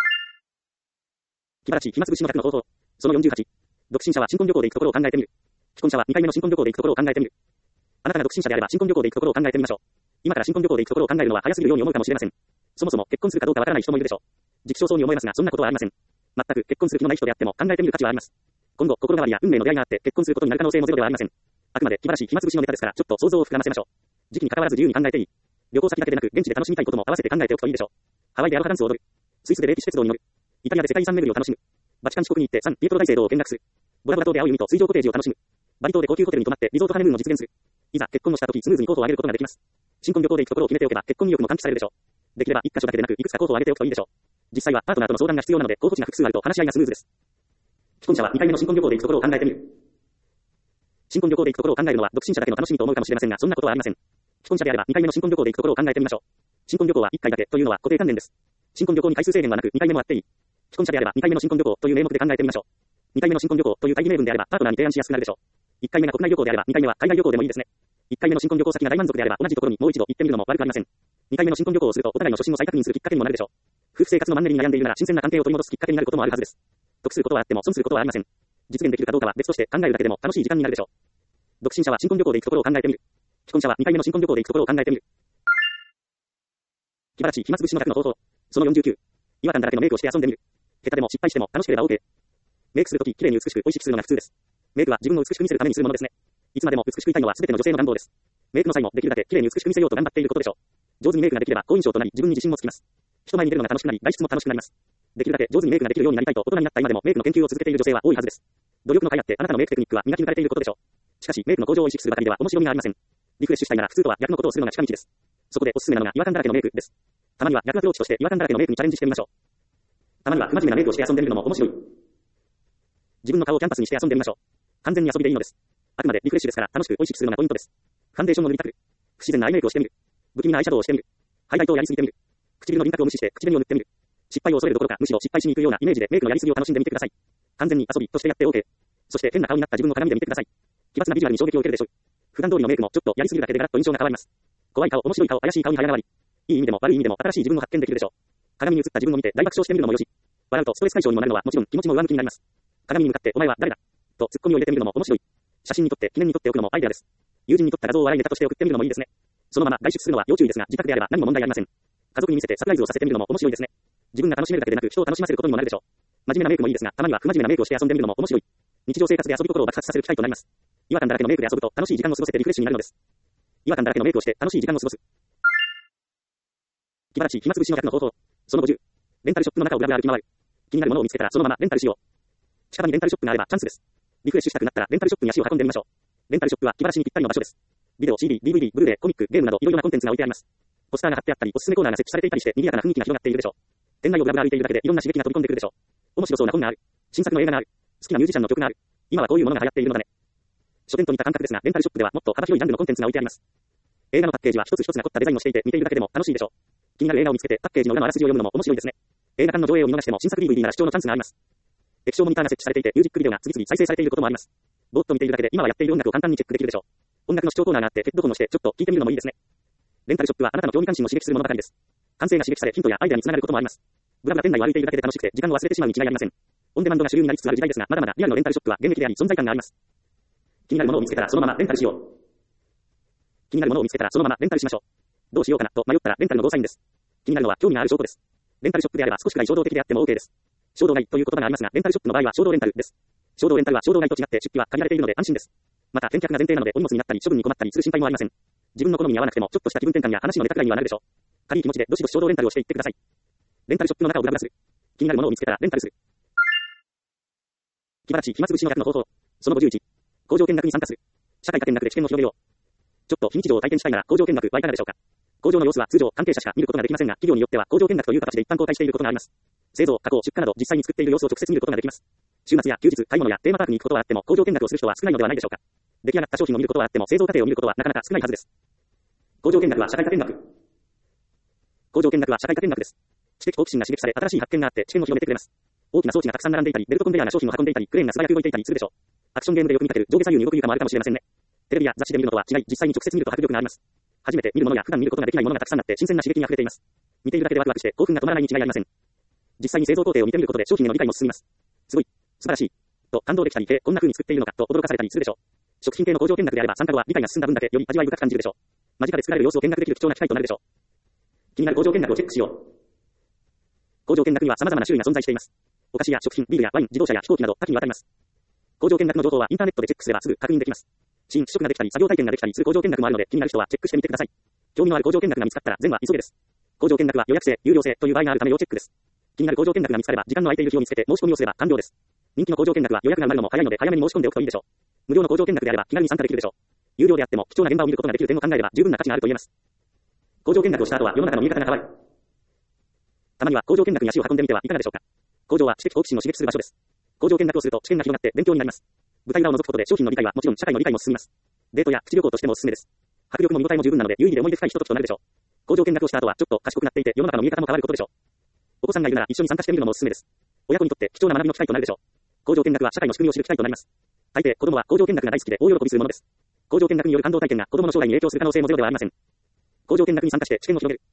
気晴らし暇つぶしの100の方法。その48。独身者は新婚旅行で行くところを考えてみる。既婚者は2回目の新婚旅行で行くところを考えてみる。あなたが独身者であれば新婚旅行で行くところを考えてみましょう。今から新婚旅行で行くところを考えるのは早すぎるように思うかもしれません。そもそも結婚するかどうかわからない人もいるでしょう。時期尚早に思えますが、そんなことはありません。全く結婚する気のない人であっても考えてみる価値はあります。今後、心変わりや運命の出会いがあって結婚することになる可能性もゼロではありません。あくまで気晴らし暇つぶしのネタですから、ちょっと想像を膨らませましょう。時期に関わらず自由に考えていい。旅行先だけでなく、現地で楽しみたいことも合わせて考えておくといいでしょう。ハワイでアロハダンスを踊る。スイスで歴史鉄道に乗る。イタリアで世界遺産巡りを楽しむ。バチカン四国に行ってサンピエトロ大聖堂を見学する。ボラボラ島で青い海と水上コテージを楽しむ。バリ島で高級ホテルに泊まってリゾートハネムーンを実現する。いざ結婚をした時スムーズに候補を挙げることができます。新婚旅行で行くところを決めておけば結婚意欲も喚起されるでしょう。できれば一箇所だけでなくいくつか候補を挙げておくといいでしょう。実際はパートナーとの相談が必要なので候補地が複数あると話し合いがスムーズです。既婚者は2回目の新婚旅行で行くところを考えてみる。新婚旅行で行くところを考えるのは独身者だけの楽しみと思うかもしれませんが、そんなことはありません。既婚者であれば2回目の新婚旅行で行くところを考えてみましょう。新婚旅行は1回だけというのは固定観念です。新婚旅行に回数制限はなく2回目もあっていい。既婚者であれば2回目の新婚旅行という名目で考えてみましょう。2回目の新婚旅行という大義名分であればパートナーに提案しやすくなるでしょう。1回目が国内旅行であれば2回目は海外旅行でもいいですね。1回目の新婚旅行先が大満足であれば同じところにもう一度行ってみるのも悪くありません。2回目の新婚旅行をするとお互いの初心を再確認するきっかけにもなるでしょう。夫婦生活のマンネリに悩んでいるなら新鮮な関係を取り戻すきっかけになることもあるはずです。得することはあっても損することはありません。実現できるかどうかは別として考えるだけでも楽しい時間になるでしょう。独身者は新婚旅行で行くところを考えてみる。既婚者は2回目の新婚旅行で行くところを考えてみる。気晴らし暇つぶしの100の方法。その49。違和感だらけのメイクをして遊んでみる。下手でも失敗しても楽しければ OK。メイクするとき綺麗に美しく美味しくするのが普通です。メイクは自分を美しく見せるためにするものですね。いつまでも美しくいたいのは全ての女性の願望です。メイクの際もできるだけ綺麗に美しく見せようと頑張っていることでしょう。上手にメイクができれば好印象となり自分に自信もつきます。人前に出るのが楽しくなり外出も楽しくなります。できるだけ上手にメイクができるようになりたいと大人になった今でもメイクの研究を続けている女性は多いはずです。努力の甲斐あってあなたのメイクテクニックは磨き抜かれていることでしょう。しかしメイクの向上を意識するばかりでは面白みがありません。リフレッシュしたいなら普通とは逆のことをするのが近道です。そこでおすすめなのが違和感だらけのメイクです。たまには逆アプローチとして違和感だらけのメイクにチャレンジしてみましょう。たまには不真面目なメイクをして遊んでみるのも面白い。自分の顔をキャンパスにして遊んでみましょう。完全に遊びでいいのです。あくまでリフレッシュですから楽しく美味しくするのがポイントです。ファンデーションを塗りたくる。不自然なアイメイクをしてみる。不気味なアイシャドウをしてみる。ハイライトをやりすぎてみる。唇の輪郭を無視して口紅を塗ってみる。失敗を恐れるどころかむしろ失敗しに行くようなイメージでメイクのやりすぎを楽しんでみてください。完全に遊びとしてやって OK。そして変な顔になった自分を鏡で見てください。奇抜なビジュアルに衝撃を受けるでしょう。普段通りのメイクもちょっとやりすぎるだけでガラッと印象が変わります。怖い顔、面白い顔、怪しい顔に早変わり。いい意味でも悪い意味でも新しい自分を発見できるでしょう。鏡に映った自分を見て大爆笑してみるのもよし。笑うとストレス解消にもなるのはもちろん気持ちも上向きになります。鏡に向かってお前は誰だとツッコミを入れてみるのも面白い。写真に撮って記念に撮っておくのもアイデアです。友人に撮った画像を笑いネタとして送ってみるのもいいですね。そのまま外出するのは要注意ですが自宅であれば何も問題ありません。家族に見せてサプライズをさせてみるのも面白いですね。自分が楽しめるだけでなく人を楽しませることにもなるでしょう。真面目なメイクもいいですがたまには不真面目なメイクをして遊んでみるのも面白い。日常生活で遊び心を爆発させる機会となります。違和感だらけのメイクで遊ぶと楽しい時間を過ごせてリフレッシュになるのです。違和感だらけのメイクをして楽しい時間を過ごす。気晴らし暇つぶしの100の方法。その50。レンタルショップの中をブラブラ歩き回る。気になるものを見つけたらそのままレンタルしよう。近場にレンタルショップがあればチャンスです。リフレッシュしたくなったらレンタルショップに足を運んでみましょう。レンタルショップは気晴らしにぴったりの場所です。ビデオ、CD、DVD、ブルーレイ、コミック、ゲームなどいろいろなコンテンツが置いてあります。ポスターが貼ってあったり、おすすめコーナーが設置されていたりして賑やかな雰囲気が広がっているでしょう。店内をブラブラ歩いているだけでいろんな刺激が飛び込んでくるでしょう。面白そうな本がある。新作の映画がある。好きなミュージシャンの曲がある。今はこういうものが流行っているのだね。書店と似た感覚ですが、レンタルショップではもっと幅広いジャンルのコンテンツが置いてあります。映画のパッケージは一つ一つが凝ったデザインをしていて見ているだけでも楽しいでしょう。気になる映画を見つけてパッケージの裏のあらすじを読むのも面白いですね。映画館の上映を見逃しても新作 DVD なら視聴のチャンスがあります。液晶モニターが設置されていてミュージックビデオが次々再生されていることもあります。ぼーっと見ているだけで今はやっている音楽を簡単にチェックできるでしょう。音楽の視聴コーナーがあってヘッドホンをしてちょっと聞いてみるのもいいですね。レンタルショップはあなたの興味関心を刺激するものばかりです。感性が刺激されヒントやアイデアにつながることもあります。ブラブラ店内を歩いているだけで楽しくて時間を忘れてしまうに違いありません。オンデマンドが主流になりつつある時代ですがまだまだリアルのレンタルショップは現役であり存在感があります。気になるものを見つけたらそのままレンタルしよう。気になるものを見つけたらそのままレンタルしましょう。どうしようかなと迷ったらレンタルのゴーサインです。気になるのは興味がある証拠です。レンタルショップであれば少しくらい衝動的であっても OK です。衝動買いという言葉がありますがレンタルショップの場合は衝動レンタルです。衝動レンタルは衝動買いと違って出費は限られているので安心です。また返却が前提なのでお荷物になったり処分に困ったりする心配もありません。自分の好みに合わなくてもちょっとした気分転換や話のネタくらいにはなるでしょう。軽い気持ちでどしどし衝動レンタルをしていってください。レンタルショップの中をブラブラする。気になるものを見つけたらレンタルする。気晴らし暇つぶしの100の方法。その51。工場見学に参加する。社会科見学で知見を広げよう。ちょっと非日常を体験したいなら工場見学はいかがでしょうか。工場の様子は通常関係者しか見ることができませんが企業によっては工場見学という形で一般公開していることがあります。製造、加工、出荷など実際に作っている様子を直接見ることができます。週末や休日、買い物やテーマパークに行くことはあっても工場見学をする人は少ないのではないでしょうか。出来上がった商品を見ることはあっても製造過程を見ることはなかなか少ないはずです。工場見学は社会科見学。工場見学は社会科見学です。知的好奇心が刺激され新しい発見があって知見を広めてくれます。大きな装置がたくさん並んでいたり、ベルトコンベヤーが商品を運んでいたり、クレーンが素早く動いていたりするでしょう。アクションゲームでよく見かける上下左右に動く床もあるかもしれませんね。テレビや雑誌で見るのとは違い、実際に直接見ると迫力があります。初めて見るものや普段見ることができないものがたくさんあって新鮮な刺激に溢れています。見ているだけでワクワクして興奮が止まらないに違いありません。 実際に製造工程を見てみることで商品への理解も進みます。すごい、素晴らしい、と感動できたり、こんな風に作っているのか、と驚かされたりするでしょう。食品系の工場見学であれば参加後は理解が進んだ分だけより味わい深く感じるでしょう。間近で作られる様子を見学できる貴重な機会となるでしょう。気になる工場見学をチェックしよう。工場見学には様々な種類が存在しています。お菓子や食品、ビールやワイン、自動車や飛行機など多岐にわたります。工場見学の情報はインターネットでチェックすればすぐ確認できます。試食ができたり作業体験ができたりする工場見学もあるので気になる人はチェックしてみてください。興味のある工場見学が見つかったら全は急げです。工場見学は予約制、有料制という場合があるため要チェックです。気になる工場見学が見つかれば時間の空いている日を見つけて申し込みをすれば完了です。人気の工場見学は予約が埋まるのも早いので早めに申し込んでおくといいでしょう。無料の工場見学であれば気軽に参加できるでしょう。有料であっても貴重な現場を見ることができる点を考えれば十分な価値があると言えます。工場見学をした後は世の中の見え方が変わる。たまには工場見学に足を運んでみてはいかがでしょうか。工場は知的好奇心を刺激する場所です。工場見学をすると知見が広がって勉強になります。舞台裏を覗くことで商品の理解はもちろん社会の理解も進みます。デートやプチ旅行としてもおすすめです。迫力も見応えも十分なので有意義で思い出深いひとときとなるでしょう。工場見学をした後はちょっと賢くなっていて世の中の見え方も変わることでしょう。お子さんがいるなら一緒に参加してみるのもおすすめです。親子にとって貴重な学びの機会となるでしょう。工場見学は社会の仕組みを知る機会となります。大抵子供は工場見学が大好きで大喜びするものです。工場見学による感動体験が子供の将来に影響する可能性もゼロではありません。工場見学に参加して知見を広げる。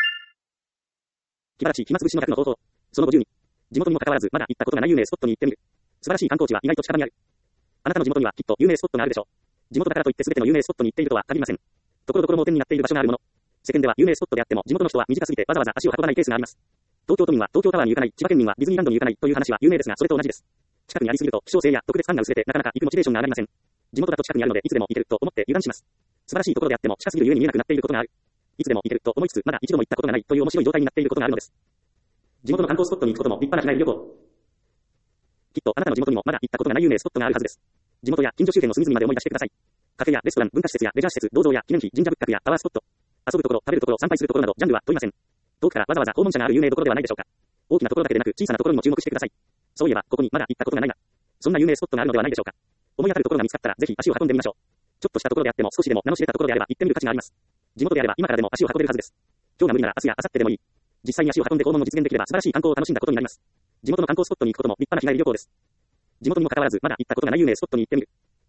気晴らしい暇つぶしの学の方法。その52。地元にもかかわらずまだ行ったことがない有名スポットに行ってみる。素晴らしい観光地は意外と近場にある。あなたの地元にはきっと有名スポットがあるでしょう。地元だからといって全ての有名スポットに行っているとは限りません。ところどころ盲点になっている場所があるもの。世間では有名スポットであっても地元の人は短すぎてわざわざ足を運ばないケースがあります。東京都民は東京タワーに行かない、千葉県民はディズニーランドに行かないという話は有名ですが、それと同じです。近くにありすぎると希少性や特別感が薄れてなかなか行くモチベーションが上がりません。地元だと近くにあるのでいつでも行けると思って油断します。素晴らしいところであっても近すぎるゆえに見えなくなっていることがある。いつでも行けると思いつつまだ一度も行ったことがないという面白い状態になっていることがあるのです。地元の観光スポットに行くことも立派な日帰り旅行。きっとあなたの地元にもまだ行ったことがない有名スポットがあるはずです。地元や近所周辺の隅々まで思い出してください。カフェやレストラン、文化施設やレジャー施設、銅像や記念碑、神社仏閣やパワースポット、遊ぶところ、食べるところ、参拝するところなどジャンルは問いません。遠くからわざわざ訪問者がある有名どころではないでしょうか。大きなところだけでなく小さなところにも注目してください。そういえばここにまだ行ったことがないが、そんな有名スポットがあるのではないでしょうか。思い当たるところが見つかったらぜひ足を運んでみましょう。ちょっとしたところであっても少しでも名の知れたところであれば行ってみる価値があります。地元であれば今からでも足を運べるはずです。今日が無理なら明日や明後日でもいい。実際に足を運んで訪問を実現できれば素晴らしい観光を楽しんだことになります。地元の観光スポットに行くことも立派な日帰り旅行です。地元にもかかわらずまだ行ったことがない有名スポットに行ってみる。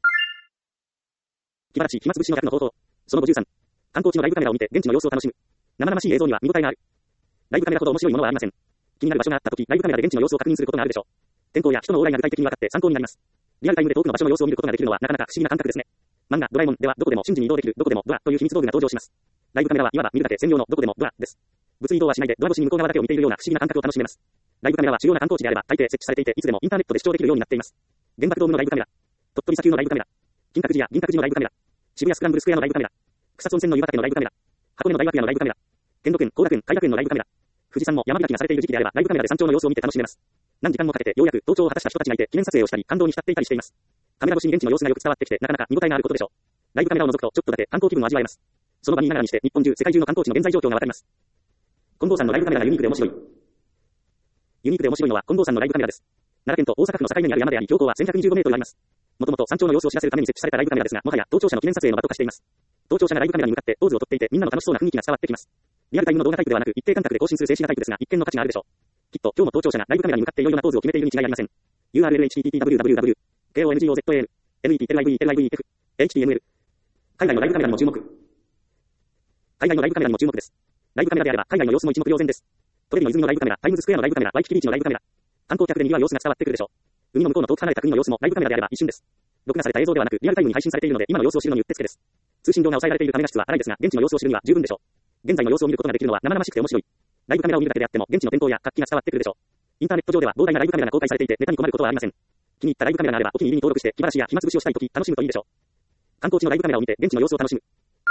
気晴らしい暇つぶしの学の方法。その53。観光地のライブカメラを見て現地の様子を楽しむ。生々しい映像には見応えがある。ライブカメラほど面白いものはありません。気になる場所があったとき、ライブカメラで現地の様子を確認することがあるでしょう。天候や人の往来が具体的に分かって参考になります。リアルタイムで遠くの場所の様子を見ることができるのはなかなか不思議な感覚ですね。漫画ドラえもんではどこでも瞬時に移動できるどこでもドアという秘密道具が登場します。ライブカメラはいわば見るだけ専用のどこでもドアです。物理移動はしないでドア越しに向こう側だけを見ているような不思議な感覚を楽しめます。ライブカメラは主要な観光地であれば大抵設置されていていつでもインターネットで視聴できるようになっています。原爆ドームのライブカメラ、鳥取砂丘のライブカメラ、金閣寺や銀閣寺のライブカメラ、渋谷スクランブルスクエアのライブカメラ、草津温泉の湯畑のライブカメラ、箱根の大学屋のライブカメラ、兼土県、後楽園、海楽園のライブカメラ、富士山も山開きがされている時期であればライブカメラで山頂の様子を見て楽しめます。何時間もかけてようやく登頂を果たした人たちがいて記念撮影をしたり感動に浸っていたりしています。カメラ越しに現地の様子がよく伝わってきてなかなか見応えがあることでしょう。ライブカメラを覗くとちょっとだけ観光気分を味わえます。その場にいながらにして日本中世界中の観光地の現在状況がわかります。近藤さんのライブカメラがユニークで面白い。ユニークで面白いのは近藤さんのライブカメラです。奈良県と大阪府の境目にある山であり標高は1125メートルあります。もともと山頂の様子を知らせるために設置されたライブカメラですがもはや登頂者の記念撮影の場と化しています。登頂者がライブカメラに向かってポーズをとっていてみんなの楽しそうな雰囲気が伝わってきます。リアルタイムの動画タイプではなく一定間隔で更新する静止画タイプですが一見の価値があるでしょう。きっと今日も登頂者がライブカメラに向かっていろいろなポーズを決めているに違いありません。URL http://www KONGOZOL NETLIVELIVEF HTML 海外のライブカメラにも注目。海外のライブカメラにも注目です。ライブカメラであれば海外の様子も一目瞭然です。トレビの泉のライブカメラ、タイムズスクエアのライブカメラ、ワイキキビーチのライブカメラ。観光客で賑わう様子が伝わってくるでしょう。海の向こうの遠く離れた国の様子もライブカメラであれば一瞬です。録画された映像ではなくリアルタイムに配信されているので今の様子を知るのにうってつけです。通信量が抑えられているカメラ質は荒いですが現地の様子を知るには十分でしょう。現在の様子を見ることができるのは生々しくて面白い。ライブカメラを見るだけであっても現地の天候や活気が伝わってくるでしょう。インターネット上では膨大なライブカメラが公開されていてネタに困ることはありません。気に入ったライブカメラがあればお気に入りに登録して気晴らしや暇つぶしをしたいとき楽しむといいでしょう。観光地のライブカメラを見て現地の様子を楽しむ。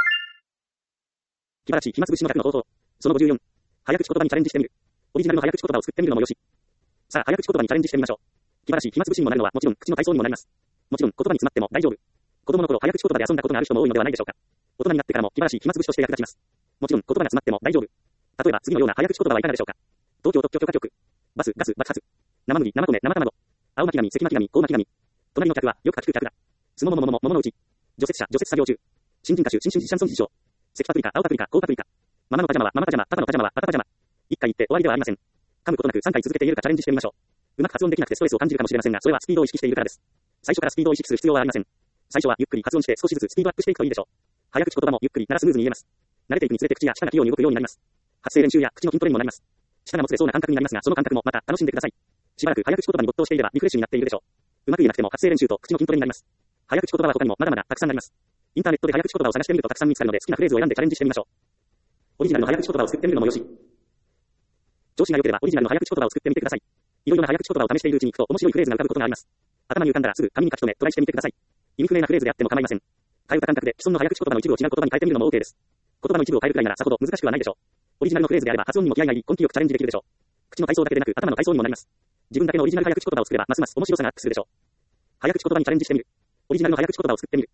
気晴らし暇つぶしの学の方法。その54。早口言葉にチャレンジしてみる。オリジナルの早口言葉を作ってみるのもよし。さあ早口言葉にチャレンジしてみましょう。気晴らし暇つぶしにもなるのはもちろん口の体操にもなります。もちろん言葉に詰まっても大丈夫。子供の頃早口言葉で遊んだことがある人も多いのではないでしょうか。大人になってからも気晴らし暇つぶしとして役立ちます。もちろん言葉が詰まっても大丈夫。例えば次のような早口言葉はいかがでしょうか。東京特許許可局。バスガス爆発。生麦生米生卵。青巻紙関巻紙高巻紙。隣の客はよく書く客だ。すもももももものうち。除雪車除雪作業中。新人歌手新春シャンソン事情。赤パプリカ青パプリカ高パプリカ。ママのパジャマはママパジャマパパのパジャマはパパパジャマ。一回言って終わりではありません。噛むことなく3回続けて言えるかチャレンジしてみましょう。うまく発音できなくてストレスを感じるかもしれませんがそれはスピードを意識しているからです。最初からスピードを意識する必要はありません。最初はゆっくり発音して少しずつスピードアップしていくといいでしょう。早口言葉もゆっくりならスムーズに言えます。慣れていくにつれて口や舌が器用に動くようになります。発声練習や口の筋トレにもなります。 舌がもつれそうな感覚になりますが、その感覚もまた楽しんでください。しばらく早口言葉に没頭していればリフレッシュになっているでしょう。うまく言えなくても発声練習と口の筋トレになります。早口言葉は他にもまだまだたくさんあります。インターネットで早口言葉を探してみるとたくさん見つかるので、好きなフレーズを選んでチャレンジしてみましょう。オリジナルの早口言葉を作ってみるのもよし。調子が良ければオリジナルの早口言葉を作ってみてください。いろいろな早口言葉を試しているうちにふと面白いフレーズが浮かぶことがあります。頭に浮かんだらすぐ紙に書き留めトライしてみてください。意味不明なフレーズであっても構いません。替え歌感覚で既存の早口言葉の一部を違う言葉に変えてみるのも OK です。言葉の一部を変えるくらいならさほど難しくはないでしょう。オリジナルのフレーズであれば発音にも気合が入り根気よくチャレンジできるでしょう。口の体操だけでなく頭の体操にもなります。自分だけのオリジナル早口言葉を作ればますます面白さがアップするでしょう。早口言葉にチャレンジしてみる。オリジナルの早口言葉を作ってみる。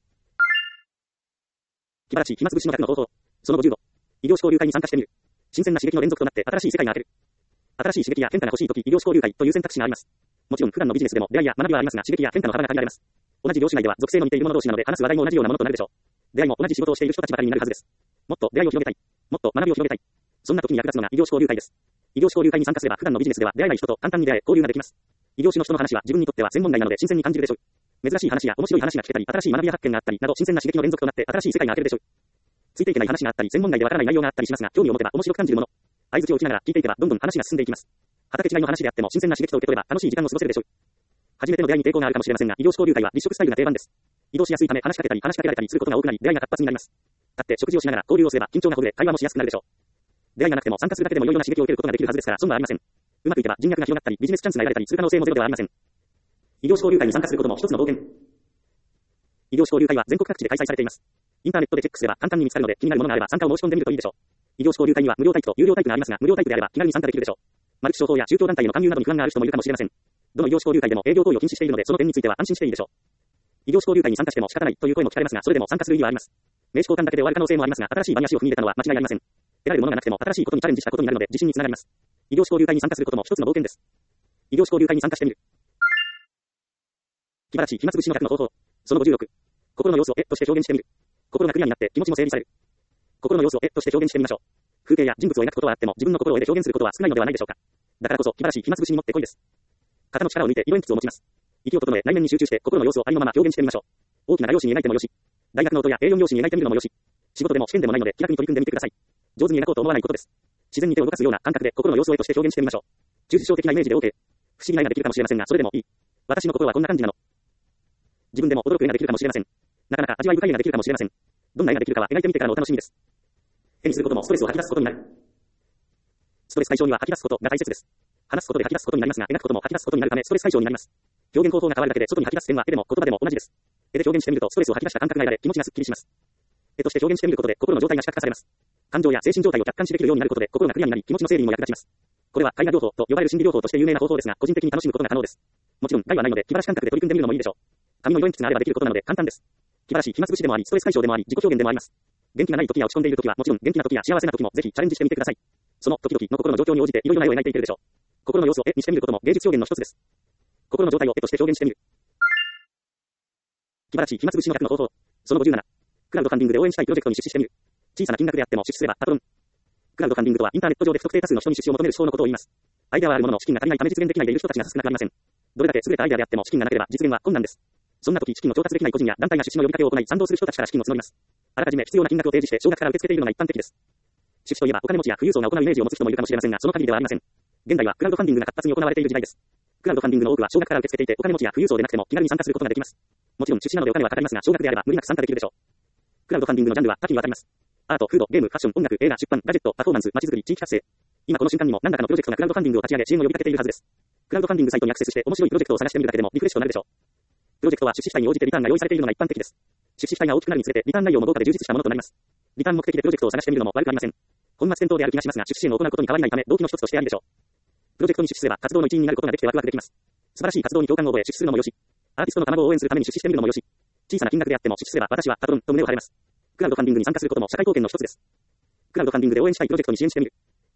気晴らし暇つぶしの学の方法。その55。異業種交流会に参加してみる。新鮮な刺激の連続となって新しい世界が開ける。新しい刺激や変化が欲しいとき異業種交流会という選択肢があります。もちろん普段のビジネスでも出会いや学びはありますが刺激や変化の幅が限られます。同じ業種内では属性の似ている者同士なので話す話題も同じようなものとなるでしょう。出会いも同じ仕事をしている人たちばかりになるはずです。もっと出会いを広げたい。もっと学びを広げたい。そんな時に役立つのが異業種交流会です。異業種交流会に参加すれば普段のビジネスでは出会えない人と簡単に出会え交流ができます。異業種の人の話は自分にとっては専門外なので新鮮に感じるでしょう。珍しい話や面白い話が聞けたり、新しい学びや発見があったりなど新鮮な刺激の連続となって新しい世界が開けるでしょう。ついていけない話があったり、専門外でわからない内容があったりしますが、興味を持てば面白く感じるもの。相槌を打ちながら聞いていけばどんどん話が進んでいきます。畑違いの話であっても新鮮な刺激と受け取れば楽しい時間を過ごせるでしょう。初めての出会いに抵抗があるかもしれませんが、異業種交流会は立食スタイルが定番です。移動しやすいため話しかけたり話しかけられたりすることが多くなり、出会いが活発になります。立って食事をしながら交流をすれば緊張がほぐれ、会話もしやすくなるでしょう。出会いがなくても参加するだけでもいろいろな刺激を受けることができるはずですから、損はありません。うまくいけば人脈が広がったり、ビジネスチャンスが得られたりする可能性もゼロではありません。異業種交流会に参加することも一つの冒険。異業種交流会は全国各地で開催されています。インターネットでチェックすれば簡単に見つかるので、気になるものがあれば参加を申し込んでみるといいでしょう。異業種交流会には無料タイプと有料タイプがありますが、無料タイプであれば気軽に参加できるでしょう。マルチ商法や宗教団体への勧誘などに不安がある人もいるかもしれません。どの異業種交流会でも営業行為を禁止しているので、その点については安心していいでしょう。異業種交流会に参加しても仕方ないという声も聞かれますが、それでも参加する意義はあります。名刺交換だけで終わる可能性もありますが、新しい場に足を踏み入れたのは間違いありません。得られるものがなくても新しいことにチャレンジしたことになるので自信につながります。異業種交流会に参加することも一つの冒険です。異業種交流会に参加してみる。気晴らし暇つぶしの学の方法。その56。心の様子をとして表現してみる。心がクリアになって気持ちも整理される。心の様子をとして表現してみましょう。風景や人物を描くことはあっても自分の心を絵で表現することは少ないのではないでしょうか。だからこそ気晴らし暇つぶしにもってこいです。肩の力を抜いて色鉛筆を持ちます。息を整え内面に集中して心の様子をありのまま表現してみましょう。大きな画用紙に描いてもよし。大学ノートや A4 用紙に描いてみるのもよし。仕事でも試験でもないので気楽に取り組んでみてください。上手に描こうと思わないことです。自然に手を動かすような感覚で心の様子をとして表現してみましょう。抽象的なイメージで OK。不思議な絵ができるかもしれませんが、それでもいい。私の心はこんな感じなの。自分でも驚く絵ができるかもしれません。なかなか味わい深い絵ができるかもしれません。どんな絵ができるかは描いてみてからのお楽しみです。絵にすることもストレスを吐き出すことになる。ストレス解消には吐き出すことが大切です。話すことで吐き出すことになりますが、描くことも吐き出すことになるためストレス解消になります。表現方法が変わるだけで外に吐き出す点は絵でも言葉でも同じです。絵で表現してみるとストレスを吐き出した感覚が得られ気持ちがすっきりします。絵として表現してみることで心の状態が視覚化されます。感情や精神状態を客観視できるようになることで心がクリアになり気持ちの整理にも役立ちます。これは絵画療法と呼ばれる心理療法として有名な方法ですが、個人的に楽しむことが可能です。もちろん害はないので気晴らし感覚で取り組んでみるのもいいでしょう。紙の色鉛筆があればできることなので簡単です。気晴らし暇つぶしでもありストレス解消でもあり自己表現でもあります。元気がない時や落ち込んでいる時はもちろん元気な時や幸せな時もぜひチャレンジしてみてください。その時々の心の状況に応じていろいろな絵を描いていけるでしょう。心の様子を絵にしてみることも芸術表現の一つです。心の状態を絵として表現してみる。気晴らし暇つぶしの学の方法。その57。クラウドファンディングで応援したいプロジェクトに出資してみる。小さな金額であっても出資すればパトロン。クラウドファンディングとはインターネット上で不特定多数の人に出資を求める手法のことを言います。アイデアはあるものの資金が足りないため実現できないでいる人たちが少なくありません。どれだけ優れたアイデアであっても資金がなければ実現は困難です。そんな時資金の調達できない個人や団体が出資の呼びかけを行い賛同する人たちから資金を募ります。あらかじめ必要な金額を提示して少額から受け付けているのが一般的です。出資といえばお金持ちや富裕層が行うイメージを持つ人もいるかもしれませんが、その限りではありません。現在はクラウドファンディングが活発に行われている時代です。クラウドファンディングの多くは少額から受け付けていて、お金持ちや富裕層でなくても気軽に参加することができます。もちろん出資なのでお金はかかりますが、少額であれば無理なく参加できるでしょう。クラウドファンディングのジャンルは多岐にわたります。アート、フード、ゲーム、ファッション、音楽、映画、出版、ガジェット、パフォーマンス、街づくり、地域活性。今この瞬間にも何らかのプロジェクトがクラウドファンディングを立ち上げ支援を呼びかけているはずです。クラウドファンディングサイトにアクセスして面白いプロジェクトを探してみるだけでもリフレッシュとなるでしょう。プロジェクトは出資主体に応じてリターンが用意されているのが一般的です。出資主体が大きくなるにつれてリターン内容も豪華で充実したものとなります。リターン目的でプロジェクトを探してみるのも悪くありません。本末転倒である気がしますが、出資支援を行うことに変わりないため動機の一つとしてあるでしょう。プロジェクトに出資すれば活動の一員になることができてワクワクできます。素晴らしい活動に共感を覚え出資するのもよし、アーティストの卵を応援するために出資してみるのもよし、小さな金額であっても出資すれば私はパトロンと胸を張れます。クラウドファンディングに参加することも社会貢献の一つです。クラウドファンディングで応援したいプロジェクトに支援してみる。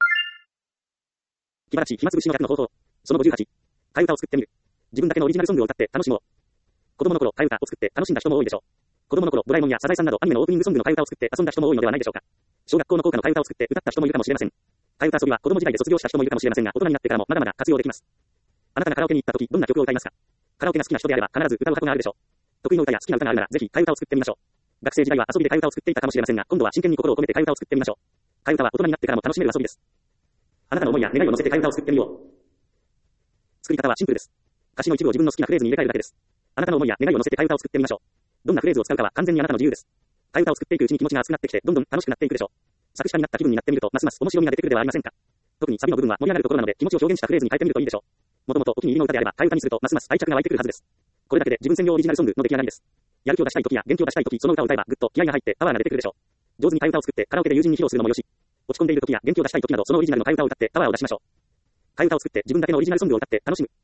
気晴らし暇つぶしの学の方法。その58。替え歌を作ってみる。自分だけのオリジナルソングを歌って楽しもう。子供の頃替え歌を作って楽しんだ人も多いでしょう。子供の頃ドラえもんやサザエさんなどアニメのオープニングソングの替え歌を作って遊んだ人も多いのではないでしょうか。小学校の校歌の替え歌を作って歌った人もいるかもしれません。替え歌遊びは子供時代で卒業した人もいるかもしれませんが、大人になってからもまだまだ活用できます。あなたがカラオケに行った時どんな曲を歌いますか。カラオケが好きな人であれば必ず歌う箱があるでしょう。得意の歌や好きな歌があるならぜひ替え歌を作ってみましょう。学生時代は遊びで替え歌を作っていたかもしれませんが、今度は真剣に心を込めて替え歌を作ってみましょう。替え歌は大人になってからも楽しめる遊びです。 あなたの思いや願いを乗せて替え歌を作ってみよう。作り方はシンプルです。歌詞の一部を自分の好きなフレーズに入れ替えるだけです。あなたの思いや願いを乗せて替え歌を作ってみましょう。どんなフレーズを使うかは完全にあなたの自由です。替え歌を作っていくうちに気持ちが熱くなってきて、どんどん楽しくなっていくでしょう。作詞家になった気分になってみると、ますます面白みが出てくるではありませんか。特にサビの部分は盛り上がるところなので、気持ちを表現したフレーズに変えてみるといいでしょう。もともとお気に入りの歌であれば、替え歌にするとますます愛着が湧いてくるはずです。これだけで自分専用オリジナルソングの出来上がりです。やる気を出したい時や元気を出したい時、その歌を歌えばぐっと気合が入ってパワーが出てくるでしょう。上手に替え歌を作ってカラオケで友人に披露するのもよし、落ち込んでいる時や元気を出したい時など、そのオリジナルの替え歌を歌ってパワーを出しましょう。替え歌を作って自分だけのオリジナルソングを歌って楽しむ。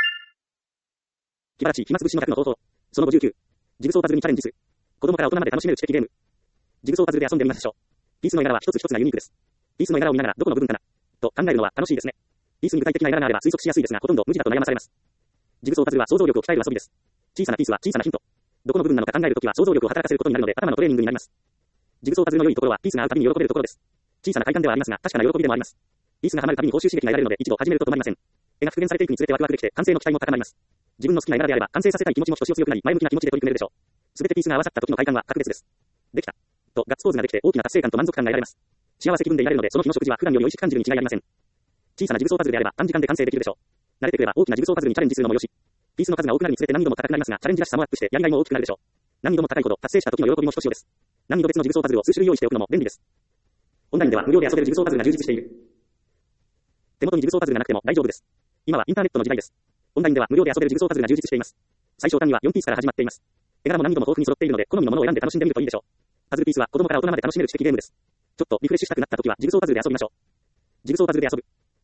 気晴らし暇つぶしの100の方法。その59。ジグソーパズルにチャレンジする。子供から大人まで楽しめる知的ゲーム。ジグソーパズルで遊んでみましょう。ピースの絵柄は一つ一つがユニークです。ピースの絵柄を見ながらどこの部分かなと考えるのは楽しいですね。ピースに具体的な絵柄があれば推測しやすいですが、ほとんど無知だと悩まされます。ジグソーパズルは想像力を鍛える遊びです。小さなピースは小さなヒント。どこの部分なのか考えるときは想像力を働かせることになるので、頭のトレーニングになります。ジグソーパズルの良いところはピースが合うたびに喜べるところです。小さな快感ではありますが、確かな喜びでもあります。ピースがはまるたびに報酬刺激が得られるので、一度始めると止まりません。絵が復元されていくにつれてワクワクできて、完成の期待も高まります。自分の好きな絵柄であれば、完成させたい気持ちもひとしお強くなり、前向きな気持ちで取り組めるでしょう。すべてピースが合わさった時の快感は格別です。できた。と、ガッツポーズができて大きな達成感と満足感が得られます。幸せ気分でいられるので、その日の食事は普段より美味しく感じるに違いありません。小さなジグソーパズルであれば、短時間で完成できるでしょう。慣れてくれば大きなジグソーパズルにチャレンジするのもよし。ピースの数が多くなるにつれて難易度も高くなりますが、チャレンジらしさもアップしてやりがいも大きくなるでしょう。難易度も高いほど達成した時の喜びもひとしおです。難易度別のジグソーパズルを数種類用意しておくのも便利です。オンラインでは無料で遊べるジグソーパズルが充実している。手元にジグソーパズルがなくても大丈夫です。今はインターネットの時代です。オンラインでは無料で遊べるジグソーパズルが充実しています。最小単位は4ピースから始まっています。絵柄も難易度も豊富に揃っているので、好みのものを選んで楽しんでみるといいでしょう。パズルピースは子供から大人まで楽しめる知的ゲームです。ちょっとリフレッシュしたくなった時はジグソーパズルで遊びましょう。ジグソーパズルで遊ぶ。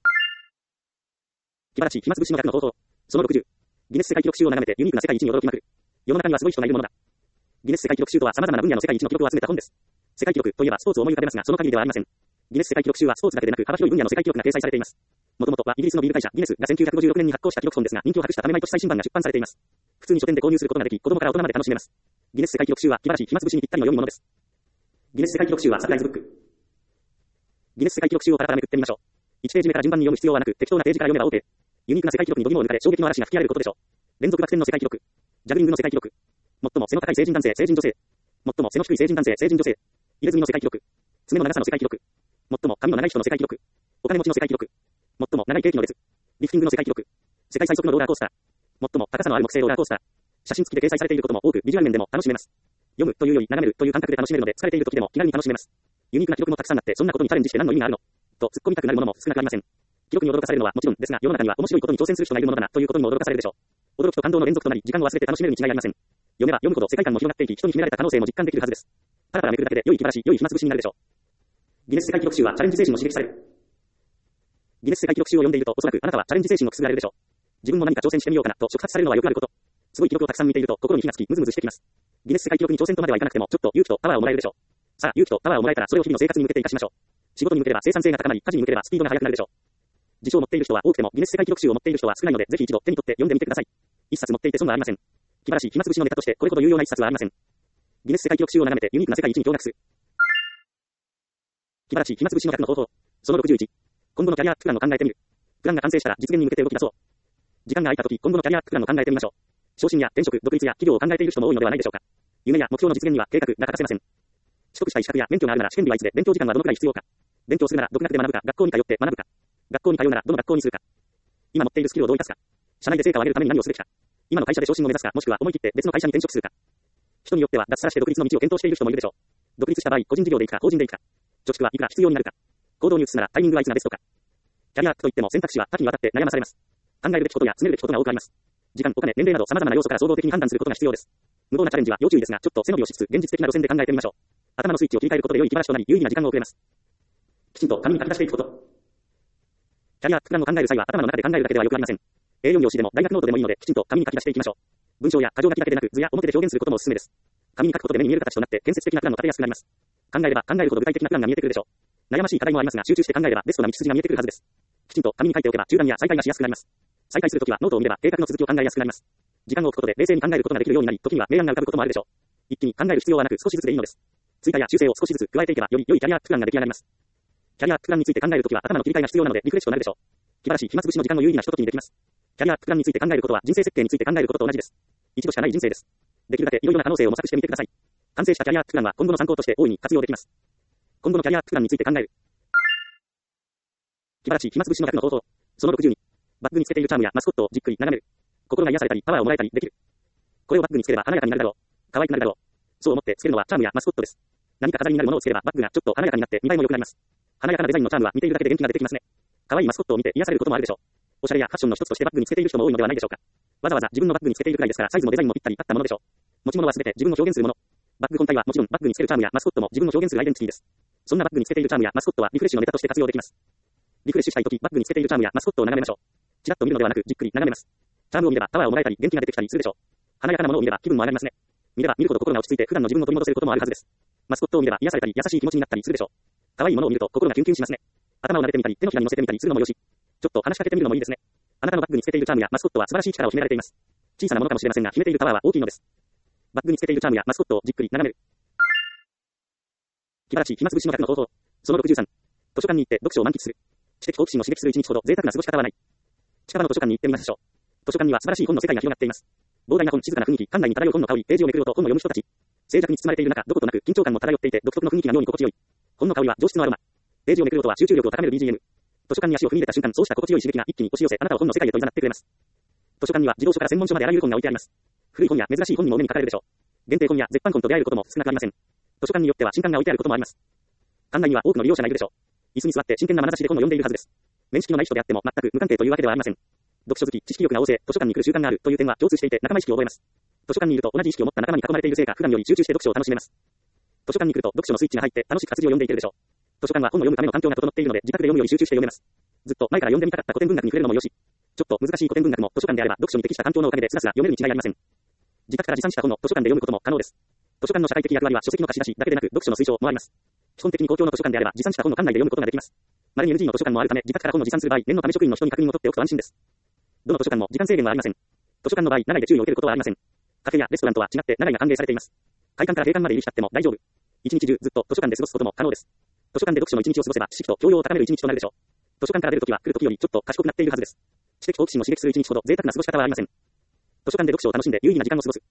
気晴らし暇つぶしの100の方法。その60。ギネス世界記録集を眺めてユニークな世界一に驚きまくる。世の中にはすごい人がいるものだ。ギネス世界記録集とは様々な分野の世界一の記録を集めた本です。世界記録といえばスポーツを思い浮かべますが、その限りではありません。ギネス世界記録集はスポーツだけでなく幅広い分野の世界記録が掲載されています。もともとはイギリスのビール会社ギネスが1956年に発行した記録本ですが、人気を博したため毎年最新版が出版されています。普通に書店で購入することができ、子供から大人まで楽しめます。ギネス世界記録集は気晴らし暇つぶしにぴったりの良いものです。ギネス世界記録集はサプライズブック。ギネス世界記録集をパラパラめくってみましょう。1ページ目から順番に読む必要はなく、適当なページから読めば OK。ユニークな世界記録に度肝を抜かれ衝撃の嵐が吹き荒れることでしょう。連続バク転の世界記録。ジャグリングの世界記録。最も背の高い成人男性、成人女性。最も背の低い成人男性、成人女性。入れ墨の世界記録。爪の長さの世界記録。最も髪の長い人の世界記録。お金持ちの世界記録。最も長いケーキの列。リフティングの世界記録。世界最速のローラーコースター。最も高さのある木製ローラーコースター。写真付きで掲載されていることも多く、ビジュアル面でも楽しめます。読むというより眺めるという感覚で楽しめるので、疲れている時でも気軽に楽しめます。ユニークな記録もたくさんあって、そんなことにチャレンジして何の意味があるのと突っ込みたくなるものも少なくありません。記録に驚かされるのはもちろんですが、世の中には面白いことに挑戦する人がいるものだなということにも驚かされるでしょう。驚きと感動の連続となり、時間を忘れて楽しめるに違いありません。読めば読むほど世界観も広がっていき、人に秘められた可能性も実感できるはずです。パラパラめくるだけで良い気晴らし、良い暇つぶしになるでしょう。ギネス世界記録集はチャレンジ精神も刺激される。ギネス世界記録集を読んでいると、おそらくあなたはチャレンジ精神をくすぐられるでしょう。自分も何か挑戦してみようかなと触発されるのはよくあること。すごい記録をたくさん見ていると心に火がつきムズムズしてきます。ギネス世界記録に挑戦とまではいかなくてもちょっと勇気とパワーをもらえるでしょう。さあ、勇気とパワーをもらえたらそれを日々の生活に向けて活かしましょう。仕事に向ければ生産性が高まり、家事に向ければスピードが速くなるでしょう。辞書を持っている人は多くてもギネス世界記録集を持っている人は少ないので、ぜひ一度手に取って読んでみてください。一冊持っていて損はありません。気晴らし暇つぶしのネタとしてこれほど有用な一冊はありません。ギネス世界記録集を眺めてユニークな世界一に驚愕する。気晴らし暇つぶしの100の方法。その61。今後のキャリアアッププランを考えてみる。プランが完成したら実現に向けて動き出そう。時間が空いた時、今後のキャリアアッププランを考えてみましょう。昇進や転職、独立や企業を考えている人も多いのではないでしょうか。夢や目標の実現には計画が欠かせません。取得したい資格や免許があるなら試験日はいつで、勉強時間はどのくらい必要か。勉強するなら独学で学ぶか、学校に通って学ぶか。学校に通うならどの学校にするか。今持っているスキルをどう生かすか。社内で成果を上げるために何をすべきか。今の会社で昇進を目指すか、もしくは思い切って別の会社に転職するか。人によっては脱サラして独立の道を検討している人もいるでしょう。独立した場合、個人事業でいくか、法人でいくか。貯蓄はいくら必要になるか。行動に移すならタイミングはいつがベストか。キャリアアップといっても選択肢は多岐にわたって悩まされます。考えるべきことや詰めるべきことが多くあります。時間、お金、年齢など様々な要素から総合的に判断することが必要です。無謀なチャレンジは要注意ですが、ちょっと背伸びをしつつ現実的な路線で考えてみましょう。頭のスイッチを切り替えることで良い気晴らしとなり、有意義な時間をくれます。きちんと紙に書き出していくこと。キャリアアッププランを考える際は頭の中で考えるだけではよくありません。A4 用紙でも大学ノートでもいいので、きちんと紙に書き出していきましょう。文章や箇条書きだけでなく図や表で表現することもおすすめです。紙に書くことで目に見える形となって建設的なプランを立てやすくなります。考えれば考えるほど具体的なプランが見えてくるでしょう。悩ましい課題もありますが、集中して考えればベストな道筋が見えてくるはずです。きちんと紙に書いておけば中断や再開がしやすくなります。再開するときはノートを見れば計画の続きを考えやすくなります。時間を置くことで冷静に考えることができるようになり、時には明暗が浮かぶこともあるでしょう。一気に考える必要はなく少しずつでいいのです。追加や修正を少しずつ加えていけばより良いキャリアアッププランが出来上がります。キャリアアッププランについて考えるときは頭の切り替えが必要なのでリフレッシュとなるでしょう。気晴らし暇つぶしの時間を有意義なひとときにできます。キャリアアッププランについて考えることは人生設計について考えることと同じです。一度しかない人生です。できるだけいろいろな可能性を模索してみてください。完成したキャリアアッププランは今後の参考として大いに活用できます。今後のキャリアアッププランについて考える。 気晴らし暇つぶしの学の方法。その62。バッグにつけているチャームやマスコットをじっくり眺める。心が癒されたり、パワーをもらえたりできる。これをバッグにつければ華やかになるだろう。可愛くなるだろう。そう思ってつけるのはチャームやマスコットです。何か飾りになるものをつければバッグがちょっと華やかになって見栄えも良くなります。華やかなデザインのチャームは見ているだけで元気が出てきますね。可愛いマスコットを見て癒されることもあるでしょう。おしゃれやファッションの一つとしてバッグにつけている人も多いのではないでしょうか。わざわざ自分のバッグにつけているくらいですからサイズもデザインもぴったり合ったものでしょう。持ち物はすべて自分を表現するもの。バッグ本体はもちろんバッグにつけるチャームやマスコットも自分を表現するアイデンティティです。そんなバッグにつけているチャームやマスコットはリフレッシュのネタとして活用できます。リフレッシュしたいときバッグにつけているチャームやマスコットを眺めましょう。ちらっと見るのではなくじっくり眺めます。チャームを見ればパワーをもらえたり元気が出てきたりするでしょう。華やかなものを見れば気分も上がりますね。見れば見るほど心が落ち着いて普段の自分を取り戻せることもあるはずです。マスコットを見れば癒されたり優しい気持ちになったりするでしょう。可愛いものを見ると心がキュンキュンしますね。頭を撫でてみたり手のひらに乗せてみたりするのもよし。ちょっと話しかけてみるのもいいですね。あなたのバッグにつけているチャームやマスコットは素晴らしい力を秘められています。小さなものかもしれませんが秘めているパワーは大きいのです。バッグにつけているチャームやマスコットをじっくり眺める。気晴らし暇つぶしの学の方法。その63。図書館に行って読書を満喫する。知的好奇心を刺激する一日ほど贅沢な過ごし方はない。近場の図書館に行ってみましょう。図書館には素晴らしい本の世界が広がっています。膨大な本、静かな雰囲気、館内に漂う本の香り、ページをめくる音、本を読む人たち。静寂に包まれている中、どことなく緊張感も漂っていて独特の雰囲気が妙に心地よい。本の香りは上質のアロマ。ページをめくる音は集中力を高める BGM。図書館に足を踏み入れた瞬間、そうした心地よい刺激が一気に押し寄せ、あなたを本の世界へと誘ってくれます。図書館には児童書から専門書まであらゆる本が置いてあります。古い本や珍しい本にもお目にかかれるでしょう。限定本や絶版本と出会えることも少なくありません。図書館によっては新刊が置いてあることもあります。館内には多くの利用者がいるでしょう。椅子に座って真剣な眼差しで本を読んでいるはずです。面識のない人であっても全く無関係というわけではありません。読書好き、知識力が旺盛、図書館に来る習慣があるという点は共通していて仲間意識を覚えます。図書館にいると同じ意識を持った仲間に囲まれているせいか普段より集中して読書を楽しめます。図書館に来ると読書のスイッチが入って楽しく活字を読んでいけるでしょう。図書館は本を読むための環境が整っているので自宅で読むより集中して読めます。ずっと前から読んでみたかった古典文学に触れるのもよし。ちょっと難しい古典文学も図書館であれば読書に適した環境のおかげでスラスラ読めるに違いありません。自宅から持参した本を図書館で読むことも可能です。図書館の社会的役割は書籍の貸し出しだけでなく読書の推奨もあります。基本的に公共の図書館であれば持参した本の館内で読むことができます。稀に NG の図書館もあるため自宅から本を持参する場合、念のため職員の人に確認を取っておくと安心です。どの図書館も時間制限はありません。図書館の場合、長いで注意を受けることはありません。カフェやレストランとは違って長いが歓迎されています。開館から閉館までいる人っても大丈夫。一日中ずっと図書館で過ごすことも可能です。図書館で読書の一日を過ごせば知識と教養を高める一日となるでしょう。図書館から出るときは来るときよりちょっと賢くなっているはずです。知的好奇心を刺激する一日ほど贅沢な過ごし方はありません。図書館で読書を楽しんで有意義な時間を過ごす。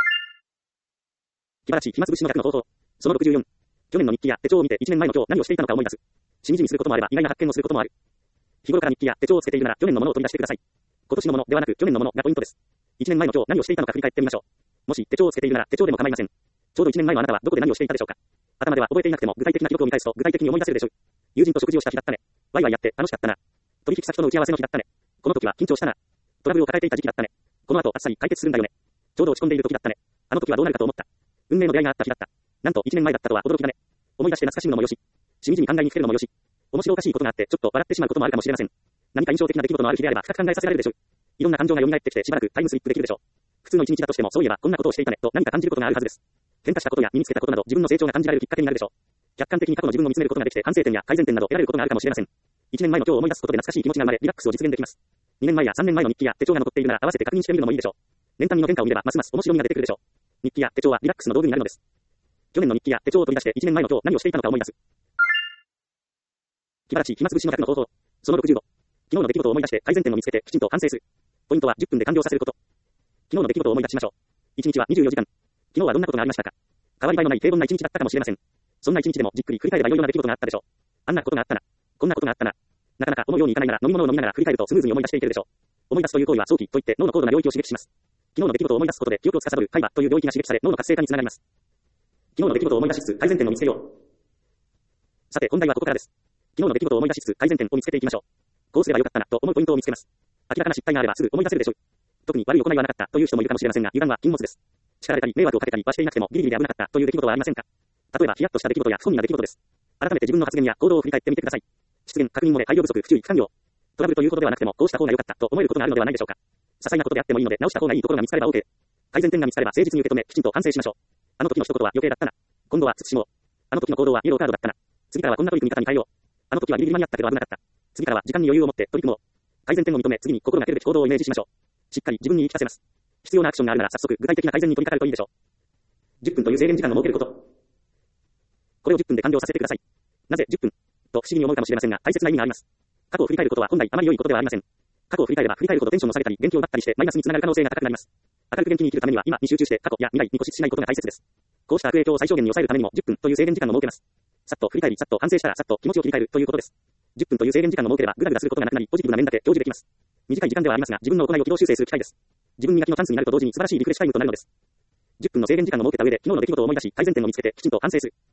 気晴らし暇つぶしの学の方法。その64。去年の日記や手帳を見て1年前の今日何をしていたのか思い出す。しみじみすることもあれば意外な発見をすることもある。日頃から日記や手帳をつけているなら去年のものを取り出してください。今年のものではなく去年のものがポイントです。1年前の今日何をしていたのか振り返ってみましょう。もし手帳をつけているなら手帳でも構いません。ちょうど1年前のあなたはどこで何をしていたでしょうか。頭では覚えていなくても具体的な記録を見返すと具体的に思い出せるでしょう。友人と食事をした日だったね。ワイワイやって楽しかったな。取引先との打ち合わせの日だったね。この時は緊張したな。トラブルを抱えていた時期だったね。この後あっさり解決するんだよね。ちょうど落ち込んでいる時だったね。あの時はどうなるかと思った。運命の出会いがあった日だった。なんと1年前だったとは驚きだね。思い出して懐かしむのもよし。しみじみ考えにふけるのもよし。面白おかしいことがあってちょっと笑ってしまうこともあるかもしれません。何か印象的な出来事のある日であれば深く考えさせられるでしょう。いろんな感情が蘇ってきてしばらくタイムスリップできるでしょう。普通の一日だとしてもそういえばこんなことをしていたねと何か感じることがあるはずです。変化したことや身につけたことなど自分の成長が感じられるきっかけになるでしょう。客観的に過去の自分を見つめることができて反省点や改善点など得られることがあるかもしれません。1年前の今日を思い出すことで懐かしい気持ちが生まれリラックスを実現できます。2年前や3年前の日記や手帳が残っているなら合わせて確認してみるのもいいでしょう。年単位の変化を見ればますます面白みが出てくるでしょう。日記や手帳はリラックスの道具になるのです。去年の日記や手帳を取り出して1年前の今日何をしていたのか思い出す。気晴らし暇つぶしの学の方法。その65。昨日の出来事を思い出して改善点を見つけてきちんと反省する。ポイントは10分で完了させること。昨日の出来事を思い出しましょう。1日は24時間。昨日はどんなことがありましたか。変わり映えのない平凡な一日だったかもしれません。そんな一日でもじっくり振り返れば良いような出来事があったでしょう。あんなことがあったな。こんなことがあったな。なかなか思うようにいかないなら飲み物を飲みながら振り返るとスムーズに思い出していけるでしょう。思い出すという行為は早期といって脳の高度な領域を刺激します。昨日の出来事を思い出すことで記憶を司る海馬という領域が刺激され脳の活性化につながります。昨日の出来事を思い出しつつ改善点を見つけよう。さて本題はここからです。昨日の出来事を思い出しつつ改善点を見つけていきましょう。こうすればよかったなと思うポイントを見つけます。明らかな失態があればすぐ思い出せるでしょう。特に悪い行いはなかったという人もいるかもしれませんが、油断は禁物です。叱られたり迷惑をかけたりはしていなくてもギリギリで危なかったという出来事はありませんか。例えばヒヤッとした出来事や不本意な出来事です。改めて自分の発言や行動を振り返ってみてください。失言、確認漏れ、配慮不足、不注意、不完了。トラブルというほどではなくてもこうした方が良かったと思えることがあるのではないでしょうか。些細なことであってもいいので直した方がいいところが見つかれば OK。改善点が見つかれば誠実に受け止めきちんと反省しましょう。あの時の一言は余計だったな。今度は慎もう。あの時の行動はイエローカードだったな。次からはこんな取り組み方に変えよう。あの時はギリギリ間に合ったけど危なかった。次からは時間に余裕を持って取り組もう。改善点を認め次に心がけるべき行動をイメージしましょう。しっかり自分に言い聞かせます。必要なアクションがあるなら早速具体的な改善に取り掛かるといいでしょう。10分という制限時間を設けること。これを10分で完了させてください。なぜ10分と不思議に思うかもしれませんが大切な意味があります。過去を振り返ることは本来あまり良いことではありません。過去を振り返れば振り返るほどテンションを下げたり元気を奪ったりしてマイナスにつながる可能性が高くなります。明るく元気に生きるためには今に集中して過去や未来に固執しないことが大切です。こうした悪影響を最小限に抑えるためにも10分という制限時間を設けます。さっと振り返り、さっと反省したらさっと気持ちを切り替えるということです。 10分という制限時間を設ければ、ぐだぐだすることがなくなり、ポジティブな面だけ享受できます。短い時間ではありますが、自分の行いを軌道修正する機会です。自分磨きのチャンスになると同時に素晴らしいリフレッシュタイムとなるのです。10分の制限時間を設けた上で、昨日の出来事を思い出し、改善点を見つけて、きちんと反省する。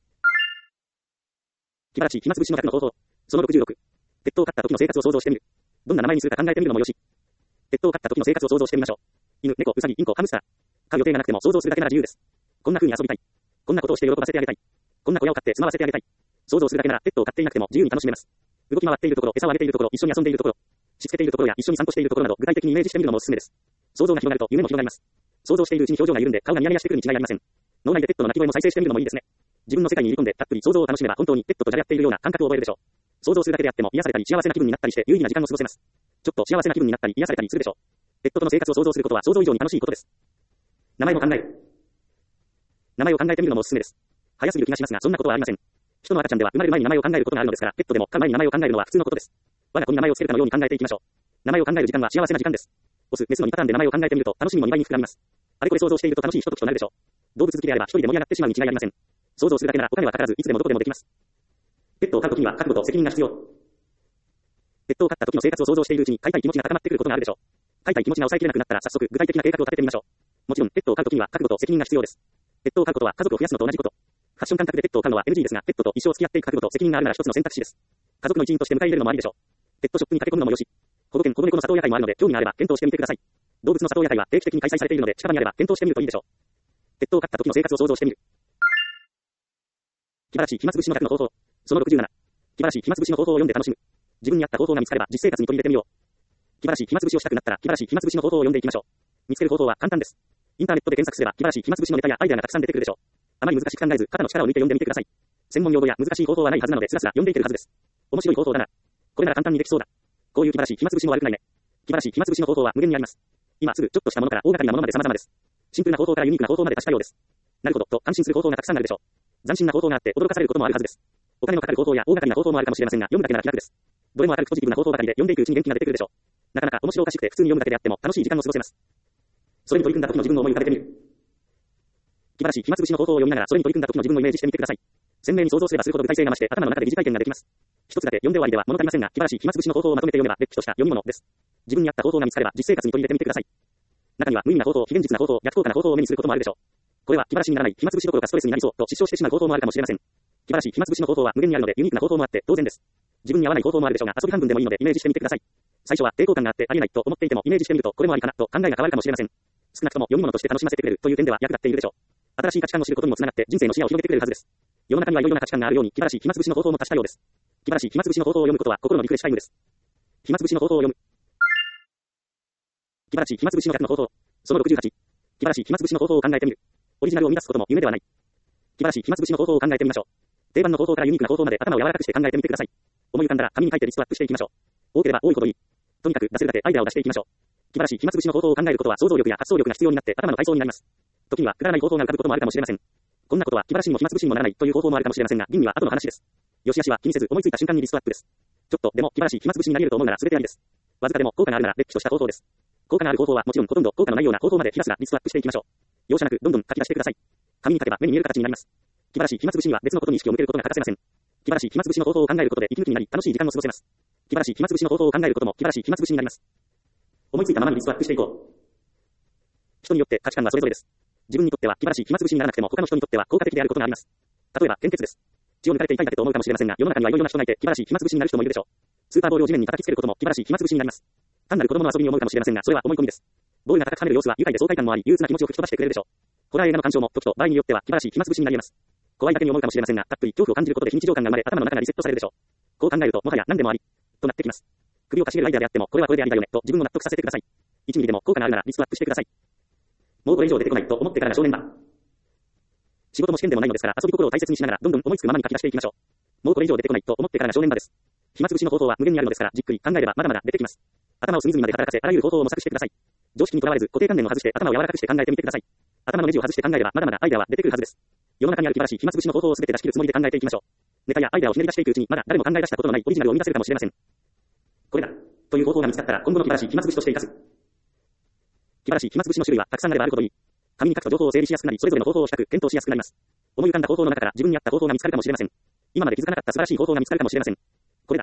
気晴らし暇つぶしの100の方法。その66。ペットを飼った時の生活を想像してみる。どんな名前にするか考えてみるのもよし。ペットを飼った時の生活を想像してみましょう。犬、猫、ウサギ、インコ、ハムスター。飼う予定がなくても想像するだけなら自由です。こんな風に遊びたい。こんなことをして喜ばせてあげたい。こんな小屋を買って住まわせてあげたい。想像するだけならペットを飼っていなくても自由に楽しめます。動き回っているところ、餌をあげているところ、一緒に遊んでいるところ、しつけているところや一緒に散歩しているところなど具体的にイメージしてみるのもおすすめです。想像が広がると夢も広がります。想像しているうちに表情が緩んで顔がニヤニヤしてくるに違いありません。脳内でペットの鳴き声も再生してみるのもいいですね。自分の世界に入り込んでたっぷり想像を楽しめば本当にペットとじゃれ合っているような感覚を覚えるでしょう。想像するだけであっても癒されたり幸せな気分になったりして有意義な時間を過ごせます。ちょっと幸せな気分になったり癒されたりするでしょう。ペットとの生活を想像することは想像以上に楽しいことです。名前を考える。名前を考えてみるのもおすすめです。早すぎる気がしますがそんなことはありません。人の赤ちゃんでは生まれる前に名前を考えることがあるのですから、ペットでも飼う前に名前を考えるのは普通のことです。我が子に名前をつけるかのように考えていきましょう。名前を考える時間は幸せな時間です。オス、メスの2パターンで名前を考えてみると楽しみも2倍に膨らみます。あれこれ想像していると楽しいひとときとなるでしょう。動物好きであれば一人で盛り上がってしまうに違いありません。想像するだけならお金はかからずいつでもどこでもできます。ペットを飼うときには覚悟と責任が必要。ペットを飼った時の生活を想像しているうちに飼いたい気持ちが高まってくることがあるでしょう。飼いたい気持ちが抑えきれなくなったら早速具体的な計画を立ててみましょう。もちろんペットを飼うときには覚悟と責任が必要です。ペットを飼うことは家族を増やすのと同じこと。ファッション感覚でペットを飼うのは NG ですが、ペットと一生付き合っていく覚悟と責任があるなら一つの選択肢です。家族の一員として迎え入れるのもありでしょう。ペットショップに駆け込むのもよし。保護犬保護猫の里親会もあるので興味があれば検討してみてください。動物の里親会は定期的に開催されているので近場にあれば検討してみるといいでしょう。ペットを飼った時の生活を想像してみる。気晴らし暇つぶしの100の方法。その67。気晴らし暇つぶしの方法を読んで楽しむ。自分に合った方法が見つかれば実生活に取り入れてみよう。気晴らし暇つぶしをしたくなったら気晴らし暇つぶしの方法を読んでいきましょう。見つける方法は簡単です。インターネットで検索すれば気晴らし暇つぶしのネタやアイデアがたくさん出てくるでしょう。あまり難しく考えず肩の力を抜いて読んでみてください。専門用語や難しい方法はないはずなのでスラスラ読んでいけるはずです。面白い方法だな。これなら簡単にできそうだ。こういう気晴らし暇つぶしも悪くないね。気晴らし暇つぶしの方法は無限にあります。今すぐちょっとしたものから大掛かりなものまで様々です。シンプルな方法からユニークな方法まで達したようです。なるほどと感心する方法がたくさんあるでしょう。斬新な方法があって驚かされることもあるはずです。お金のかかる方法や大掛かりな方法もあるかもしれませんが読むだけなら気楽です。どれも明るくポジティブな方法ばかりで読んでいくうちに元気が出てくるでしょう。なかなか面白おかしくて普通に読むだけであっても楽しい時間を過ごせます。それに取り組んだ時の自分を思い浮かべてみる。気晴らし暇つぶしの方法を読みながらそれに取り組んだ時の自分をイメージしてみてください。鮮明に想像すればするほど具体性が増して頭の中で疑似体験ができます。一つだけ読んで終わりでは物足りませんが気晴らし暇つぶしの方法をまとめて読めばれっきとした読み物です。自分に合った方法が見つかれば実生活に取り入れてみてください。中には無意味な方法、非現実な方法、逆効果な方法を目にすることもあるでしょう。これは気晴らしにならない暇つぶしどころかストレスになりそうと失笑してしまう方法もあるかもしれません。気晴らし暇つぶしの方法は無限にあるのでユニークな方法もあって当然です。自分に合わない方法もあるでしょうが遊び半分でもいいのでイメージしてみてください。最初は抵抗感があってありえないと思っていてもイメージしてみるとこれもありかなと考えが変わるかもしれません。少なくとも読み物として楽しませてくれるという点では役立っているでしょう。新しい価値観を知ることにもつながって人生の視野を広げてくれるはずです。世の中にはいろいろな価値観があるように気晴らし暇つぶしの方法も達したようです。気晴らし暇つぶしの方法を読むことは心のリフレッシュタイムです。暇つぶしの方法を読む。気晴らし暇つぶしの100の方法。その68。気晴らし暇つぶしの方法を考えてみる。オリジナルを生み出すことも夢ではない。気晴らし暇つぶしの方法を考えてみましょう。定番の方法からユニークな方法まで頭を柔らかくして考えてみてください。思い浮かんだら紙に書いてリストアップしていきましょう。多ければ多いほどいい。とにかく出せるだけアイデアを出していきましょう。気晴らし暇つぶしの方法を考えることは想像力や発想力が必要になって頭の体操になります。時にはくだらない方法が浮かぶこともあるかもしれません。こんなことは気晴らしにも暇つぶしにもならないという方法もあるかもしれませんが、吟味は後の話です。よしあしは気にせず思いついた瞬間にリストアップです。ちょっとでも気晴らし暇つぶしになり得ると思うなら全てありです。わずかでも効果があるなられっきとした方法です。効果がある方法はもちろんほとんど効果のないような方法までひたすらリストアップしていきましょう。容赦なくどんどん書き出してください。紙に書けば目に見える形になります。気晴らし暇つぶしには別のことに意識を向けることが欠かせません。気晴らし暇つぶしの方法を考えることで息抜きになり楽しい時間を過ごせます。気晴らし暇つぶしの方法を考えることも気晴らし暇つぶしになります。思いついたままにリストアップしていこう。人によって価値観はそれぞれです。自分にとっては気晴らし暇つぶしにならなくても他の人にとっては効果的であることがあります。例えば献血です。血を抜かれて痛いだけと思うかもしれませんが、世の中にはいろいろな人がいて気晴らし暇つぶしになる人もいるでしょう。スーパーボールを地面に叩きつけることも気晴らし暇つぶしになります。単なる子供の遊びに思うかもしれませんが、それは思い込みです。ボールが高く跳ねる様子は愉快で爽快感もあり、憂鬱な気持ちを吹き飛ばしてくれるでしょう。ホラー映画の鑑賞も時と場合によっては気晴らし暇つぶしになり得ます。怖いだけに思うかもしれませんが、たっぷり恐怖を感じることで非日常感が生まれ、頭の中がリセットされるでしょう。こう考えるともはや何でもありとなってきます。首をかしげるアイデアであっても、これはこれでありだよねと自分を納得させてください。1ミリでも効果があるならリストアップしてください。もうこれ以上出てこないと思ってからが正念場。仕事も試験でもないのですから遊び心を大切にしながらどんどん思いつくままに書き出していきましょう。もうこれ以上出てこないと思ってからが正念場です。暇つぶしの方法は無限にあるのですからじっくり考えればまだまだ出てきます。頭を隅々まで働かせあらゆる方法を模索してください。常識にとらわれず固定観念を外して頭を柔らかくして考えてみてください。頭のネジを外して考えればまだまだアイデアは出てくるはずです。世の中にある気晴らし暇つぶしの方法をすべて出し切るつもりで考えていきましょう。ネタやアイデアをひねり出していくうちにまだ誰も考え出したことのないオリジナルを生み出せるかもしれません。これだという方法が見つかったら今後の気晴らし暇つぶしとして活かす。気晴らし暇つぶしの種類はたくさんあればあるほどいい。紙に書くと情報を整理しやすくなりそれぞれの方法を比較検討しやすくなります。思い浮かんだ方法の中から自分に合った方法が見つかるかもしれません。今まで気づかなかった素晴らしい方法が見つかるかもしれません。これだ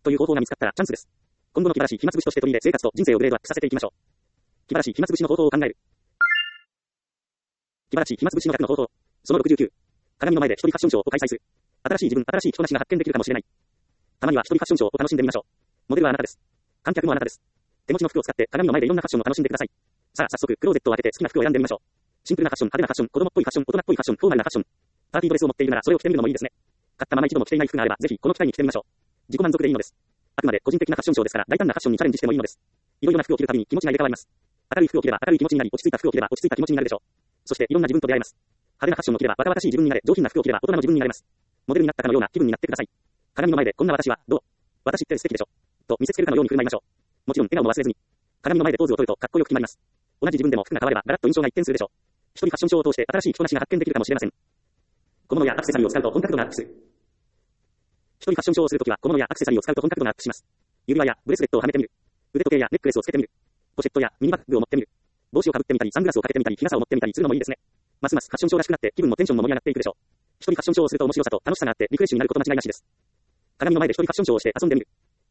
という方法が見つかったらチャンスです。今後の気晴らし暇つぶしとして取り入れ生活と人生をグレードアップさせていきましょう。気晴らし暇つぶしの方法を考える。気晴らし暇つぶしの額の方法。その69。鏡の前で一人ファッションショーを開催する。新しい自分、新しい着こなしが発見できるかもしれない。たまには一人ファッションショーを楽しんでみましょう。モデルはあなたです。観客もあなたです。手持ちの服を使って鏡の前でいろんなファッションを楽しんでください。さあ、早速、クローゼットを開けて好きな服を選んでみましょう。シンプルなファッション、派手なファッション、子供っぽいファッション、大人っぽいファッション、フォーマルなファッション。パーティードレスを持っているならそれを着てみるのもいいですね。買ったまま一度も着ていない服があれば、ぜひこの機会に着てみましょう。自己満足でいいのです。あくまで個人的なファッションショーですから、大胆なファッションにチャレンジしてもいいのです。いろいろな服を着るたびに気持ちが入れ替わります。明るい服を着れば明るい気持ちになり、落ち着いた服を着れば落ち着いた気持ちになるでしょう。そしていろんな自分と出会えます。派手なファッションを着れば若々しい自分になれ、上品な服を着れば大人の自分になれます。モデルになったかのような気分になってください。鏡の前でこんな私はどう？私って素敵でしょと見せつけるかのように振る舞いましょう。もちろん笑顔も忘れずに。鏡の前でポーズを取るとかっこよく決まります。同じ自分でも服が変わればガラッと印象が一転するでしょう。一人ファッションショーを通して新しい着こなしが発見できるかもしれません。小物やアクセサリーを使うと本格度がアップする。一人ファッションショーをするときは小物やアクセサリーを使うと本格度がアップします。指輪やブレスレットをはめてみる。腕時計やネックレスをつけてみる。ポシェットやミニバッグを持ってみる。帽子をかぶってみたり、サングラスをかけてみたり、日傘を持ってみたりするのもいいですね。ますますファッションショーらしくなって気分もテンションも盛り上がっていくでしょう。一人ファッションショーをすると面白さと楽しさがあってリフレッシュになること間違いなしです。鏡の前で一人ファッションショーをして遊んでみる。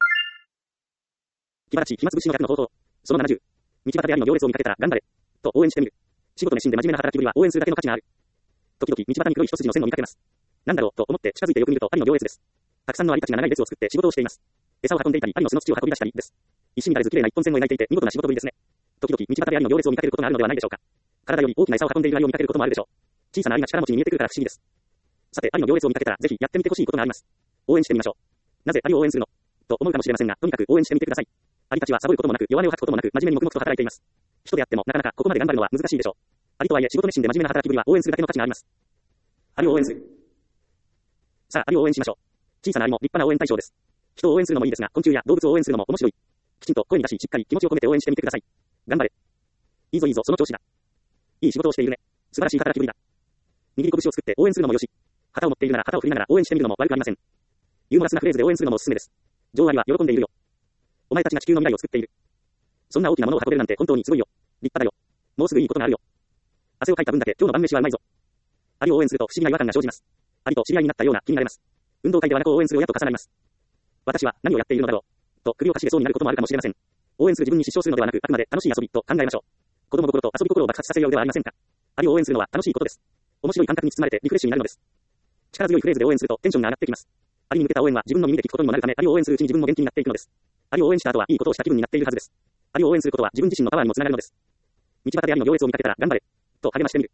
気晴らし暇つぶしの逆の方法。その70。道端でありの行列を見かけたら頑張れ。と応援してみる。仕事熱心で真面目な働きぶりは応援するだけの価値がある。時々道端に黒い一筋の線を見かけます。なんだろうと思って近づいてよく見るとアリの行列です。たくさんのアリたちが長い列を作って仕事をしています。餌を運んでいたり、アリの巣の土を運び出したりです。一糸乱れず綺麗な一本線を描いていて見事な仕事ぶりですね。時々道端でアリの行列を見かけることがあるのではないでしょうか。体より大きな餌を運んでいるアリを見かけることもあるでしょう。小さなアリが力持ちに見えてくるから不思議です。さて、アリの行列を見かけたらぜひやってみてほしいことがあります。応援してみましょう。なぜアリを応援するのと思うかもしれませんが、とにかく応援してみてください。アリたちはサボることもなく、弱音を吐くこともなく、真面目に黙々と働いています。人であってもなかなかここまで頑張るのは難しいでしょう。アリとはいえ仕事熱心で真面目な働きぶりは応援するだけの価値があります。アリを応援する。さあ、アリを応援しましょう。小さなアリも立派な応援対象です。人を応援するのもいいですが、昆虫や動物を応援するのも面白い。きちんと声に出し、しっかり気持ちを込めて応援してみてください。頑張れ。いいぞいいぞ、その調子だ。いい仕事をしているね。素晴らしい働きぶりだ。握り拳を作って応援するのもよし。旗を持っているなら旗を振りながら応援してみるのも悪くありません。ユーモラスなフレーズで応援するのもおすすめです。女王アリは喜んでいるよ。お前たちが地球の未来を作っている。そんな大きなものを運べるなんて本当にすごいよ。立派だよ。もうすぐいいことがあるよ。汗をかいた分だけ今日の晩飯はうまいぞ。アリを応援すると不思議な違和感が生じます。アリと知り合いになったような気になれます。運動会では仲を応援する親と重なります。私は何をやっているのだろう。と首をかしげそうになることもあるかもしれません。応援する自分に失笑するのではなく、あくまで楽しい遊びと考えましょう。子供心と遊び心を爆発させようではありませんか。アリを応援するのは楽しいことです。面白い感覚に包まれてリフレッシュになるのです。力強いフレーズで応援するとテンションが上がってきます。アリに向けた応援は自分の耳で聞くことにもなるため、アリを応援するうちに自分も元気になっていくのです。アリを応援した後はいいことをした気分になっているはずです。アリを応援することは自分自身のパワーにもつながるのです。道端でアリの行列を見かけたら頑張れ。と励ましてみる。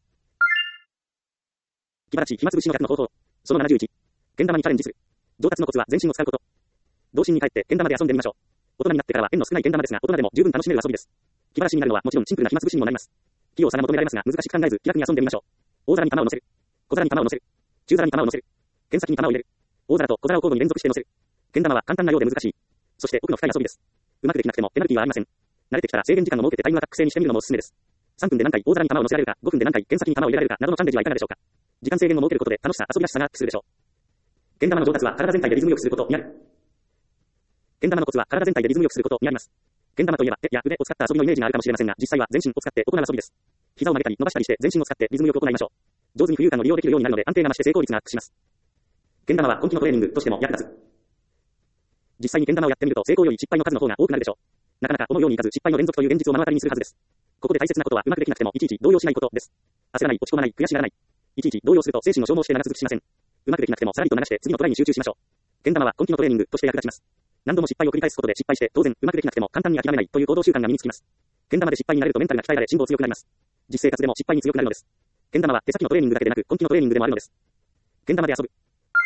気晴らし暇つぶしの逆の方法。その71。けん玉にチャレンジする。上達のコツは全身を使うこと。童心に帰ってけん玉で遊んでみましょう。大人になってからは縁の少ないけん玉ですが、大人でも十分楽しめる遊びです。気晴らしになるのはもちろんシンプルな暇つぶしにもなります。器用さが求められますが、難しく考えず気楽に遊んでみましょう。大皿に玉を乗せる。小皿に玉を乗せる。中皿に玉を乗せる。剣先に玉を入れる。大皿と小皿を交互に連続して乗せる。けん玉は簡単なようで難しい。そして奥の深い遊びです。うまくできなくてもペナルティはありません。慣れてきたら制限時間を設けてタイムアタック制にしてみるのもおすすめです。3分で何回大皿に玉を乗せられるか、5分で何回剣先に玉を入れられるかなどのチャレンジはいかがでしょうか。時間制限を設けることで楽しさ、遊びらしさがアップするでしょう。けん玉の上達は体全体でリズムよくすることになる。けん玉のコツは体全体でリズムよくすることになります。けん玉といえば手や腕を使った遊びのイメージがあるかもしれませんが、実際は全身を使って行う遊びです。膝を曲げたり伸ばしたりして全身を使ってリズムよく行いましょう。上手に浮遊感を利用できるようになるので安定が増して成功率がアップします。けん玉は根気のトレーニングとしても役立つ。実際にけん玉をやってみると成功より失敗の数の方が多くなるでしょう。なかなか思うようにいかず失敗の連続という現実を目の当たりにするはずです。ここで大切なことはうまくできなくてもいちいち動揺しないことです。焦らない、落ち込まない、悔しがらない。いちいち動揺すると精神を消耗して長続きしません。うまくできなくてもさらりと流して次のトライに集中しましょう。けん玉は根気のトレーニングとして役立ちます。何度も失敗を繰り返すことで失敗して当然うまくできなくても簡単に諦めないという行動習慣が身につきます。けん玉で失敗になれるとメンタルが鍛えられ心臓強くなります。実生活でも失敗に強くなるのです。けん玉は手先のトレーニングだけでなく根気のトレーニングでもあるのです。けん玉で遊ぶ。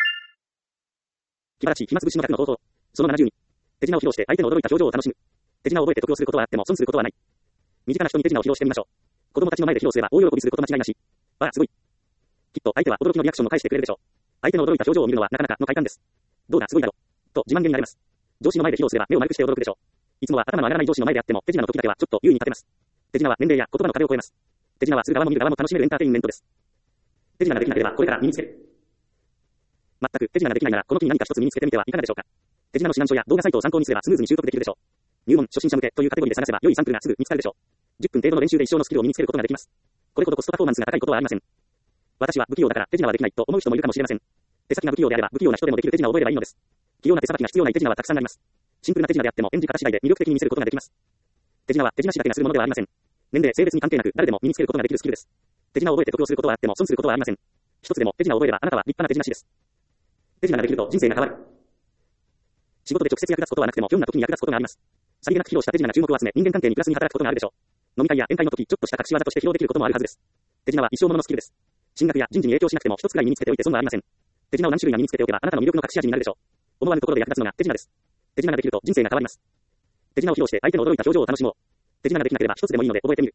気晴らし暇つぶしの逆の方法。その72。手品を披露して相手の驚いた表情を楽しむ。手品を覚えて得をすることはあっても損することはない。身近な人に手品を披露してみましょう。子供たちの前で披露すれば大喜びすること間違いなし。わあ、すごい。きっと相手は驚きのリアクションを返してくれるでしょう。相手の驚いた表情を見るのはなかなかの快感です。どうだ、すごいだろ。と自慢げになれます。上司の前で披露すれば目を丸くして驚くでしょう。いつもは頭の上がらない上司の前であっても手品の時だけはちょっと優位に立てます。手品は年齢や言葉の壁を越えます。手品はする側も見る側も楽しめるエンターテインメントです。手品ができなければこれから身につける。全く手品ができないならこの機に何か一つ身につけてみてはいかがでしょうか。手品の指南書や動画サイトを参考にすればスムーズに習得できるでしょう。入門初心者向けというカテゴリーで探せば良いサンプルがすぐ見つかるでしょう。10分程度の練習で一生のスキルを身につけることができます。これほどコストパフォーマンスが高いことはありません。私は不器用だから手品はできないと思う人もいるかもしれません。手先が不器用であれば不器用な人でもできる手品を覚えればいいのです。気器用な手さばきが必要ない手品はたくさんあります。シンプルな手品であっても演じ方次第で魅力的に見せることができます。手品は手品師だけがするものではありません。年齢、性別に関係なく誰でも身につけることができるスキルです。手品を覚えて得をすることはあっても損することはありません。一つでも手品を覚えればあなたは立派な手品師です。手品ができると人生が変わる。仕事で直接役立つことはなくても、ひょんな時に役立つことがあります。さりげなく披露した手品が注目を集め、人間関係にプラスに働くことがあるでしょう。飲み会や宴会の時、ちょっとした隠し技として披露できることもあるはずです。手品は一生もののスキルです。進学や人事に影響しなくても一つくらい身につけておいて損はありません。手品を何種類か身につけておけば、あなたの魅力の隠し味になるでしょう。思わぬところで役立つのが手品です。手品ができると人生が変わります。手品を披露して相手の驚いた表情を楽しもう。手品ができなければ一つでもいいので覚えてみる。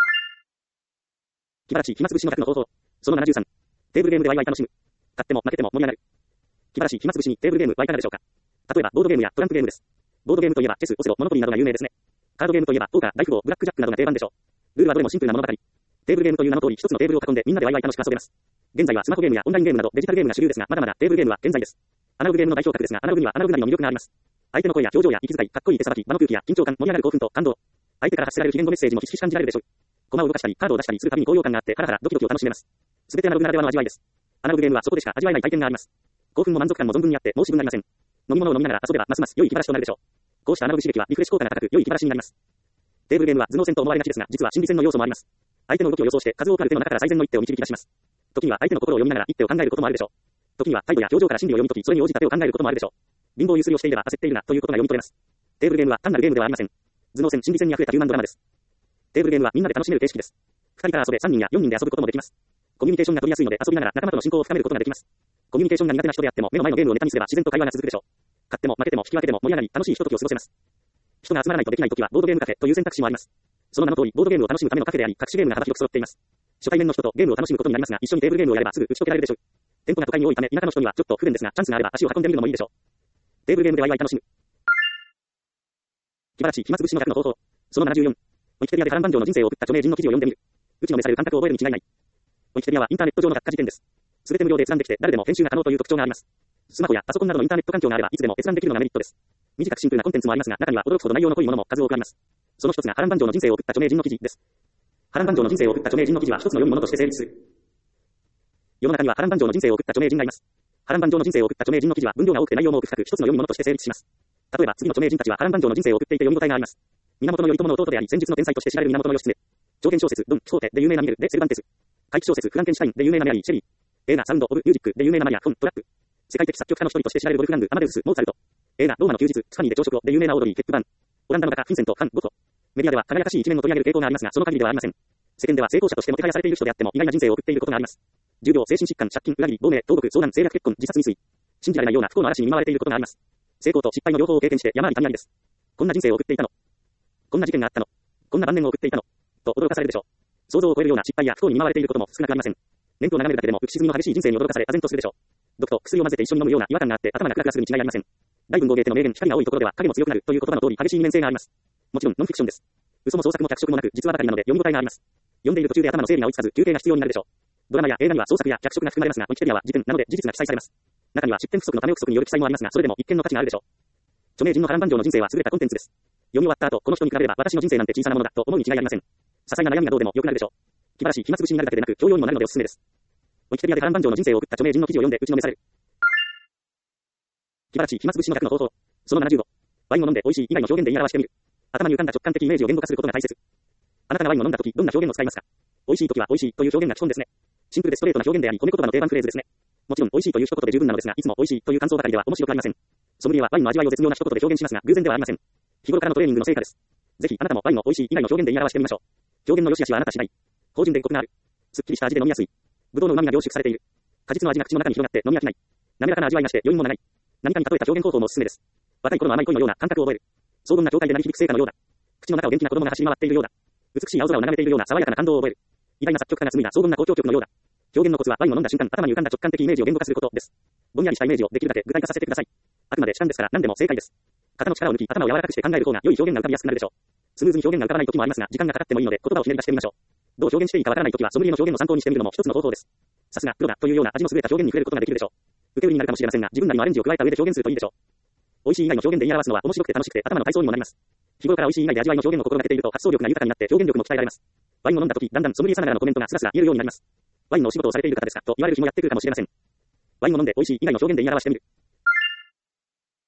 気晴らし、暇つぶしの100の方法。その73。テーブルゲームでワイワイ楽しむ。勝っても負けても盛り上がる。気晴らし、暇つぶしにテーブルゲームはいかがでしょうか。例えばボードゲームやトランプゲームです。ボードゲームといえばチェス、オセロ、モノポリなどが有名ですね。カードゲームといえばポーカー、大富豪、ブラックジャックなどが定番でしょう。ルールはどれもシンプルなものばかり。テーブルゲームという名の通り一つのテーブルを囲んでみんなでワイワイ楽しく遊べます。現在はスマホゲームやオンラインゲームなどデジタルゲームが主流ですが、まだまだテーブルゲームは健在です。アナログゲームの代表格ですが、アナログにはアナログなりの魅力があります。相手の声や表情や息遣い、かっこいい手さばき、場の空気や緊張感、盛り上がる興奮と感動。相手から発せられる非言語メッセージもひしひし感じられるでしょう。駒を動かしたり、カードを出したりするたびに高揚感があって、ハラハラドキドキを楽しめます。すべてアナログならではの味わいです。アナログゲームはそこでしか味わえない体験があります。興奮も満足感も存分にあって申し分ありません。飲み物を飲みながら遊べばますます良い気晴らしとなるでしょう。こうしたアナログ刺激はリフレッシュ効果が高く良い気晴らしになります。テーブルゲームは頭脳戦と思われがちですが、実は心理戦の要素もあります。相手の動きを予想して数多くある手の中から最善の一手を導き出します。時には相手の心を読みながら一手を考えることもあるでしょう。時には態度や表情から心理を読み解き、それに応じた手を考えることもあるでしょう。貧乏ゆすりをしていれば焦っているなということが読み取れます。テーブルゲームは単なるゲームではありません。頭脳戦、心理戦に溢れたヒューマンドラマです。テーブルゲームはみんなで楽しめる形式です。2人から遊べ3人や4人で遊ぶこともできます。コミュニケーションが取りやすいので遊びながら仲間との親交を深めることができます。コミュニケーションが苦手な人であっても目の前のゲームをネタにすれば自然と会話が続くでしょう。勝っても負けても引き分けても盛り上がり楽しいひとときを過ごせます。人が集まらないとできないときはボードゲームカフェという選択肢もあります。その名の通りボードゲームを楽しむためのカフェであり、各種ゲームが幅広く揃っています。初対面の人とゲームを楽しむことになりますが、一緒にテーブルゲームをやればすぐ打ち解けられるでしょう。店舗が都会に多いため田舎の人にはちょっと不便ですが、チャンスがあれば足を運んでみるのもいいでしょう。テーブルゲームでワイワイ楽しむ。気晴らし、暇つぶしの100の方法。その74。ウィキペディアで波乱万丈の人生を送った著名人の記事を読んでみる。打ちのめされる感覚を覚えるに違いない。ウィキペディアはインターネット上の百科事典です。すべて無料で閲覧できて誰でも編集が可能という特徴があります。スマホやパソコンなどのインターネット環境があればいつでも閲覧できるのがメリットです。短くシンプルなコンテンツもありますが、中には驚くほど内容の濃いものも数多くあります。その一つが波乱万丈の人生を送った著名人の記事です。波乱万丈の人生を送った著名人の記事は一つの良いものとして成立する。世の中には波乱万丈の人生を送った著名人がいます。波乱万丈の人生を送った著名人の記事は分量が多くて内容も奥深く一つの良いものとして成立します。例えば次の著名人たちは波乱万丈の人生を送っていて読み応えがあります。源頼朝の弟であり戦術の天才として知られる源義経。長編小説ドン・キホーテで有名なミゲル・デ・セルバンテス。怪奇小説フランケンシュタインで有名なメアリー・シェリー。映画サウンド・オブ・ミュージックで有名なマリア・フォン・トラック。世界的作曲家の一人として知られるボルフガング・アマデウス・モーツァルト。映画ローマの休日ツファニーで朝食をで有名なオードリー・ヘップバーン。オランダの画家フィンセント・ファン・ゴッホ。メディアでは輝かしい一面を取り上げる傾向がありますが、その限りではありません。世間では成功者としてもてはやされている人であっても意外な人生を送っていることがあります。重病、精神疾患、借金、裏切り、亡命、投獄、相談、政略結婚、自殺未遂。信じられないような不幸の嵐に見舞われていることがあります。成功と失敗の両方を経験して山あり谷ありです。こんな人生を送っていたの。こんな事件があったの。こんな晩年を送っていたの。と驚かされるでしょう。想像を超えるような失敗や不幸に見舞われていることも少なくありません。年と眺めるだけでも浮き沈みの激しい人生に驚かされ唖然とするでしょう。毒と薬を混ぜて一緒に飲むような違和感があって頭がクラクラするに違いありません。大文豪ゲーテの名言、光が多いところでは影も強くなるという言葉の通り激しい二面性があります。もちろんノンフィクションです。嘘も創作も脚色もなく実話ばかりなので読み応えがあります。読んでいる途中で頭の整理が追いつかず休憩が必要になるでしょう。ドラマや映画には創作や脚色が含まれますが、ウィキペディアは辞典なので事実が記載されます。中には出典不足のため不足による記載もありますが、それでも一見の価値があるでしょう。著名人の波乱万丈の人生は優れたコンテンツです。読み終わった後、この人に比べれば私の人生なんて小さなものだと思うに違いありません。些細な悩みがどうでも良くなるでしょう。気晴らし、暇つぶしになるだけでなく教養にもなるのでおすすめです。ウィキペディアで波乱万丈の人生を送った著名人の記事を読んで打ちのめされる。気晴らし、暇つぶしの100の方法。その75。ワインを飲んで美味しい以外の表現で言い表してみる。頭に浮かんだ直感的イメージを言語化することが大切。あなたがワインを飲んだ時、どんな表現を使いますか。美味しい時は美味しいという表現が基本ですね。シンプルでストレートな表現であり、褒め言葉の定番フレーズですね。もちろん美味しいという一言で十分なのですが、いつも美味しいという感想ばかりでは面白くありません。ソムリエはワインの味わいを絶妙な一言で表現しますが、偶然ではありません。日頃からのトレーニングの成果です。ぜひあなたもワインを美味しい以外の表現で言い表してみましょう。表現の良し悪しはあなた次第。芳醇でコクがある。すっきりした味で飲みやすい。ブドウの旨味が凝縮されている。果実の味が口の中に広がって飲み飽きない。滑らかな味わいがして余韻も長い。何かに例えた表現方法もおすすめです。若い頃の甘い恋のような感覚を覚える。荘厳な教会で鳴り響く聖歌のようだ。口の中を元気な子供が走り回っているようだ。美しい青空を眺めているような爽やかな感動を覚える。偉大な作曲家が紡いだ荘厳な交響曲のようだ。表現のコツはワインを飲んだ瞬間、頭に浮かんだ直感的イメージを言語化することです。ぼんやりしたイメージをできるだけ具体化させてください。あくまで主観ですから何でも正解です。肩の力を抜き、頭を柔らかくして考える方が良い表現が浮かびやすくなるでしょう。スムーズに表現が浮かばない時もありますが、時間がかかってもいいので言葉をひねり出してみましょう。どう表現していいかわからない時はソムリエの表現を参考にしてみるのも一つの方法です。さすがプロだというような味の優れた表現に触れることができるでしょう。受け売りになるかもしれませんが、自分なりのアレンジを加えた上で表現するといいでしょう。美味しい以外の表現で言い表すのは面白くて楽しくて頭の体操にもなります。日頃から美味しい以外で味わいの表現を心がけていると発想力が豊かになって表現力も鍛えられます。ワインを飲んだ時、だんだんソムリエさながらのコメントがスラスラ言えるようになります。ワインのお仕事をされている方ですかと言われる日もやってくるかもしれません。ワインを飲んで美味しい以外の表現で言い表してみる。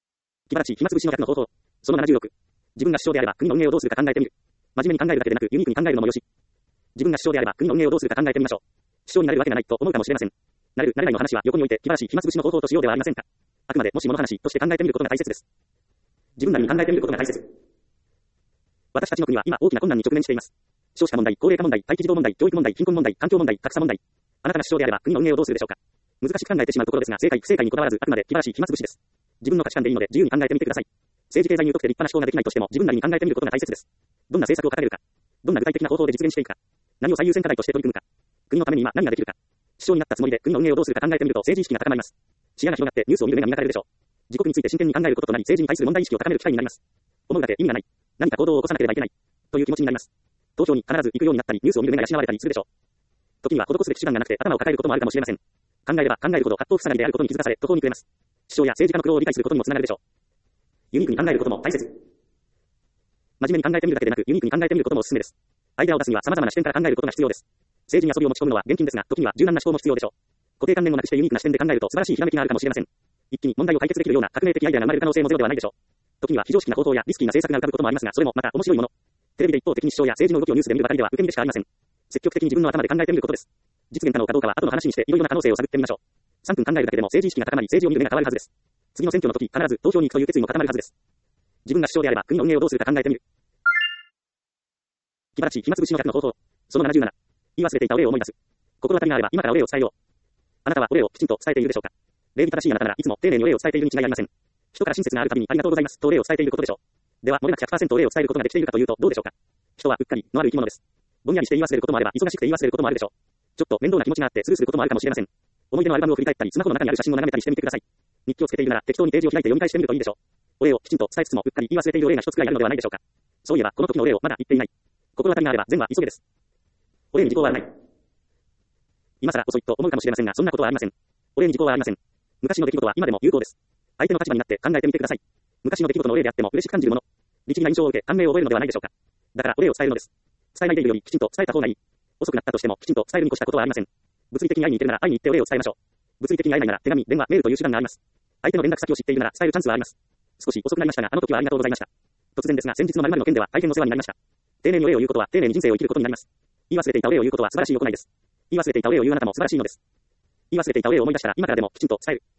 気晴らしい暇つぶしの100の方法。その76。自分が首相であれば国の運営をどうするか考えてみる。真面目に考えるだけでなくユニークに考えるのもよし。自分が首相であれば国の運営をどうするか考えてみましょう。首相になれるわけがないと思うかもしれません。なれる、なれないの話は横に置いて気晴らしい暇つぶしの方法としようではありませんか。あくまでもしもの話として考えてみることが大切です。自分なりに考えてみることが大切。私たちの国は今大きな困難に直面しています。少子化問題、高齢化問題、待機児童問題、教育問題、貧困問題、環境問題、格差問題。あなたが首相であれば国の運営をどうするでしょうか。難しく考えてしまうところですが、正解不正解にこだわらず、あくまで気晴らしい暇つぶしです。自分の価値観でいいので自由に考えてみてください。政治経済に疎くて立派な思考ができないとしても自分なりに考えてみることが大切です。どんな政策を掲げるか、どんな具体的な方法で実現していくか、何を最優先課題として取り組むか、国のために今何ができるか、首相になったつもりで国の運営をどうするか考えてみると政治意識が高まります。視野が広がってニュースを見る目が磨かれるでしょう。自国について真剣に考えることとなり、政治に対する問題意識を高める機会になります。思うだけ意味がない。何か行動を起こさなければいけない。という気持ちになります。投票に必ず行くようになったり、ニュースを見る目が養われたりするでしょう。時には施すべき手段がなくて頭を抱えることもあるかもしれません。考えれば考えるほど八方塞がりであることに気づかされ、途方に暮れます。首相や政治家の苦労を理解することにもつながるでしょう。ユニークに考えることも大切。真面目に考えてみるだけでなく、ユニークに考えてみることもおすすめです。アイデアを出すには様々な視点から考えることが必要です。政治に遊びを持ち込むのは厳禁ですが、時には柔軟な思考も必要でしょう。固定観念をなくしてユニークな視点で考えると素晴らしいひらめきがあるかもしれません。一気に問題を解決できるような革命的アイデアが生まれる可能性もゼロではないでしょう。時には非常識な方法やリスキーな政策が浮かぶこともありますが、それもまた面白いもの。テレビで一方的に首相や政治の動きをニュースで見るばかりでは受け身でしかありません。積極的に自分の頭で考えてみることです。実現可能かどうかは後の話にしていろいろな可能性を探ってみましょう。3分考えるだけでも政治意識が高まり、政治を見る目が変わるはずです。次の選挙の時、必ず投票に行くという決意も固まるはずです。自分が首相であれば国の運営をどうするか考えてみる。気晴らしい暇つぶしの100の方法。その77。言い忘れていたお礼を思い出す。心当たりがあれば今からお礼を伝えよう。あなたはお礼をきちんと伝えているでしょうか。礼儀正しいあなたならいつも丁寧にお礼を伝えているに違いありません。人から親切があるたびにありがとうございますとお礼を伝えていることでしょう。では、漏れなく 100% お礼を伝えることができているかというとどうでしょうか。人はうっかりのある生き物です。ぼんやりして言い忘れることもあれば、忙しくて言い忘れることもあるでしょう。ちょっと面倒な気持ちがあってスルーすることもあるかもしれません。思い出のアルバムを振り返ったり、スマホの中にある写真を眺めたりしてみてください。日記をつけているなら適当にページを開いて読み返してみるといいでしょう。お礼をきちんと伝えつつもうっかり言い忘れているお礼が一つくらいあるのではないでしょうか。そういえばこの時のお礼をまだ言っていない。心当たりがあれば善は急げです。お礼に時効はあるまい。今更遅いと思うかもしれませんが、そんなことはありません。お礼に時効はありません。昔の出来事は今でも有効です。相手の立場になって考えてみてください。昔の出来事のお礼であっても嬉しく感じるもの。律儀な印象を受け感銘を覚えるのではないでしょうか。だからお礼を伝えるのです。伝えないでいるよりきちんと伝えた方がいい。遅くなったとしてもきちんと伝えるに越したことはありません。物理的に会いに行けるなら会いに行ってお礼を伝えましょう。物理的に会えないなら手紙、電話、メールという手段があります。相手の連絡先を知っているなら伝えるチャンスはあります。少し遅くなりましたが、あの時はありがとうございました。突然ですが、先日の〇〇の件では大変お世話になりました。丁寧にお礼を言うことは丁寧に人生を生きることになります。言い忘れていたお礼を言うことは素晴らしい行いです。言い忘れていたお礼を言うあなたも素晴らしいのです。言い忘れていたお礼を思い出したら今からでもきちんと伝える。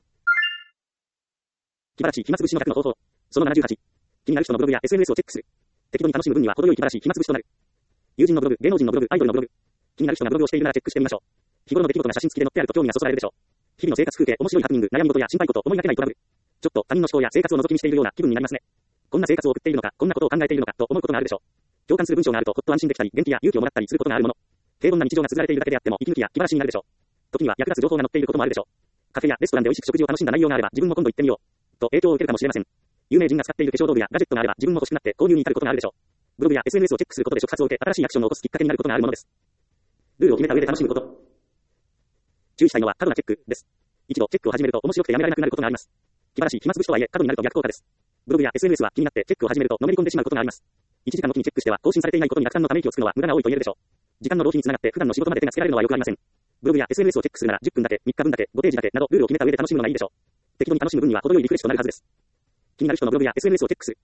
気晴らしい暇つぶしの100の方法。その78。気になる人のブログや SNS をチェックする。適度に楽しむ分には程よい気晴らしい暇つぶしとなる。友人のブログ、芸能人のブログ、アイドルのブログ。気になる人がブログをしているならチェックしてみましょう。日頃の出来事が写真付きで載ってあると興味がそそられるでしょう。日々の生活風景、面白いハプニング、悩み事や心配事、思いがけないトラブル。ちょっと他人の思考や生活を覗き見しているような気分になりますね。こんな生活を送っているのか、こんなことを考えているのかと思うことがあるでしょう。共感する文章があるとほっと安心できたり、元気や勇気をもらったりすることがあるもの。平凡な日常が綴られているだけであっても息抜きや気晴らしになるでしょう。時には役立つ情報が載っていることもあるでしょう。カフェやレストランで美味しく食事を楽しんだ内容があれば自分も今度行ってみよう。と影響を受けるかもしれません。有名人が使っている化粧道具やガジェットがあれば自分も欲しくなって購入に至ることがあるでしょう。ブログや SNS をチェックすることで触発を受け新しいアクションを起こすきっかけになることがあるものです。ルールを決めた上で楽しむこと。注意したいのは過度なチェックです。一度チェックを始めると面白くてやめられなくなることがあります。気晴らしい暇つぶしとはいえ過度になると逆効果です。ブログや SNS は気になってチェックを始めるとのめり込んでしまうことがあります。1時間のきにチェックしては更新されていないことに落胆のため息をつくのは無駄が多いと言えるでしょう。時間の浪費につながって普段の仕事まで手がつけられるのは良くありません。ブログや SNS をチェックするなら10分だけ、3日分だけ、5ページだけなどルールを決めた上で楽しむのがいいでしょう。適度に楽しむ分には程よいリフレッシュとなるはずです。気になる人のブログや SNS をチェックする。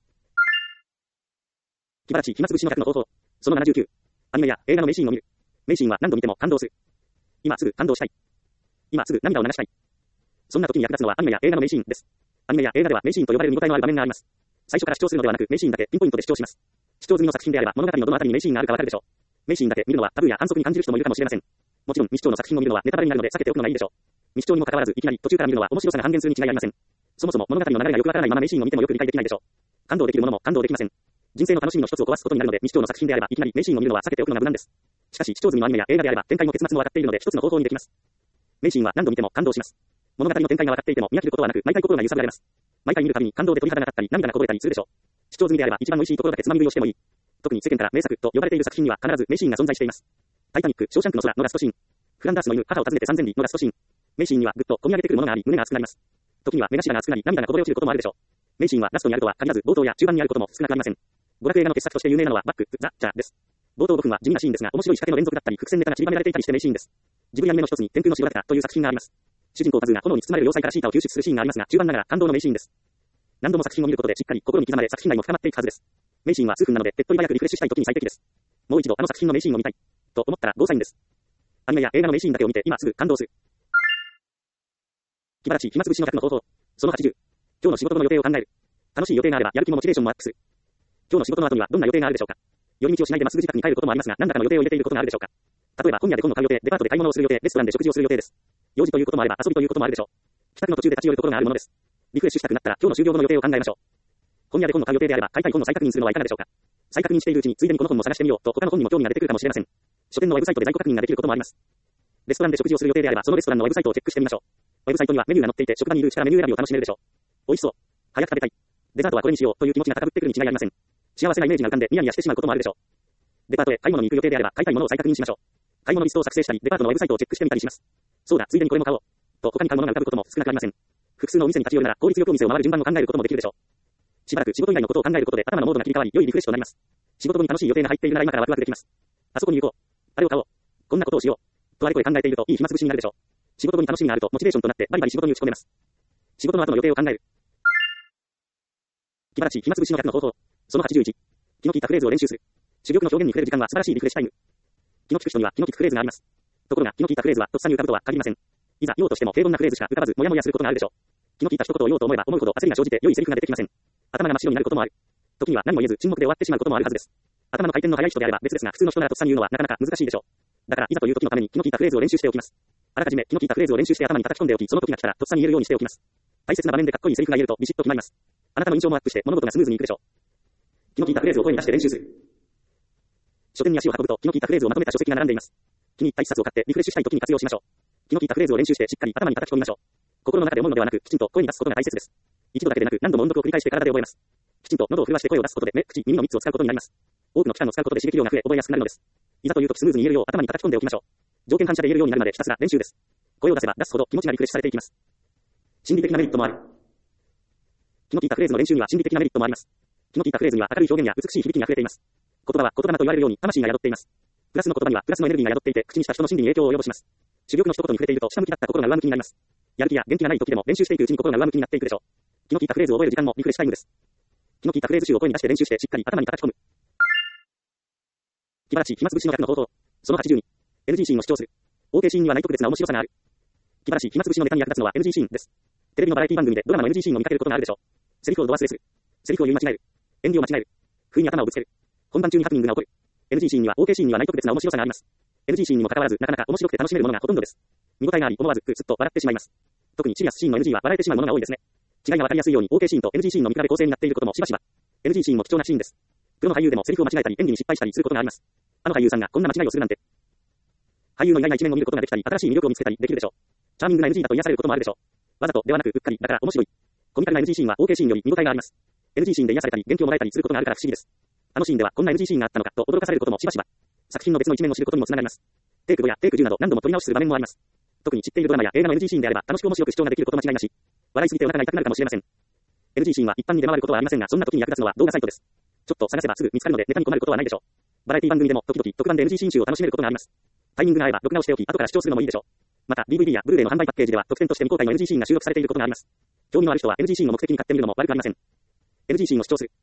気晴らしい暇つぶしの100の方法。その79。アニメや映画の名シーンを見る。名シーンは何度見ても感動する。今すぐ感動したい。今すぐ涙を流したい。そんな時に役立つのはアニメや映画の名シーンです。アニメや映画では名シーンと呼ばれる見応えのある場面があります。最初から視聴するのではなく名シーンだけピンポイントで視聴します。視聴済みの作品であれば物語のどのあたりに名シーンがあるかわかるでしょう。名シーンだけ見るのはタブーや反則に感じる人もいるかもしれません。もちろん未視聴の作品を見るのはネタバレになるので避けておくのがいいでしょう。未視聴にもかかわらずいきなり途中から見るのは面白さが半減するに違いありません。そもそも物語の流れがよくわからないまま名シーンを見てもよく理解できないでしょう。感動できるものも感動できません。人生の楽しみの一つを壊すことになるので未視聴の作品であればいきなり名シーンを見るのは避けておくのが無難です。しかし視聴済みのアニメや映画であれば展開も結末も分かっているので一つの方法にできます。名シーンは何度見ても感動します。物語の展開が分かっていても見飽きることはなく毎回心が揺さぶられます。毎回見るたびに感動で鳥肌が立ったり涙がこぼれたりするでしょう。視聴済みであれば一番美味しいところだけつまみ食いをしてもいい。特に世間から名作と呼ばれている作品には必ず名シーンが存在しています。タイタニック、ショーシャンクの空のラストシーン。フランダースの犬、母を訪ねて3000里のラストシーン。名シーンにはぐっと込み上げてくるものがあり胸が熱くなります。時には目頭が熱くなり涙がこぼれ落ちることもあるでしょう。名シーンはラストにあるとは限らず冒頭や中盤にあることも少なくありません。娯楽映画の傑作として有名なのはバック、ザ・チャーです。冒頭5分は地味なシーンですが面白い仕掛けの連続だったり伏線ネタが散りばめられていたりして名シーンです。ジブリアニメの一つに天空の城ラピュタという作品があります。主人公パズーが炎に包まれる要塞からシータを救出するシーンがありますが中盤ながら感動の名シーンです。 何度も作品を見ることでしっかり心に刻まれ作品内も深まっていくはずです。名シーンは数分なので、手っ取り早くリフレッシュしたい時に最適です。もう一度あの作品の名シーンを見たい。と思ったらゴーサインです。アニメや映画の名シーンだけを見て今すぐ感動する。気晴らし暇つぶしの100の方法。その80。今日の仕事の予定を考える。楽しい予定があればやる気もモチベーションもアップする。今日の仕事の後にはどんな予定があるでしょうか。寄り道をしないでまっすぐ自宅に帰ることもありますが、何らかの予定を入れていることがあるでしょうか。例えば今夜で本を買う予定、デパートで買い物をする予定、レストランで食事をする予定です。用事ということもあれば遊びということもあるでしょう。帰宅の途中で立ち寄るところがあるものです。リフレッシュしたくなったら今日の終了後の予定を考えましょう。本屋で本を買う予定であれば買いたい本の再確認するのはいかがでしょうか。再確認しているうちについでにこの本も探してみようと他の本にも興味が出てくるかもしれません。書店のウェブサイトで在庫確認ができることもあります。レストランで食事をする予定であればそのレストランのウェブサイトをチェックしてみましょう。ウェブサイトにはメニューが載っていて職場にいるうちからメニュー選びを楽しめるでしょう。美味しそう。早く食べたい。デザートはこれにしようという気持ちが高ぶってくるに違いありません。幸せなイメージが浮かんでニヤニヤしてしまうこともあるでしょう。デパートへ買い物に行く予定であれば買いたいものを再確認しましょう。買い物リストを作成したりデパートのウェブサイトをチェックしてみたりします。そうだ、ついでにこれも買おう。と他に買うものが浮かぶことも少なくありません。複数のお店に立ち寄るなら効率よくお店を回る順番を考えることもできるでしょう。しばらく仕事以外のことを考えることで頭のモードが切り替わり良いリフレッシュとなります。仕事後に楽しい予定が入っているなら今からワクワクできます。あそこに行こう。あれを買おう。こんなことをしよう。とあれこれ考えているといい暇つぶしになるでしょう。仕事後に楽しみがあるとモチベーションとなってバリバリ仕事に打ち込めます。仕事の後の予定を考える。気晴らし暇つぶしの100の方法。その81。気の利いたフレーズを練習する。主力の表現に触れる時間は素晴らしいリフレッシュタイム。気の利く人には気の利くフレーズがあります。ところが気の利いたフレーズはとっさに浮かぶとは限りません。いざ言おうとしても平凡なフレーズしか浮かばずモヤモヤすることがあるでしょう。気の利いた一言を言おうと思えば思うほど焦りが生じて良いセリフが出てきません。頭が真っ白になることもある。時には何も言えず沈黙で終わってしまうこともあるはずです。頭の回転の速い人であれば別ですが普通の人ならとっさに言うのはなかなか難しいでしょう。だからいざという時のために気の利いたフレーズを練習しておきます。あらかじめ気の利いたフレーズを練習して頭に叩き込んでおきその時が来たらとっさに言えるようにしておきます。大切な場面でかっこいいセリフが言えるとビシッと決まります。あなたの印象もアップして物事がスムーズにいくでしょう。気の利いたフレーズを声に出して練習する。書店に足を運ぶと気の利いたフレーズをまとめた書籍が並んでいます。気に入った一冊を買ってリフレッシュしたい時に活用しましょう。気の利いたフレーズを練習してしっかり頭に叩き込みましょう。心の中で思うのではなくきちんと声に出すことが大切です。一度だけでなく何度も音読を繰り返して体で覚えます。きちんと喉を震わして声を出すことで目、口、耳の3つを使うことになります。多くの期間を使うことで刺激量が増え覚えやすくなるのです。いざという時スムーズに言えるよう頭に叩き込んでおきましょう。条件反射で言えるようになるまでひたすら練習です。声を出せば出すほど気持ちがリフレッシュされていきます。心理的なメリットもある。気の利いたフレーズの練習には心理的なメリットもあります。気の利いたフレーズには明るい表現や美しい響きが溢れています。言葉は言霊と言われるように魂が宿っています。プラスの言葉にはプラスのエネルギーが宿っていて口にした人の心理に影響を及ぼします。主力の一言に触れていると下向きだった心が上向きになります。やる気や元気がない時でも練習していくうちに心が上向きになっていくでしょう。気の利いたフレーズを覚える時間もリフレッシュタイムです。気の利いたフレーズ集を声に出して練習してしっかり頭に叩き込む。気晴らし暇つぶしの100の方法。その82。NG シーンを主張する。OK シーンにはない特別な面白さがある。気晴らし暇つぶしのネタに役立つのは NG シーンです。テレビのバラエティ番組でドラマの NG シーンを見かけることがあるでしょう。セリフを度忘れする。セリフを言い間違える。演技を間違える。不意に頭をぶつける。本番中にハプニングが起こる。NG シーンには OK シーンにはない特別な面白さがあります。NG シーンにもかかわらずなかなか面白くて楽しめるものがほとんどです。見応えがあり思わずくすっと笑ってしまいます。特にシリアスシーンの NG は笑えてしまうものが多いですね。違いがわかりやすいように OK シーンと NG シーンの見比べ構成になっていることもしばしば。NG シーンも貴重なシーンです。プロの俳優でもセリフを間違えたり演技に失敗したりすることがあります。あの俳優さんがこんな間違いをするなんて。俳優の意外な一面を見ることができたり新しい魅力を見つけたりできるでしょう。チャーミングな NG だと癒されることもあるでしょう。わざとではなくうっかりだから面白い。コミカルな NG シーンは OK シーンより見応えがあります。NG シーンで癒されたり元気をもらえたりすることがあるから不思議です。あのシーンではこんな NG シーンがあったのかと驚かされることもしばしば。作品の別の一面を知ることにもつながります。テイク5やテイク10など何度も撮り直しする場面もあります。特に知っているドラマや映画の NG シーンであれば楽しく面白く視聴ができること間違いなし。笑いすぎてお腹が痛くなるかもしれません。NG シーンは一般に出回ることはありませんが、そんな時に役立つのは動画サイトです。ちょっと探せばすぐ見つかるのでネタに困ることはないでしょう。バラエティ番組でも時々特番で NG シーン集を楽しめることがあります。タイミングが合えば録画をしておき後から視聴するのもいいでしょう。また DVD やブルーレイの販売パッケージでは特典として未公開の NG シーンが収録されていることがあります。興味のある人は NG シーンを目的に買ってみるのも悪くありません。NG シーンを視聴する。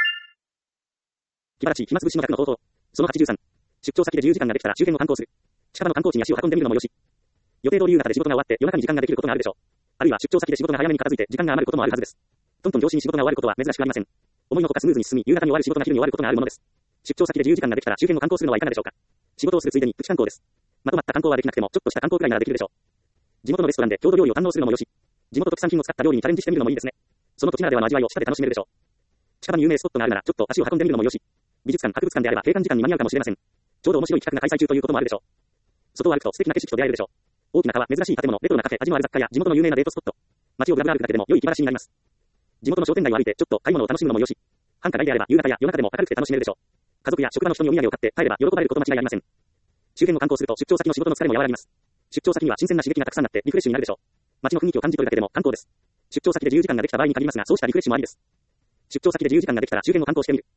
気晴らし暇つぶしの100の方法。その83。出張先で自由時間ができたら周辺を観光する。近場の観光地に足を運んでみるのもよし。予定通り夕方で仕事が終わって夜中に時間ができることがあるでしょう。あるいは出張先で仕事が早めに片付いて時間が余ることもあるはずです。トントン拍子に仕事が終わることは珍しくありません。思いのほかスムーズに進み夕方に終わる仕事が昼に終わることがあるものです。出張先で自由時間ができたら周辺を観光するのはいかがでしょうか。仕事をするついでにプチ観光です。まとまった観光はできなくてもちょっとした観光くらいならできるでしょう。地元のレストランで郷土料理を堪能するのもよし。地元特産品を使った料理にチャレンジしてみるのもいいですね。その土地ならではの味わいを舌で楽しめるでしょう。近場に有名スポットがあるならちょっと足を運んでみるのもよし。美術館、博物館であれば閉館時間に間に合うかもしれません。ちょうど面白い企画が開催中ということもあるでしょう。外を歩くと素敵な景色と出会えるでしょう。大きな川、珍しい建物、レトロなカフェ、味のある雑貨や地元の有名なデートスポット。街をブラブラ歩くだけでも良い気晴らしになります。地元の商店街を歩いてちょっと買い物を楽しむのもよし。繁華街であれば夕方や夜中でも明るくて楽しめるでしょう。家族や職場の人にお土産を買って帰れば喜ばれること間違いありません。周辺を観光すると出張先の仕事の疲れも和らぎます。出張先には新鮮な刺激がたくさんあってリフレッシュになるでしょう。街の雰囲気を感じ取るだけでも観光です。出張先で自由時間ができた場合に限りますが、そうしたリフレッシュもありです。出張先で自由時間ができたら周辺を観光してみる。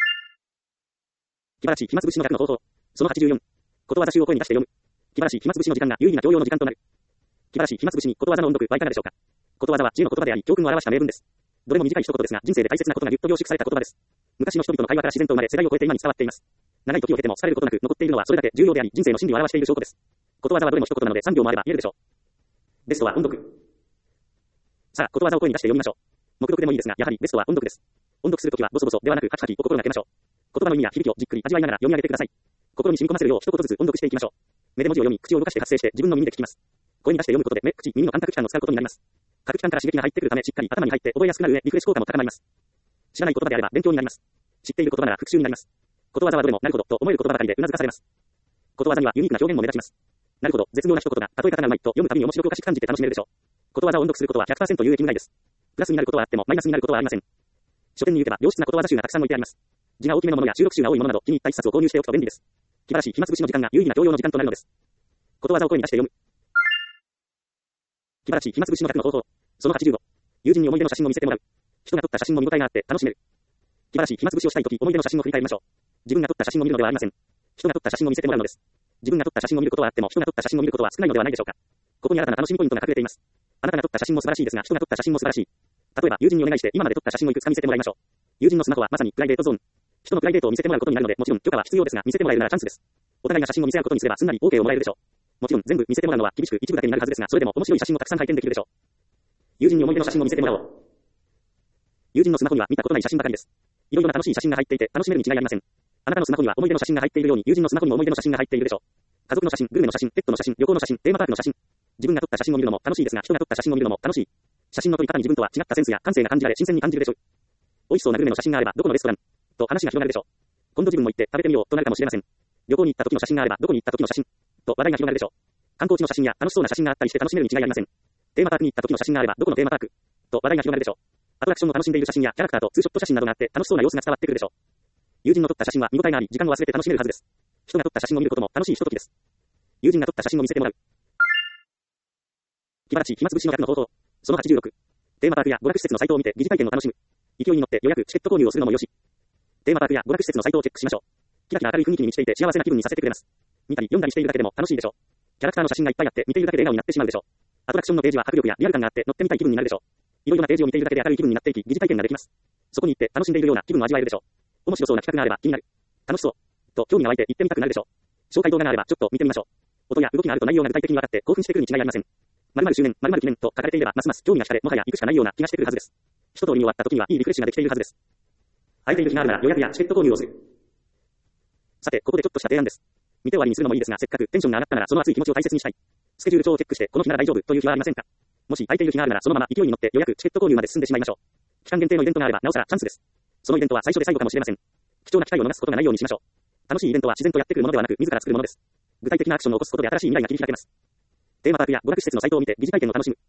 気晴らし暇つぶしの100の方法。その84。ことわざ集を声に出して読む。気晴らし暇つぶしの時間が有意義な教養の時間となる。気晴らし暇つぶしにことわざの音読はいかがでしょうか。ことわざは知恵の言葉であり教訓を表した名文です。 どれも短い一言ですが、人生で大切なことがぎゅっと凝縮された言葉です。昔の人々の会話から自然と生まれ、世代を超えて今に伝わっています。長い時を経ても廃れることなく残っているのはそれだけ重要であり、人生の真理を表している証拠です。ことわざはどれも一言なので3行もあれば言えるでしょう。ベストは音読。さあ、ことわざを声に出して読みましょう。目読でもいいですが、やはりベストは音読です。音読するときはボソボソではなくハキハキお心がけましょう。言葉の意味や響きをじっくり味わいながら読み上げてください。心に染み込ませるよう一言ずつ音読していきましょう。目で文字を読み、口を動かして発声して自分の耳で聞きます。声に出して読むことで目、口、耳の感覚器官を使うことになります。各器官から刺激が入ってくるためしっかり頭に入って覚えやすくなる上、リフレッシュ効果も高まります。知らない言葉であれば勉強になります。知っている言葉なら復習になります。ことわざはどれもなるほどと思える言葉ばかりで頷かされます。ことわざにはユニークな表現も目立ちます。なるほど、絶妙な一言が例え方がうまいと読むたびに面白くおかしく感じて楽しめるでしょう。ことわざを音読することは 100% 有益にないです。プラスになることはあってもマイナスになることはありません。書店に行けば良質なことわざ集がたくさん置いてあります。字が大きめのものや収録集が多いものなど気に入った一冊を購入しておくと便利です。気晴らし暇つぶしの時間が有意義な教養の時間となるのです。ことわざを声に出して読む。気晴らし暇つぶしの100の方法。その85。友人に思い出の写真を見せてもらう。人が撮った写真も見応えがあって楽しめる。気晴らし暇つぶしをしたいとき思い出の写真を振り返りましょう。自分が撮った写真を見るのではありません。人が撮った写真を見せてもらうのです。自分が撮った写真を見ることはあっても人が撮った写真を見ることは少ないのではないでしょうか。ここに新たな楽しみポイントが隠れています。あなたが撮った写真も素晴らしいですが、人が撮った写真も素晴らしい。例えば友人にお願いして今まで撮った写真をいくつか見せてもらいましょう。友人のスマホはまさにプライベートゾーン。人のプライベートを見せてもらうことになるので、もちろん許可は必要ですが、見せてもらえるならチャンスです。お互いが写真を見せ合うことにすればすんなり OK をもらえるでしょう。もちろん全部見せてもらうのは厳しく一部だけになるはずですが、それでも面白い写真をたくさん拝見できるでしょう。友人に思い出の写真を見せてもらおう。友人のスマホには見たことない写真ばかりです。いろいろな楽しい写真が入っていて楽しめるに違いありません。あなたのスマホには思い出の写真が入っているように、友人のスマホにも思い出の写真が入っているでしょう。家族の写真、グルメの写真、ペットの写真、旅行の写真、テーマパークの写真。自分が撮った写真を見るのも楽しいですが、人が撮った写真を見るのも楽しい。写真の撮り方に自分とは違ったセンスや感性が感じられ新鮮に感じるでしょう。美味しそうなグルメの写真があればどこのレストランと話が広がるでしょう。今度自分も行って食べてみようとなるかもしれません。旅行に行った時の写真があればどこに行った時の写真と話題が広がるでしょう。観光地の写真や楽しそうな写真があったりして楽しめるに違いありません。テーマパークに行った時の写真があればどこのテーマパークと話題が広がるでしょう。アトラクションを楽しんでいる写真やキャラクターとツーショット写真などがあって楽しそうな様子が伝わってくるでしょう。友人の撮った写真は見応えがあり時間を忘れて楽しめるはずです。人が撮った写真を見ることも楽しいひとときです。友人が撮った写真を見せてもらう。気晴らし暇つぶしの100の方法。その86。テーマパークや娯楽施設のサイトを見て疑似体験を楽しむ。勢いに乗って予約チケット購入をするのもよし。テーマパークや娯楽施設のサイトをチェックしましょう。キラキラ明るい雰囲気に満ちていて幸せな気分にさせてくれます。見たり読んだりしているだけでも楽しいでしょう。キャラクターの写真がいっぱいあって見ているだけで笑顔になってしまうでしょう。アトラクションのページは迫力やリアル感があって乗ってみたい気分になるでしょう。いろいろなページを見ているだけで明るい気分になっていき疑似体験ができます。そこに行って楽しんでいるような気分を味わえるでしょう。面白そうな企画があれば気になる。楽しそうと興味が湧いて行ってみたくなるでしょう。紹介動画があればちょっと見てみましょう。音や動きがあると内容が具体的に分かって興奮してくるに違いありません。〇〇周年、〇〇記念と書かれていればますます興味が惹かれ、もはや行くしかないような気がしてくるはずです。一通り見終わった時にはいいリフレッシュができているはずです。空いている日があるなら予約やチケット購入をする。さて、ここでちょっとした提案です。見て終わりにするのもいいですが、せっかくテンションが上がったならその熱い気持ちを大切にしたい。スケジュール帳をチェックしてこの日なら大丈夫という日はありませんか。もし空いている日があるならそのまま勢いに乗って予約チケット購入まで進んでしまいましょう。期間限定のイベントがあればなおさらチャンスです。そのイベントは最初で最後かもしれません。貴重な機会を逃すことがないようにしましょう。楽しいイベントは自然とやってくるものではなく自ら作るものです。具体的なアクションを起こすことで新しい未来が切り開けます。テーマパークや娯楽施設のサイトを見て疑似体験を楽しむ。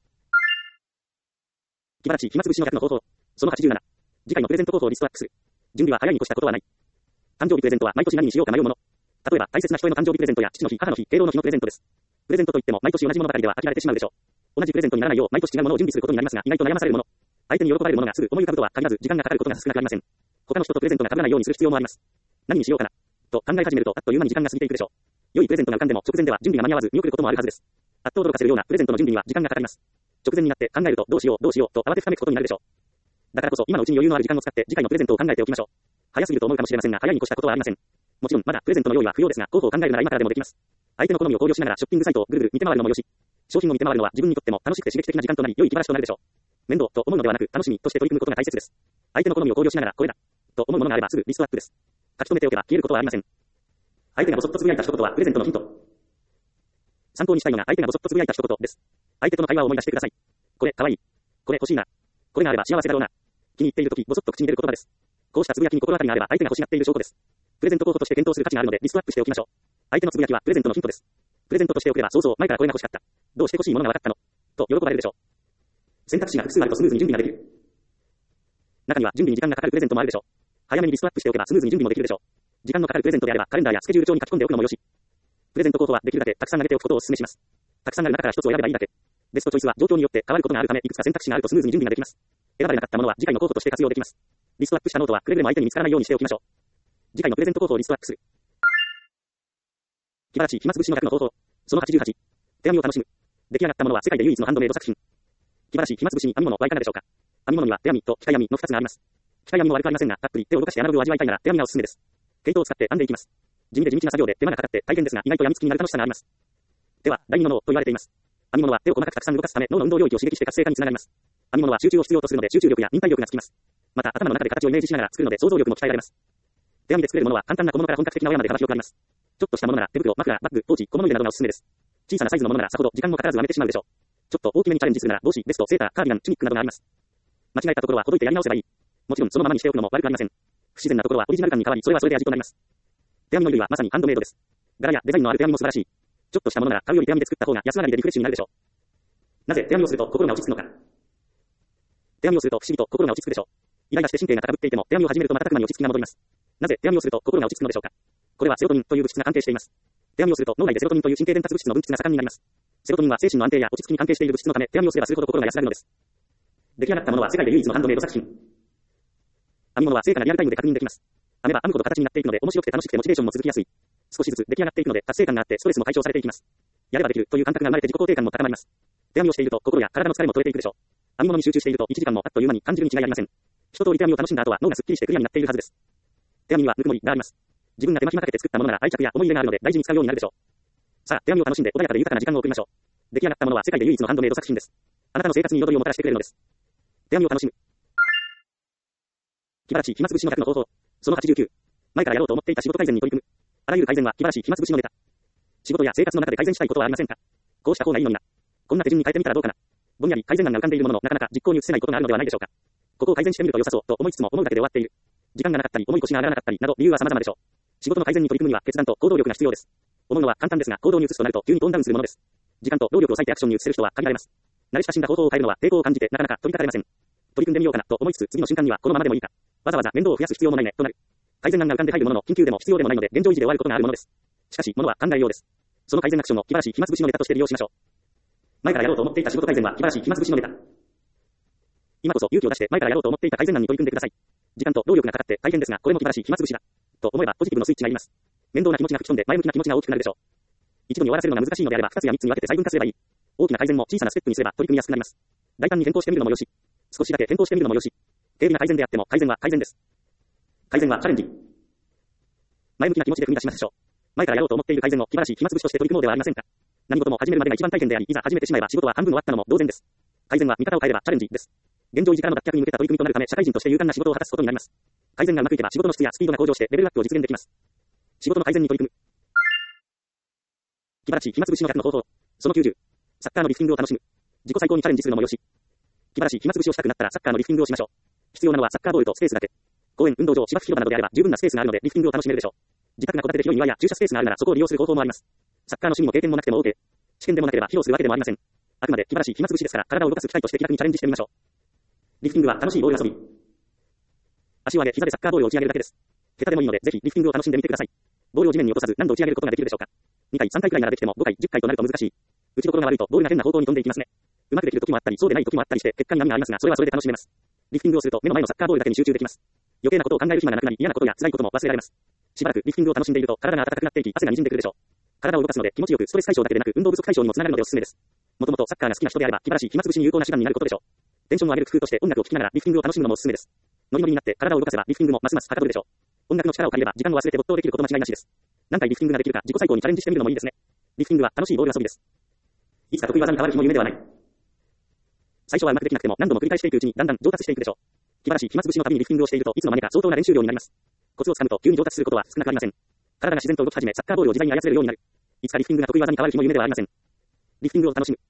気晴らし暇つぶしの100の方法。その87。次回のプレゼント方法をリストアップする。準備は早いに越したことはない。誕生日プレゼントは毎年何にしようか迷うもの。例えば大切な人への誕生日プレゼントや父の日、母の日、敬老の日のプレゼントです。プレゼントといっても毎年同じものばかりでは飽きられてしまうでしょう。同じプレゼントにならないよう毎年違うものを準備することになりますが、意外と悩まされるもの。相手に喜ばれるものがすぐ思い浮かぶとは限らず時間がかかることが少なくありません。他の人とプレゼントが被らないようにする必要もあります。何にしようかなと考え始めるとあっという間に時間が過ぎていくでしょう。良いプレゼントが浮かんでも直前では準備が間に合わず見送ることもあるはずです。あっと驚かせるようなプレゼントの準備には時間がかかります。直前になって考えるとどうしようと慌てふためくことになるでしょう。だからこそ今のうちに余裕のある時間を使って次回のプレゼントを考えておきましょう。早すぎると思うかもしれませんが早いに越したことはありません。もちろんまだプレゼントの用意は不要ですが候補を考えるなら今からでもできます。相手の好みを考慮しながらショッピングサイトをぐるぐる見て回るのもよし。商品を見て回るのは自分にとっても楽しくて刺激的な時間となり良い気晴らしとなるでしょう。面倒と思うのではなく楽しみとして取り組むことが大切です。相手の好みを考慮しながらこれだと思うものがあればすぐリストアップです。書き留めておけば消えることはありません。相手がボソッとつぶやいた一言はプレゼントのヒント。参考にしたいのが相手がボソッとつぶやいた一言です。相手との会話を思い出してください。これかわいい。これ欲しいな。これがあれば幸せだろうな。気に入っているときボソッと口に出る言葉です。こうしたつぶやきに心当たりがあれば相手が欲しがっている証拠です。プレゼント候補として検討する価値があるのでリストアップしておきましょう。相手のつぶやきはプレゼントのヒントです。プレゼントとしておけば想像前からこれが欲しかった。どうして欲しいものが分かったのと喜ばれるでしょう。選択肢が複数あるとスムーズに準備ができる。中には準備に時間がかかるプレゼントもあるでしょう。早めにリストアップしておけばスムーズに準備もできるでしょう。時間のかかるプレゼントであればカレンダーやスケジュール帳に書き込んでおくのもよし。プレゼント候補はできるだけたくさん挙げておくことをお勧めします。たくさんある中から一つを選べばいいだけ。ベストチョイスは状況によって変わることがあるためいくつか選択肢があるとスムーズに準備ができます。選ばれなかったものは次回の候補として活用できます。リストアップしたノートはくれぐれも相手に見つからないようにしておきましょう。次回のプレゼント候補をリストアップする。気晴らし暇つぶしの100の方法。その88。手紙を楽しむ。出来上がったものは世界で唯一のハンドメイド作品。気晴らし暇つぶしに編み物はいかがでしょうか。 編み物には手編みと機械編みの2つがあります。機械編みも悪くありませんが、たっぷり手を動かしてアナログを味わいたいなら手編みがおすすめです。毛糸を使って編んでいきます。地味で地道な作業で手間がかかって大変ですが、意外とやみつきになる楽しさがあります。手は第二の脳と言われています。編み物は手を細かくたくさん動かすため脳の運動領域を刺激して活性化につながります。編み物は集中を必要とするので集中力や忍耐力がつきます。また頭の中で形をイメージしながら作るので想像力も鍛えられます。手編みで作れるものは簡単な小物から本格的な親まで幅広くあります。ちょっとしたものなら手袋、マフラー、バッグ、ポーチ、小物入れなどがおすすめです。小さなサイズのものならさほど時間もかからず編めてしまうでしょう。ちょっと大きめにチャレンジするなら帽子、ベスト、セーター、カーディガン、チュニックなどがあります。間違えたところはほどいてやり直せばいい。もちろんそのままにしておくのも悪くありません。不自然なところはオリジナル感に変わり、それはそれで味となります。手編みの衣類はまさにハンドメイドです。柄やデザインのある手編みも素晴らしい。ちょっとしたものなら買うより手編みで作った方が安上がりでリフレッシュになるでしょう。なぜ手編みをすると心が落ち着くのか。手編みをすると不思議と心が落ち着くでしょう。イライラして神経が高ぶっていても手編みを始めると瞬く間に落ち着きが戻ります。なぜ手編みをすると心が落ち着くのでしょうか。これはセロトニンという物質が関係しています。手編みをすると脳内でセロトニンという神経伝達物質の分泌が盛んになります。セロトニンは精神の安定や落ち着きに関係している物質のため手編みをすればするほど心が安らぐのです。出来上がったものは世界で唯一のハンドメイド作品。編み物は成果がリアルタイムで確認できます。編めば編むほど形になっていくので面白くて楽しくてモチベーションも続きやすい。少しずつ出来上がっていくので達成感があってストレスも解消されていきます。やればできるという感覚が生まれて自己肯定感も高まります。手編みをしていると心や体の疲れも取れていくでしょう。編み物に集中していると1時間もあっという間に感じるに違いありません。一通り手編みを楽しんだ後は脳がすっきりしてクリアになっているはずです。手編みにはぬくもりがあります。自分が手間暇かけて作ったものなら愛着や思い入れがあるので大事に使うようになるでしょう。さあ、手編みを楽しんで穏やかで豊かな時間を送りましょう。出来上がったものは世界で唯一のハンドメイド作品です。あなたの生活に彩りをもたらしてくれるのです。手編みを楽しむ。気晴らし暇つぶしの100の方法。その89。前からやろうと思っていた仕事改善に取り組む。あらゆる改善は気晴らし暇つぶしのネタ。仕事や生活の中で改善したいことはありませんか。こうした方がいいのにな。こんな手順に変えてみたらどうかな。ぼんやり改善案が浮かんでいるもののなかなか実行に移せないことがあるのではないでしょうか。ここを改善してみると良さそうと思いつつも思うだけで終わっている。時間がなかったり重い腰が上がらなかったりなど理由は様々でしょう。仕事の改善に取り組むには決断と行動力が必要です。思うのは簡単ですが行動に移すとなると急にトーンダウンするものです。時間と労力を割いてアクションに移せる人は限られます。慣れ親しんだ方法を変えるのは抵抗を感じてなかなか取り掛かれません。取り組んでみようかなと思いつつ次の瞬間にはこのままでもいいか。わざわざ面倒を増やす必要もないねとなる。改善案が浮かんで入るものの緊急でも必要でもないので現状維持で終わることがあるものです。しかし物は考えようです。その改善アクションを気晴らし暇つぶしのネタとして利用しましょう。前からやろうと思っていた仕事改善は気晴らし暇つぶしのネタ。今こそ勇気を出して前からやろうと思っていた改善案に取り組んでください。時間と労力がかかって大変ですがこれも気晴らし暇つぶしだ。と思えばポジティブのスイッチがいります。面倒な気持ちが吹き飛んで前向きな気持ちが大きくなるでしょう。一度に終わらせるのが難しいのであれば2つや3つに分けて細分化すればいい。大きな改善も小さなステップにすれば取り組みやすくなります。大胆に変更してみるのもよし。少しだけ変更してみるのもよし。軽微な改善であっても改善は改善です。改善はチャレンジ。前向きな気持ちで踏み出しましょう。前からやろうと思っている改善を気晴らし暇つぶしとして取り組もうではありませんか。何事も始めるまでが一番大変であり、いざ始めてしまえば仕事は半分終わったのも同然です。改善は見方を変えればチャレンジです。現状維持からの脱却に向けた取り組みとなるため社会人として勇敢な仕事を果たすことになります。改善がうまくいけば仕事の質やスピードが向上してレベルアップを実現できます。仕事の改善に取り組む。気晴らし暇つぶしの100の方法。その90。サッカーのリフティングを楽しむ。自己最高にチャレンジするのもよし。気晴らし暇つぶしをしたくなったらサッカーのリフティングをしましょう。必要なのはサッカーボールとスペースだけ。公園、運動場、芝生広場などであれば十分なスペースがあるのでリフティングを楽しめるでしょう。自宅が戸建てで広い庭や駐車スペースがあるならそこを利用する方法もあります。サッカーの趣味も経験もなくても OK。試験でもなければ披露するわけでもありません。あくまで気晴らし暇つぶしですから体を動かす機会として気楽にチャレンジしてみましょう。リフティングは楽しいボール遊び。足を上げ膝でサッカーボールを打ち上げるだけです。下手でもいいのでぜひリフティングを楽しんでみてください。ボールを地面に落とさず何度打ち上げることができるでしょうか。2回3回くらいならできても5回10回となると難しい。打ちどころが悪いとボールが変な方向に飛んでいきますね。うまくできる時もあったりそうでない時もあったりして結果に波がありますがそれはそれで楽しめます。リフティングをすると目の前のサッカーボールだけに集中できます。余計なことを考える暇がなくなり嫌なことや辛いことも忘れられます。しばらくリフティングを楽しんでいると体が温かくなっていき汗が滲んでくるでしょう。体を動かすので気持ちよくストレス解消だけでなく運動不足解消にもつながるのでおすすめです。もともとサッカーが好きな人であれば気晴らし暇つぶしに有効な手段になることでしょう。テンションを上げる工夫として音楽を聴きながらリフティングを楽しむのもおすすめです。ノリノリになって体を動かせばリフティングもますますはかどるでしょう。音楽の力を借りれば時間を忘れて没頭できること間違いなしです。何回リフティングができるか自己最高にチャレンジしてみるのもいいですね。リフティングは楽しいボール遊びです。いつか得意技に変わる日も夢ではない。最初はうまくできなくても何度も繰り返していくうちにだんだん上達していくでしょう。気晴らし暇つぶしのためにリフティングをしているといつの間にか相当な練習量になります。コツをつかむと急に上達することは少なくありません。体が自然と動き始めサッカーボールを自在に操れるようになる。いつかリフティングが得意技に変わる日も夢ではありません。リフティングを楽しむ。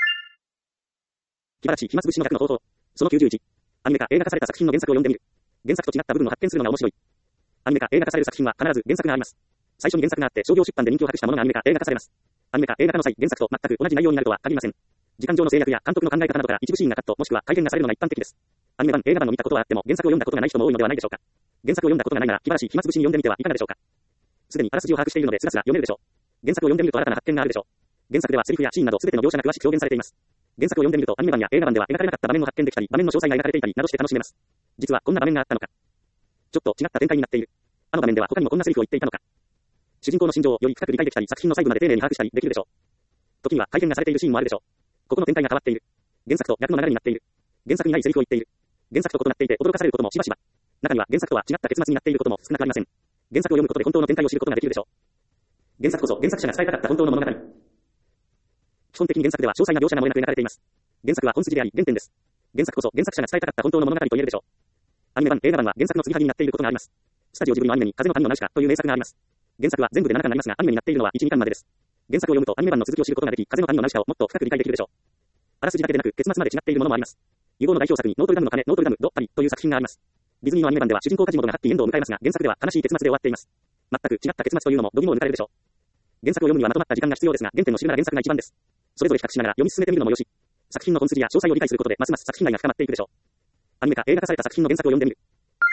気晴らし暇つぶしの100の方法。その91。アニメ化映画化された作品の原作を読んでみる。原作と違った部分を発見するのが面白い。アニメ化映画化される作品は必ず原作があります。最初に原作があって商業出版で人気を博したものがアニメ化映画化されます。アニメ化映画化の際原作と全く同じ内容になるとは限りません。時間上の制約や監督の考え方などから一部シーンがカットもしくは改変がされるのが一般的です。アニメ版映画版を見たことはあっても原作を読んだことがない人も多いのではないでしょうか。原作を読んだことがないなら気晴らし暇つぶしに読んでみてはいかがでしょうか。すでにあらすじを把握しているのですらすら読めるでしょう。原作を読んでみると新たな発見があるでしょう。原作ではセリフやシーンなど全ての描写が詳しく表現されています。原作を読んでみるとアニメ版や映画版では描かれなかった場面を発見できたり場面の詳細が描かれていたりなどして楽しめます。実はこんな場面があったのか。ちょっと違った展開になっている。あの場面では他にもこんなセリフを言っていたのか。主人公の心情をより深く理解できたり作品の細部まで丁寧に把握したりできるでしょう。時には改変がされているシーンもあるでしょう。ここの展開が変わっている。原作と逆の流れになっている。原作にないセリフを言っている。 原作と異なっていて驚かされることもしばしば。中には原作とは違った結末になっていることも少なくありません。原作を読むことで本当の展開を知ることができるでしょう。原作こそ原作者が伝えたかった本当の物語。基本的に原作では詳細な描写が漏れなく描かれています。原作は本筋であり、原点です。原作こそ原作者が伝えたかった本当の物語と言えるでしょう。アニメ版、映画版は原作の継ぎはぎになっていることがあります。スタジオジブリのアニメに風の谷のナウシカという名作があります。原作は全部で7巻になりますが、アニメになっているのは1、2巻までです。原作を読むとアニメ版の続きを知ることができ、風の谷のナウシカをもっと深く理解できるでしょう。あらすじだけでなく結末まで違っているものもあります。ユゴの代表作にノートルダムの鐘、ノートルダム・ド・パリという作品があります。ディズニーのアニメ版では主人公カジモドがハッピーエンドを迎えますが、原作では悲しい結末で終わっています。全く違った結末というのも度肝を抜かれるでしょう。原作を読むにはまとまった時間が必要ですが、原点の知るなら原作が一番です。それぞれ比較しながら読み進めてみるのもよし、作品の本筋や詳細を理解することでますます作品愛が深まっていくでしょう。アニメ化、映画化された作品の原作を読んでみる。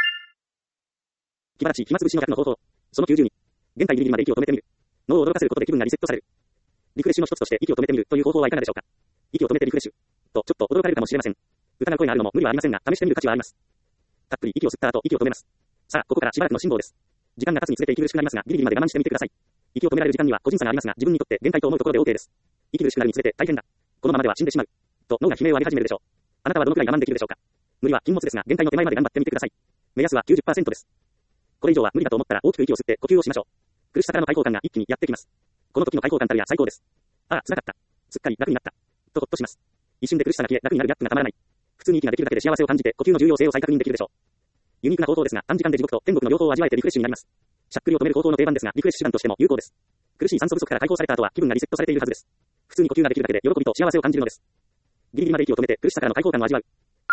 気晴らし、暇つぶしの100の方法。その92。限界ギリギリまで息を止めてみる。脳を驚かせることで気分がリセットされる。リフレッシュの一つとして息を止めてみるという方法はいかがでしょうか。息を止めてリフレッシュ。と、ちょっと驚かれるかもしれません。疑う声があるのも無理はありませんが、試してみる価値はあります。たっぷり息を吸った後、息を止めます。さあ、ここからしばらくの辛抱です。時間が経つにつれて息苦しくなりますが、ギリギリまで我慢してみてください。息を止められる時間には個人差がありますが、自分にとって限界と思うところで OK です。息苦しくなるにつれて大変だ。このままでは死んでしまう。と脳が悲鳴を上げ始めるでしょう。あなたはどのくらい我慢できるでしょうか。無理は禁物ですが、限界の手前まで頑張ってみてください。目安は 90% です。これ以上は無理だと思ったら大きく息を吸って呼吸をしましょう。苦しさからの解放感が一気にやってきます。この時の解放感たるや最高です。ああ、辛かった。すっかり楽になった。とほっとします。一瞬で苦しさが消え、楽になるギャップがたまらない。普通に息ができるだけで幸せを感じて呼吸の重要性を再確認できるでしょう。ユニークな方法ですが、短時間で地獄と天国の両方を味わえてリフレッシュになります。しゃっくりを止める方法の定番ですが、リフレッシュ手段としても有効です。苦しい酸素不足から解放された後は気分がリセットされているはずです。普通に呼吸ができるだけで喜びと幸せを感じるのです。ギリギリまで息を止めて苦しさからの解放感を味わう。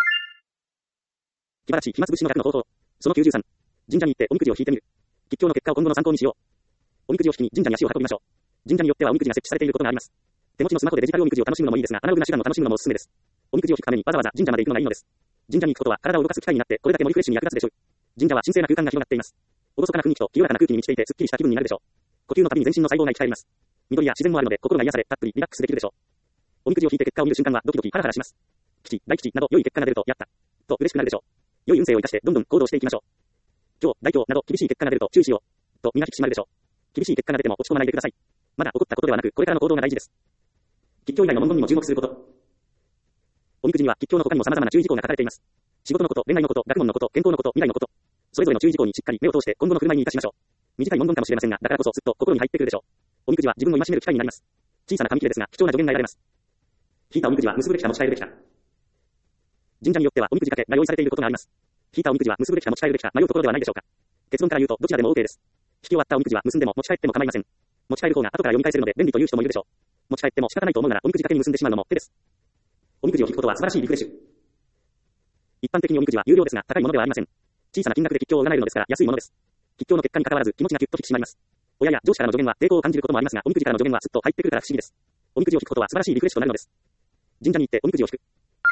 気晴らし、暇つぶしの額の方法。その93。神社に行っておみくじを引いてみる。吉凶の結果を今後の参考にしよう。おみくじを引きに神社に足を運びましょう。神社によってはおみくじが設置されていることがあります。手持ちのスマホでデジタルおみくじを楽しむのもいいですが、アナログな手段を楽しむのもおすすめです。おみくじを引くためにわざわざ神社まで行くのがいいのです。神社に行くことは体を動かす機会になってこれだけもリフレッシュに役立つでしょう。神社は神聖な空間が広がっています。厳かな雰囲気と清らかな空気に満ちていてすっきりした気分になるでしょう。呼吸のたびに全身の細胞が生き返ります。緑や自然もあるので心が癒され、たっぷりリラックスできるでしょう。おみくじを引いて結果を見る瞬間はドキドキハラハラします。吉、大吉など良い結果が出るとやったと嬉しくなるでしょう。良い運勢を生かしてどんどん行動していきましょう。今日、大凶など厳しい結果が出ると注意しようと身が引き締まるでしょう。厳しい結果が出ても落ち込まないでください。まだ起こったことではなくこれからの行動が大事です。吉凶以外の文言にも注目すること。おみくじには吉凶の他にも様々な注意事項が書かれています。仕事のこと、恋愛のこと、学問のこと、健康のこと、未来のこと。それぞれの注意事項にしっかり目を通して今後の振る舞いに生かしましょう。短い文言かもしれませんが、だからこそすっと心に入ってくるでしょう。おみくじは自分を戒める機会になります。小さな紙切れですが貴重な助言が得られます。引いたおみくじは結ぶべきか持ち帰るべきか。神社によってはおみくじ掛けが用意されていることがあります。引いたおみくじは結ぶべきか持ち帰るべきか迷うところではないでしょうか。結論から言うとどちらでも OK です。引き終わったおみくじは結んでも持ち帰っても構いません。持ち帰る方が後から読み返せるので便利という人もいるでしょう。持ち帰っても仕方ないと思うならおみくじ掛けに結んでしまうのも手です。おみくじを引くことは素晴らしいリフレッシュ。一般的におみくじは有料ですが高いものではありません。小さな金額で吉凶を占えるのですから安いものです。吉凶の結果に関わらず気持ちがキュッと引き締まります。親や上司からの助言は抵抗を感じることもありますが、おみくじからの助言はすっと入ってくるから不思議です。おみくじを引くことは素晴らしいリフレッシュとなるのです。神社に行っておみくじを引く。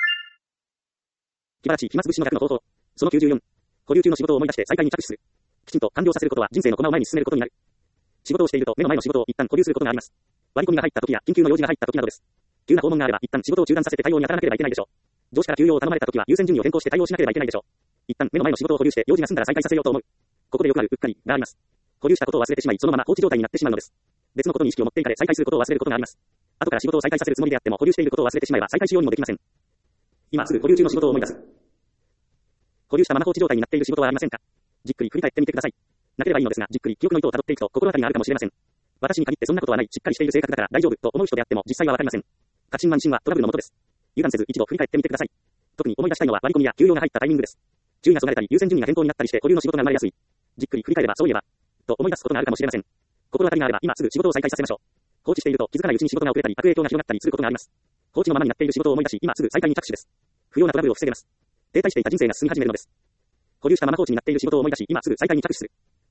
気晴らし、暇つぶしの額の方法。その94。保留中の仕事を思い出して再開に着手する。きちんと完了させることは人生の駒を前に進めることになる。仕事をしていると目の前の仕事を一旦保留することがあります。割り込みが入った時や緊急の用事が入った時などです。急な訪問があれば一旦仕事を中断させて対応に当たらなければいけないでしょう。上司から休養を頼まれた時は優先順位を変更して対応しなければいけないでしょう。一旦目の前の仕事を保留して用事が済んだら再開させようと思う。ここでよくあるうっかりがあります。保留したことを忘れてしまいそのまま放置状態になってしまうのです。別のことに意識を持っていかれ再開することを忘れることがあります。後から仕事を再開させるつもりであっても保留していることを忘れてしまえば再開しようにもできません。今すぐ保留中の仕事を思い出す。保留したまま放置状態になっている仕事はありませんか。じっくり振り返ってみてください。なければいいのですが、じっくり記憶の糸をたどっていくと心当たりがあるかもしれません。私に限ってそんなことはない、しっかりしている性格だから大丈夫と思う人であっても実際はわかりません。確信慢心はトラブルのもとです。油断せず一度振り返ってみてください。特に思い出したいのは割り込みや休養が入ったタイミングです。注意がそがれたり優先順位が変更になったりして保留の仕事が生まれやすい。じっくり振り返ればそういえばと思い出すことがあるかもしれません。心当たりがあれば今すぐ仕事を再開させましょう。放置していると気づかないうちに仕事が遅れたり悪影響が広がったりすることがあります。放置のままになっている仕事を思い出し今すぐ再開に着手です。不要なトラブルを防げます。停滞していた人生が進み始めるのです。保留したまま放置になっている仕事を思い出し今すぐ再開に着手する。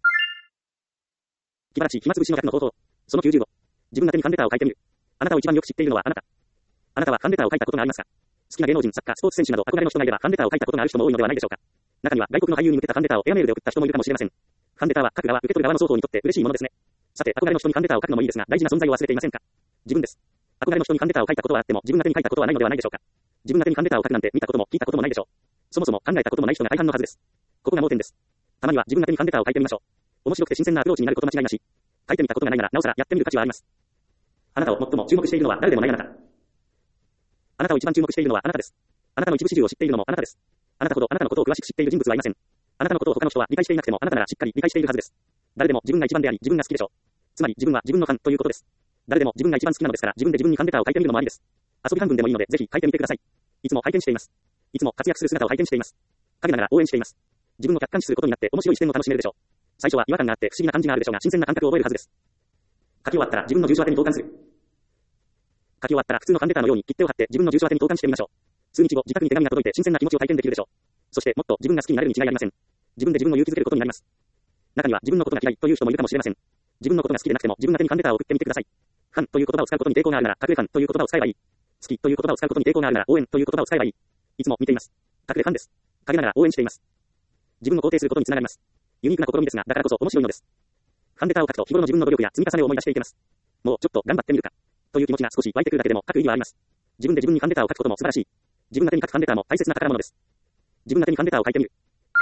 気晴らし、暇つぶしの額の方法。その95。自分宛てにファンレターを書いてみる。あなたを一番よく知っているのはあなた。あなたはファンレターを書いたことがありますか。好きな芸能人、作家、スポーツ選手など憧れの人がいればファンレターを書いたことがある人も多いのではないでしょうか。中には外国の俳優に向けたファンレターをエアメールで送った人もいるかもしれません。ファンレターは書く側、受け取る側の双方にとって嬉しいものですね。さて、憧れの人にファンレターを書くのもいいですが、大事な存在を忘れていませんか。自分です。憧れの人にファンレターを書いたことはあっても、自分宛てに書いたことはないのではないでしょうか。自分宛てにファンレターを書くなんて見たことも聞いたこともないでしょう。そもそも考えたこともない人が大半のはずです。ここが盲点です。たまには自分宛てにファンレターを書いてみましょう。面白くて新鮮なアプローチになること間違いなし。書いてみたことがないなら、なおさらやってみる価値はあります。あなたを最も注目しているのは誰でもないあなた。あなたを一番注目しているのはあなたです。あなたの一部始終を知っているのもあなたです。 あなたほどあなたのことを詳しく知っている人物はいません。あなたのことを他の人は理解していなくてもあなたならしっかり理解しているはずです。誰でも自分が一番であり自分が好きでしょう。つまり自分は自分のファンということです。誰でも自分が一番好きなのですから自分で自分にファンレターを書いてみるのもありです。遊び半分でもいいのでぜひ書いてみてください。いつも拝見しています。いつも活躍する姿を拝見しています。陰ながら応援しています。自分を客観視することになって面白い視点を楽しめるでしょう。最初は違和感があって不思議な感じがあるでしょうが新鮮な感覚を覚えるはずです。書き終わったら自分の住所宛てに投函する。書き終わったら普通のファンレターのように切手を貼って自分の住所宛てに投函してみましょう。数日後自宅に手紙が届いて新鮮な気持ちを体験できるでしょう。そしてもっと自分が好きになれるに違いありません。自分で自分を勇気づけることになります。中には自分のことが嫌いという人もいるかもしれません。自分のことが好きでなくても自分宛てにファンレターを送ってみてください。ファンという言葉を使うことに抵抗があるなら隠れファンという言葉を使えばいい。好きという言葉を使うことに抵抗があるなら応援という言葉を使えばいい。いつも見ています。隠れファンです。陰ながら応援しています。自分を肯定することにつながります。ユニークな試みですが、だからこそ面白いのです。ファンレターを書くと日頃の自分の努力や積み重ねを思い出していけます。もうちょっと頑張ってみるか。という気持ちが少し湧いてくるだけでも書く意義はあります。自分で自分にファンレターを書くことも素晴らしい。自分宛てに書くファンレターも大切な宝物です。自分宛てにファンレターを書いてみる。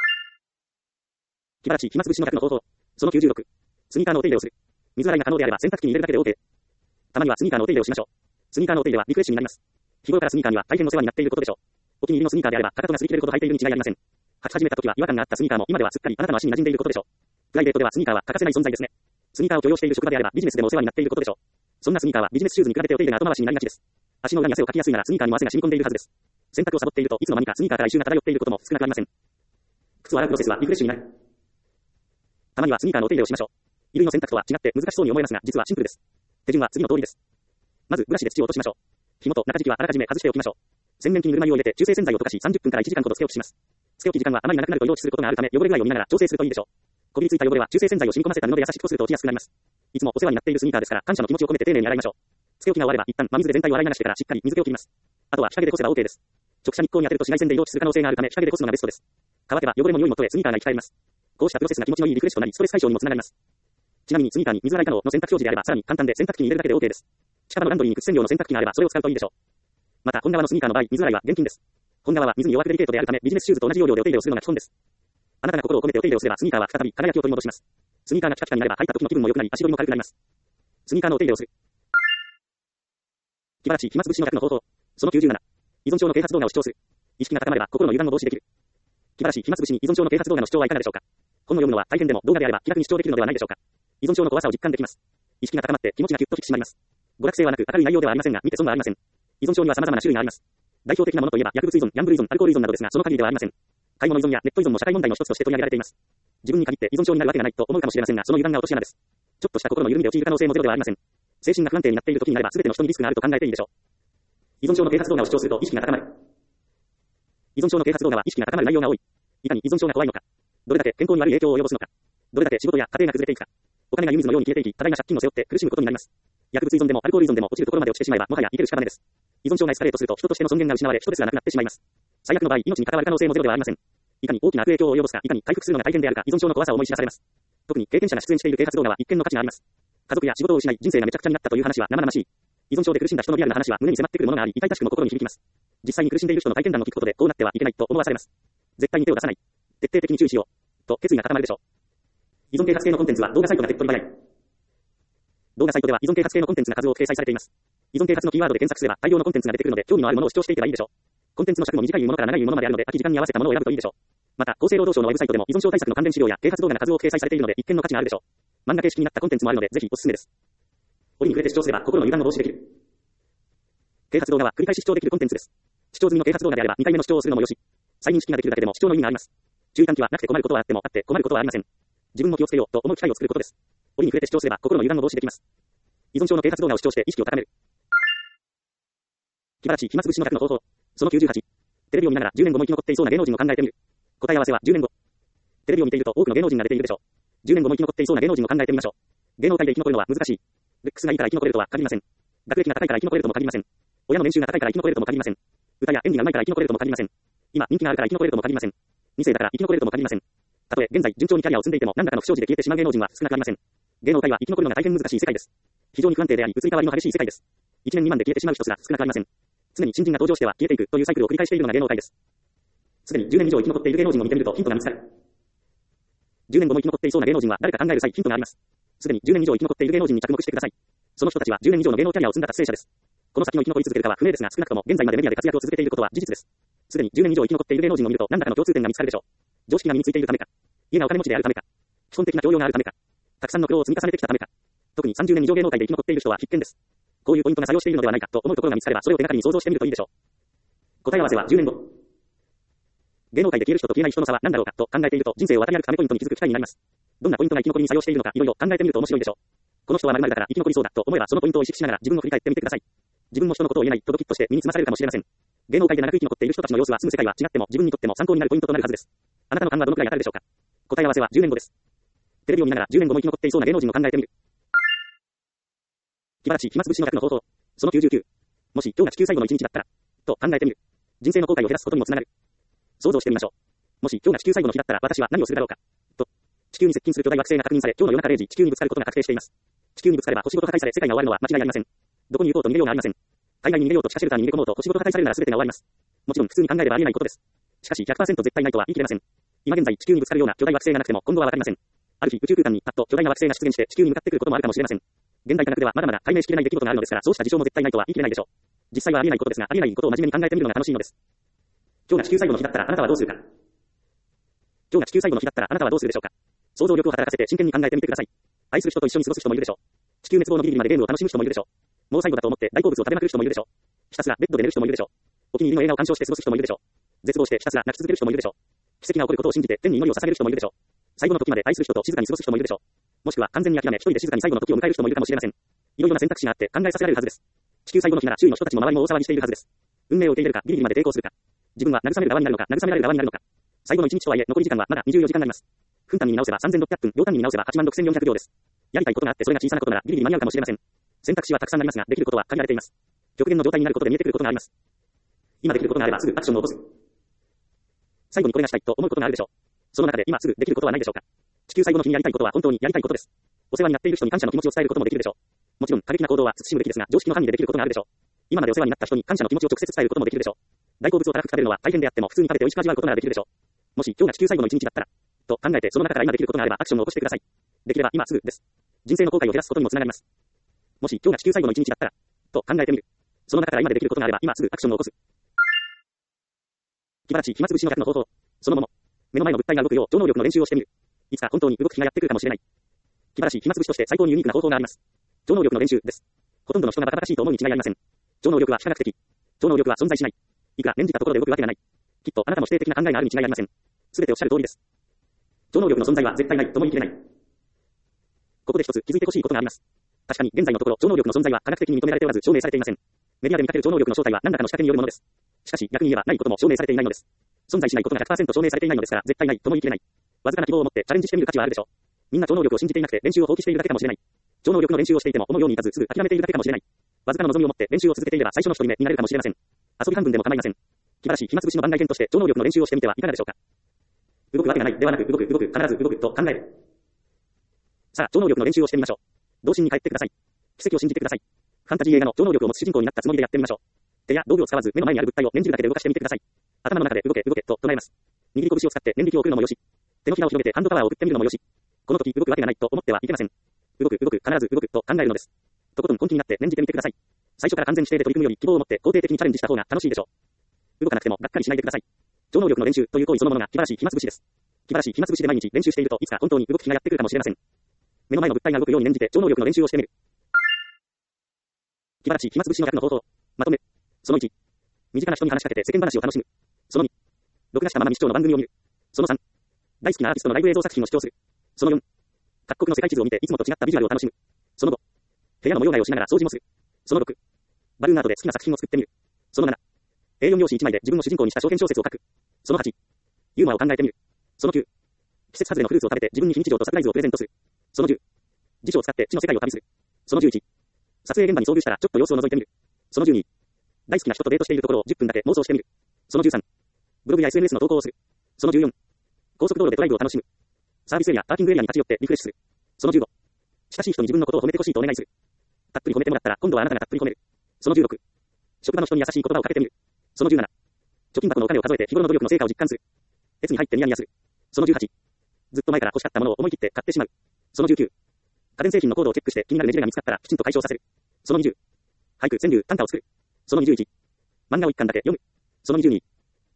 気晴らし暇つぶしの書くの方法。その96。スニーカーのお手入れをする。水洗いが可能であれば洗濯機に入れるだけで OK。たまにはスニーカーのお手入れをしましょう。スニーカーのお手入れはリフレッシュになります。日頃からスニーカーには大変お世話になっていることでしょう。お気に入りのスニーカーであればかかとが擦り切れるほど履いているに違いありません。履き始めた時は違和感があったスニーカーも今ではすっかりあなたの足に馴染んでいることでしょう。プライベートではスニーカーは欠かせない存在ですね。スニーカーを許容している職場であればビジネスでもお世話になっていることでしょう。そんなスニーカーはビジネスシューズに比べてお手入れが後回しになりがちです。足の裏に汗をかきやすいならスニーカーにも汗が染み込んでいるはずです。洗濯をサボっているといつの間にかスニーカーから異臭が漂っていることも少なくありません。靴を洗うプロセスはリフレッシュになる。たまにはスニーカーのお手入れをしましょう。衣類の洗濯とは違って難しそうに思えますが実はシンプルです。手順は次の通りです。まずブラシで土を落としましょう。紐と中敷きはあらかじめ外しておきましょう。洗面器にぬるま湯を入れて中性洗剤を溶かし30分から1時間ほどつけ置きします。つけ置き時間はあまり長くなると色落ちすることがあるため汚れ具合を見ながら調整するといいでしょう。こびりついた汚れは中性洗剤を染み込ませた布で優しくこすると落ちやすくなります。いつもお世話になっているスニーカーですから感謝の気持ちを込めて丁寧に洗いましょう。つけ置きが終われば一旦真水で全体を洗い流してからしっかり水気を切ります。あとは日陰でこせば OK です。直射日光に当てると紫外線で色落ちする可能性があるため日陰でこすのがベストです。乾けば汚れも匂いも取れスニーカーが生き返ります。こうしたプロセスが気持ちのいいリフレッシュとなりストレス解消にもつながります。ちなみにスニーカーに水洗い可能の洗濯表示であればさらに簡単で洗濯機に入れるだけで OK です。近場のランドリーに屈線量の洗濯機があればそれを使うといいでしょう。また本革のスニーカーの場合水洗いは厳禁です。本革は水に弱くデリケートであるためビジネスシューズと同じ要領でお手入れをするのが基本です。あなたが心を込めてお手入れをすればスニーカーは再び輝きを取り戻します。スニーカーがピカピカになれば履いた時の気分も良くなり足取りも軽くなります。スニーカーのお手入れをする。気晴らし暇つぶしの書くの方法。その97。依存症の啓発動画を視聴する。意識が高まれば心の油断を防止できる。気晴らし暇つぶしに依存症の啓発動画の視聴はいかがでしょうか。本を読むのは大変でも動画であれば気楽に視聴できるのではないでしょうか。依存症の怖さを実感できます。意識が高まって気持ちがキュッと引き締まります。娯楽性はなく明るい内容ではありませんが見て損はありません。依存症には様々な種類があります。代表的なものといえば薬物依存、ギャンブル依存、アルコール依存などですがその限りではありません。買い物依存やネット依存も社会問題の一つとして取り上げられています。自分に限って依存症になるわけがないと思うかもしれませんがその油断が落とし穴です。ちょっとした心の緩みで陥る可能性もゼロではありません。精神が不安定になっている時になれば全ての人にリスクがあると考えていいでしょう。依存症の啓発動画を視聴すると意識が高まる。依存症の啓発動画は意識が高まる内容が多い。いかに依存症が怖いのか。どれだけ健康に悪い影響を及ぼすのか。どれだけ仕事や家庭が崩れていくか。お金が湯水のように消えていき、多大な借金を背負って苦しむことになります。薬物依存でもアルコール依存でも落ちるところまで落ちてしまえばもはや生きる屍です。依存症がエスカレートすると人としての尊厳が失われ、人ですらなくなってしまいます。最悪の場合、命に関わる可能性もゼロではありません。いかに大きな悪影響を及ぼすか、いかに回復するのが大変であるか、依存症の怖さを思い知らされます。特に経験者が出演している啓発動画は一見の価値があります。家族や仕事を失い、人生がめちゃくちゃになったという話は生々しい。依存症で苦しんだ人のリアルな話は胸に迫ってくるものがあり、痛々しくも心に響きます。実際に苦しんでいる人の体験談を聞くことで、こうなってはいけないと思わされます。絶対に手を出さない。徹底的に注意しよう。と決意が固まるでしょう。依存啓発系のコンテンツは動画サイトが手っ取り早い。動画サイトでは依存啓発系のコンテンツが数多く掲載されています。依存啓発のキーワードで検索すれば大量のコンテンツが出てくるので興味のあるものを視聴していけばいいでしょう。コンテンツの尺も短いものから長いものまであるので空き時間に合わせたものを選ぶといいでしょう。また厚生労働省のウェブサイトでも依存症対策の関連資料や啓発動画が数多く掲載されているので一見の価値があるでしょう。漫画形式になったコンテンツもあるのでぜひおすすめです。折に触れて視聴すれば心の油断を防止できる。啓発動画は繰り返し視聴できるコンテンツです。視聴済みの啓発動画であれば2回目の視聴をするのもよし。再認識ができるだけでも視聴の意味があります。注意喚起はなくて困ることはあってもあって困ることはありません。自分も気をつけようと思う機会を作ることです。折に触れて視聴すれば心の油断を防止できます。依存症の啓発動画を視聴して意識を高める。気晴らし暇つぶしの書くの方法。その98。テレビを見ながら10年後も生き残っていそうな芸能人を考えてみる。答え合わせは10年後。テレビを見ていると多くの芸能人が出ているでしょう。10年後も生き残っていそうな芸能人を考えてみましょう。芸能界で生き残るのは難しい。ルックスがいいから生き残れるとは限りません。学歴が高いから生き残れるとも限りません。親の年収が高いから生き残れるとも限りません。歌や演技が上手いから生き残れるとも限りません。今人気があるから生き残れるとも限りません。2世だから生き残れるとも限りません。たとえ現在順調にキャリアを積んでいても何らかの不祥事で消えてしまう芸能人は少なくありません。芸能界は生き残るのが大変難しい世界です。非常に不安定であり移り変わりの激しい世界です。1年未満で消えてしまう人すら少なくありません。常に新人が登場しては消えていくというサイクルを繰り返しているのが芸能界です。すでに10年以上生き残っている芸能人を見てみるとヒントが見つかる。10年後も生き残っていそうな芸能人は誰か考える際ヒントがあります。すでに10年以上生き残っている芸能人に着目してください。その人たちは10年以上の芸能キャリアを積んだ達成者です。この先も生き残り続けるかは不明ですが少なくとも現在までメディアで活躍を続けていることは事実です。 すでに10年以上生き残っている芸能人を見ると何らかの共通点が見つかるでしょう。常識が身についているためか。家がお金持ちであるためか。基本的な教養があるためか。たくさんの苦労を積み重ねてきたためか。特に30年以上芸能界で生き残っている人は必見です。こういうポイントが作用しているのではないかと思うところが見つかれば、それを手がかりに想像してみるといいでしょう。答え合わせは10年後。芸能界で消える人と消えない人の差は何だろうかと考えていると、人生を渡り歩くためポイントに気づく機会になります。どんなポイントが生き残りに作用しているのか、いろいろ考えてみると面白いでしょう。この人は〇〇だから生き残りそうだと思えば、そのポイントを意識しながら自分を振り返ってみてください。自分も人のことを言えないとドキッとして身につまされるかもしれません。芸能界で長く生き残っている人たちの様子は住む世界は違っても自分にとっても参考になるポイントとなるはずです。あなたの勘はどのくらい当たるでしょうか。答え合わせは10年後です。テレビを見ながら10年後も生き残っていそうな芸能人を考えてみる。気晴らし暇つぶしの100の方法。その99。もし今日が地球最後の一日だったら、と考えてみる。人生の後悔を減らすことにもつながる。想像してみましょう。もし今日が地球最後の日だったら私は何をするだろうか。と。地球に接近する巨大惑星が確認され、今日の夜中0時、地球にぶつかることが確定しています。地球にぶつかれば星ごと破壊され世界が終わるのは間違いありません。どこに行こうと逃げようがありません。海外に逃げようと地下シェルターに逃げ込もうと星ごと破壊されるなら全てが終わります。もちろん普通に考えればありえないことです。しかし 100% 絶対ないとは言い切れません。今現在地球にぶつかるような巨大惑星がなくても今後はわかりません。ある日宇宙空間にパッと巨大な惑星が出現して地球に向かってくることもあるかもしれません。現代科学ではまだまだ解明しきれない出来事があるのですから、そうした事象も絶対ないとは言い切れないでしょう。実際はありえないことですが、ありえないことを真面目に考えてみるのが楽しいのです。今日が地球最後の日だったらあなたはどうするか。今日が地球最後の日だったらあなたはどうするでしょうか。想像力を働かせて真剣に考えてみてください。愛する人と一緒に過ごす人もいるでしょう。地球滅亡のギリギリまでゲームを楽しむ人もいるでしょう。もう最後だと思って大好物を食べまくる人もいるでしょう。ひたすらベッドで寝る人もいるでしょう。お気に入りの映画を鑑賞して過ごす人もいるでしょう。絶望してひたすら泣き続ける人もいるでしょう。奇跡が起こることを信じて天に祈りを捧げる人もいるでしょう。最後の時まで愛する人と静かに過ごす人もいるでしょう。もしくは完全に諦め一人で静かに最後の時を迎える人もいるかもしれません。いろいろな選択肢があって考えさせられるはずです。地球最後の日なら周囲の人たちも周りも大騒ぎしているはずです。運命を受け入れるかギリギリまで抵抗するか。自分は慰める側になるのか慰められる側になるのか。最後の一日とはいえ残り時間はまだ24時間あります。分単位に直せば3600分、秒単位に直せば86400秒です。やりたいことがあってそれが小さなことならギリギリ間に合うかもしれません。選択肢はたくさんありますができることは限られています。極限の状態になることで見えてくることがあります。今できることがあればすぐアクションを起こす。最後にこれがしたいと思うことがあるでしょう。その中で今すぐできることはないでしょうか。地球最後の日にやりたいことは本当にやりたいことです。お世話になっている人に感謝の気持ちを伝えることもできるでしょう。もちろん過激な行動は慎むべきですが常識の範囲でできることがあるでしょう。今までお世話になった人に感謝の気持ちを直接伝えることもできるでしょう。大好物をたらふく食べるのは大変であっても普通に食べて美味しく味わうことならできるでしょう。もし今日が地球最後の一日だったらと考えてその中から今できることがあればアクションを起こしてください。できれば今すぐです。人生の後悔を減らすことにもつながります。もし今日が地球最後の一日だったらと考えてみる。その中から今できることがあれば今すぐアクションを起こす。気晴らし暇つぶしの100の方法。そのもの。目の前の物体が動くよう超能力の練習をしてみる。いつか本当に動く日がやってくるかもしれない。気晴らし暇つぶしとして最高にユニークな方法があります。超能力の練習です。ほとんどの人がバカバカしいと思うに違いありません。超能力は非科学的。超能力は存在しない。いくら念じたところで動くわけがない。きっとあなたも否定的な考えがあるに違いありません。すべておっしゃる通りです。超能力の存在は絶対ないとも言い切れない。ここで一つ気づいてほしいことがあります。確かに現在のところ超能力の存在は科学的に認められておらず証明されていません。メディアで見かける超能力の正体は何らかの仕掛けによるものです。しかし逆に言えばないことも証明されていないのです。存在しないことが 100% 証明されていないのですから絶対ないとも言い切れない。わずかな希望を持ってチャレンジしてみる価値はあるでしょう。みんな超能力を信じていなくて練習を放棄しているだけかもしれない。超能力の練習をしていても思うようにいかずすぐ諦めているだけかもしれない。わずかな望みを持って練習を続けていれば最初の一人目になれるかもしれません。遊び半分でも構いません。気晴らし暇つぶしの番外編として超能力の練習をしてみてはいかがでしょうか。動くわけがないではなく動く必ず動くと考える。さあ超能力の練習をしてみましょう。童心に帰ってください。奇跡を信じてください。ファンタジー映画の超能力を持つ主人公になったつもりでやってみましょう。手や道具を使わず目の前にある物体を念じるだけで動かしてみてください。頭の中で動けと唱えます。握り拳を使って念力を送るのもよし。手のひらを広げてハンドパワーを送ってみるのもよし。この時動くわけがないと思ってはいけません。動く必ず動くと考えるのです。とことん根気になって念じてみてください。最初から完全否定で取り組むより希望を持って肯定的にチャレンジした方が楽しいでしょう。動かなくてもがっかりしないでください。超能力の練習という行為そのものが気晴らし暇つぶしです。気晴らし暇つぶしで毎日練習しているといつか本当に動く日がやってくるかもしれません。目の前の物体が動くように念じて超能力の練習をしてみる。気晴らし暇つぶしの100の方法。まとめ。その1。身近な人に話しかけて世間話を楽しむ。その2。録画したままに視聴の番組を見る。その3。大好きなアーティストのライブ映像作品を視聴する。その4。各国の世界地図を見ていつもと違ったビジュアルを楽しむ。その5。部屋の模様替えをしながら掃除もする。その6。バルーンアートで好きな作品を作ってみる。その7。A4 用紙1枚で自分を主人公にした長編小説を書く。その8。ユーモアを考えてみる。その9。季節外れのフルーツを食べて自分に非日常とサプライズをプレゼントする。その10。辞書を使って地の世界を旅する。その11。撮影現場に遭遇したらちょっと様子を覗いてみる。その12。大好きな人とデートしているところを10分だけ妄想してみる。その13。ブログや SNS の投稿をする。その14。高速道路でドライブを楽しむ。サービスエリア、パーキングエリアに立ち寄ってリフレッシュする。その15。親しい人に自分のことを褒めてほしいとお願いする。たっぷり褒めてもらったら今度はあなたがたっぷり褒める。その16。職場の人に優しい言葉をかけてみる。その17。貯金箱のお金を数えて日頃の努力の成果を実感する。鉄に入ってニヤニヤする。その18。ずっと前から欲しかったものを思い切って買ってしまう。その19。家電製品のコードをチェックして気になるねじれが見つかったらきちんと解消させる。その20。俳句、川柳、短歌を作る。その21。漫画を一巻だけ読む。その22。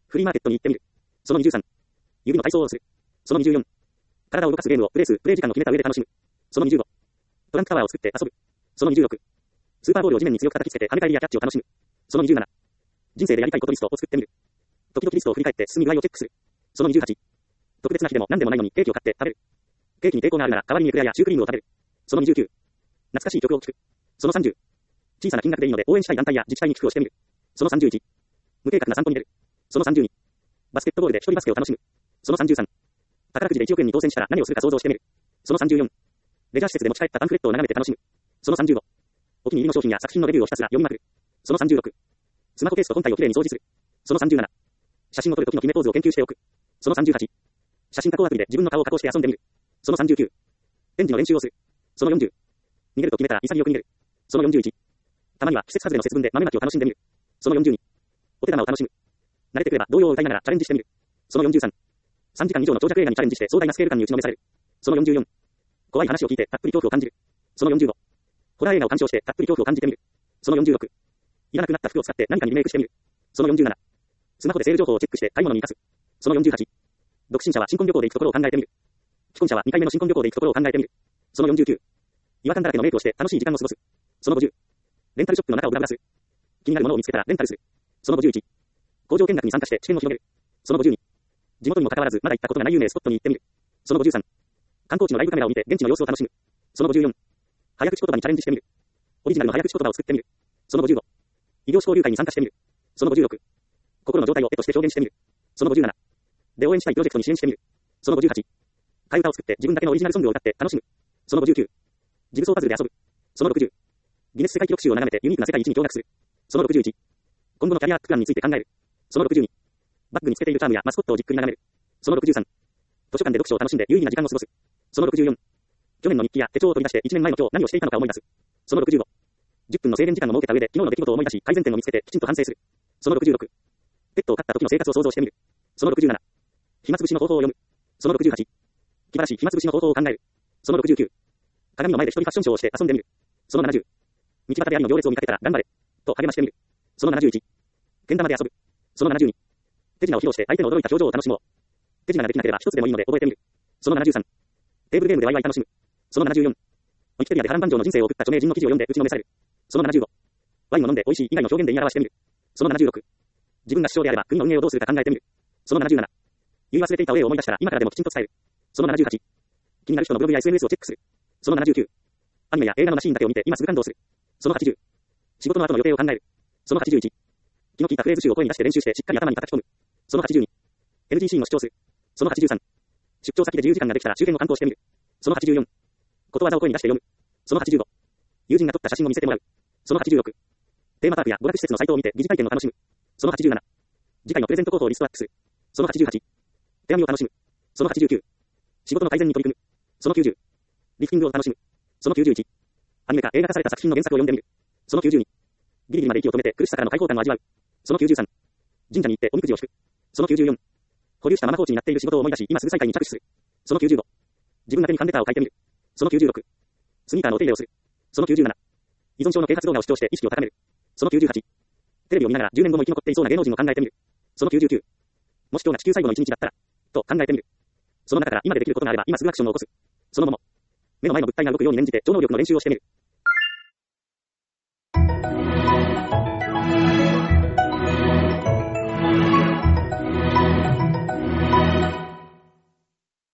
フリーマーケットに行ってみる。その23。指の体操をする。その24。体を動かすゲームをプレイ時間を決めた上で楽しむ。その25。トランクタワーを作って遊ぶ。その26。スーパーボールを地面に強く叩きつけて跳ね返りやキャッチを楽しむ。その27。人生でやりたいことリストを作ってみる。時々リストを振り返って進み具合をチェックする。その28。特別な日でも何でもないのにケーキを買って食べる。ケーキに抵抗があるなら代わりにエクレアやシュークリームを食べる。その29。懐かしい曲を聴く。その30。小さな金額でいいので応援したい団体や自治体に寄付をしてみる。その31。無計画な散歩に出る。その32。バスケットボールで一人バスケを楽しむ。その33。宝くじで1億円に当選したら何をするか想像してみる。その34。レジャー施設で持ち帰ったパンフレットを眺めて楽しむ。その35。お気に入りの商品や作品のレビューをひたすら読みまくる。その36。スマホケースと本体をきれいに掃除する。その37。写真を撮る時の決めポーズを研究しておく。その38。写真加工アプリで自分の顔を加工して遊んでみる。その39。展示の練習をする。その40。逃げると決めたら潔く逃げる。その41。たまには季節外れの節分で豆まきを楽しんでみる。その42。お手玉を楽しむ。慣れてくれば童謡を歌いながらチャレンジしてみる。その43。3時間以上の長尺映画にチャレンジして壮大なスケール感に打ちのめされる。その44。怖い話を聞いてたっぷり恐怖を感じる。その45。ホラー映画を鑑賞してたっぷり恐怖を感じてみる。その46。いらなくなった服を使って何かにリメイクしてみる。その47。スマホでセール情報をチェックして買い物に生かす。その48。独身者は新婚旅行で行くところを考えてみる。既婚者は2回目の新婚旅行で行くところを考えてみる。その49。違和感だらけのメイクをして楽しい時間を過ごす。その50。レンタルショップの中をブラブラする。気になるものを見つけたらレンタルする。その51。工場見学に参加して知見を広げる。その52。地元にもかかわらずまだ行ったことがない有名スポットに行ってみる。その53。観光地のライブカメラを見て現地の様子を楽しむ。その54。早口言葉にチャレンジしてみる。オリジナルの早口言葉を作ってみる。その55。異業種交流会に参加してみる。その56。心の状態を絵として表現してみる。その57。で応援したいプロジェクトに支援してみる。その58。替え歌を作って自分だけのオリジナルソングを歌って楽しむ。その59。ジグソーパズルで遊ぶ。その60。ギネス世界記録集を眺めてユニークな世界一に驚愕する。その61。今後のキャリアアッププランについて考える。その62。バッグにつけているチャームやマスコットをじっくり眺める。その63。図書館で読書を楽しんで有意義な時間を過ごす。その64。去年の日記や手帳を取り出して1年前の今日何をしていたのか思い出す。その65。10分の制限時間を設けた上で昨日の出来事を思い出し改善点を見つけてきちんと反省する。その66。ペットを飼った時の生活を想像してみる。その67。暇つぶしの方法を読む。その68。気晴らしい暇つぶしの方法を考える。その69。鏡の前で一人ファッションショーをして遊んでみる。その70。道端でありの行列を見かけたら頑張れ。と励ましてみる。その71。けん玉で遊ぶ。その72。手品を披露して相手の驚いた表情を楽しもう。手品ができなければ一つでもいいので覚えてみる。その73。テーブルゲームでワイワイ楽しむ。その74。ウィキペディアで波乱万丈の人生を送った著名人の記事を読んで打ちのめされる。その75。ワインを飲んで美味しい以外の表現で言い表してみる。その76。自分が首相であれば国の運営をどうするか考えてみる。その77。言い忘れていたお礼を思い出したら今からでもきちんと伝える。その78。気になる人のブログや SNS をチェックする。その79。アニメや映画のシーンだけを見て今すぐ感動する。その80。仕事の後の予定を考える。その81。気の利いたフレーズ集を声に出して練習してしっかり頭に叩き込む。その82。NTC の主張する。その83。出張先で自由時間ができたら周辺を観光してみる。その84。ことわざを声に出して読む。その85。友人が撮った写真を見せてもらう。その86。テーマパークや娯楽施設のサイトを見て疑似体験を楽しむ。その87。次回のプレゼント候補をリストアップする。その88。手紙を楽しむ。その89。仕事の改善に取り組む。その90。リフティングを楽しむ。その91。アニメ化映画化された作品の原作を読んでみる。その92。ギリギリまで息を止めて苦しさからの解放感を味わう。その93。神社に行っておみくじを引く。その94。保留したまま放置になっている仕事を思い出し今すぐ再開に着手する。その95。自分だけにファンレターを書いてみる。その96。スニーカーのお手入れをする。その97。依存症の啓発動画を視聴して意識を高める。その98。テレビを見ながら10年後も生き残っていそうな芸能人を考えてみる。その99。もし今日が地球最後の一日だったら、と考えてみる。その中から今でできることがあれば今すぐアクションを起こす。そのもの。目の前の物体が動くように念じて超能力の練習をしてみる。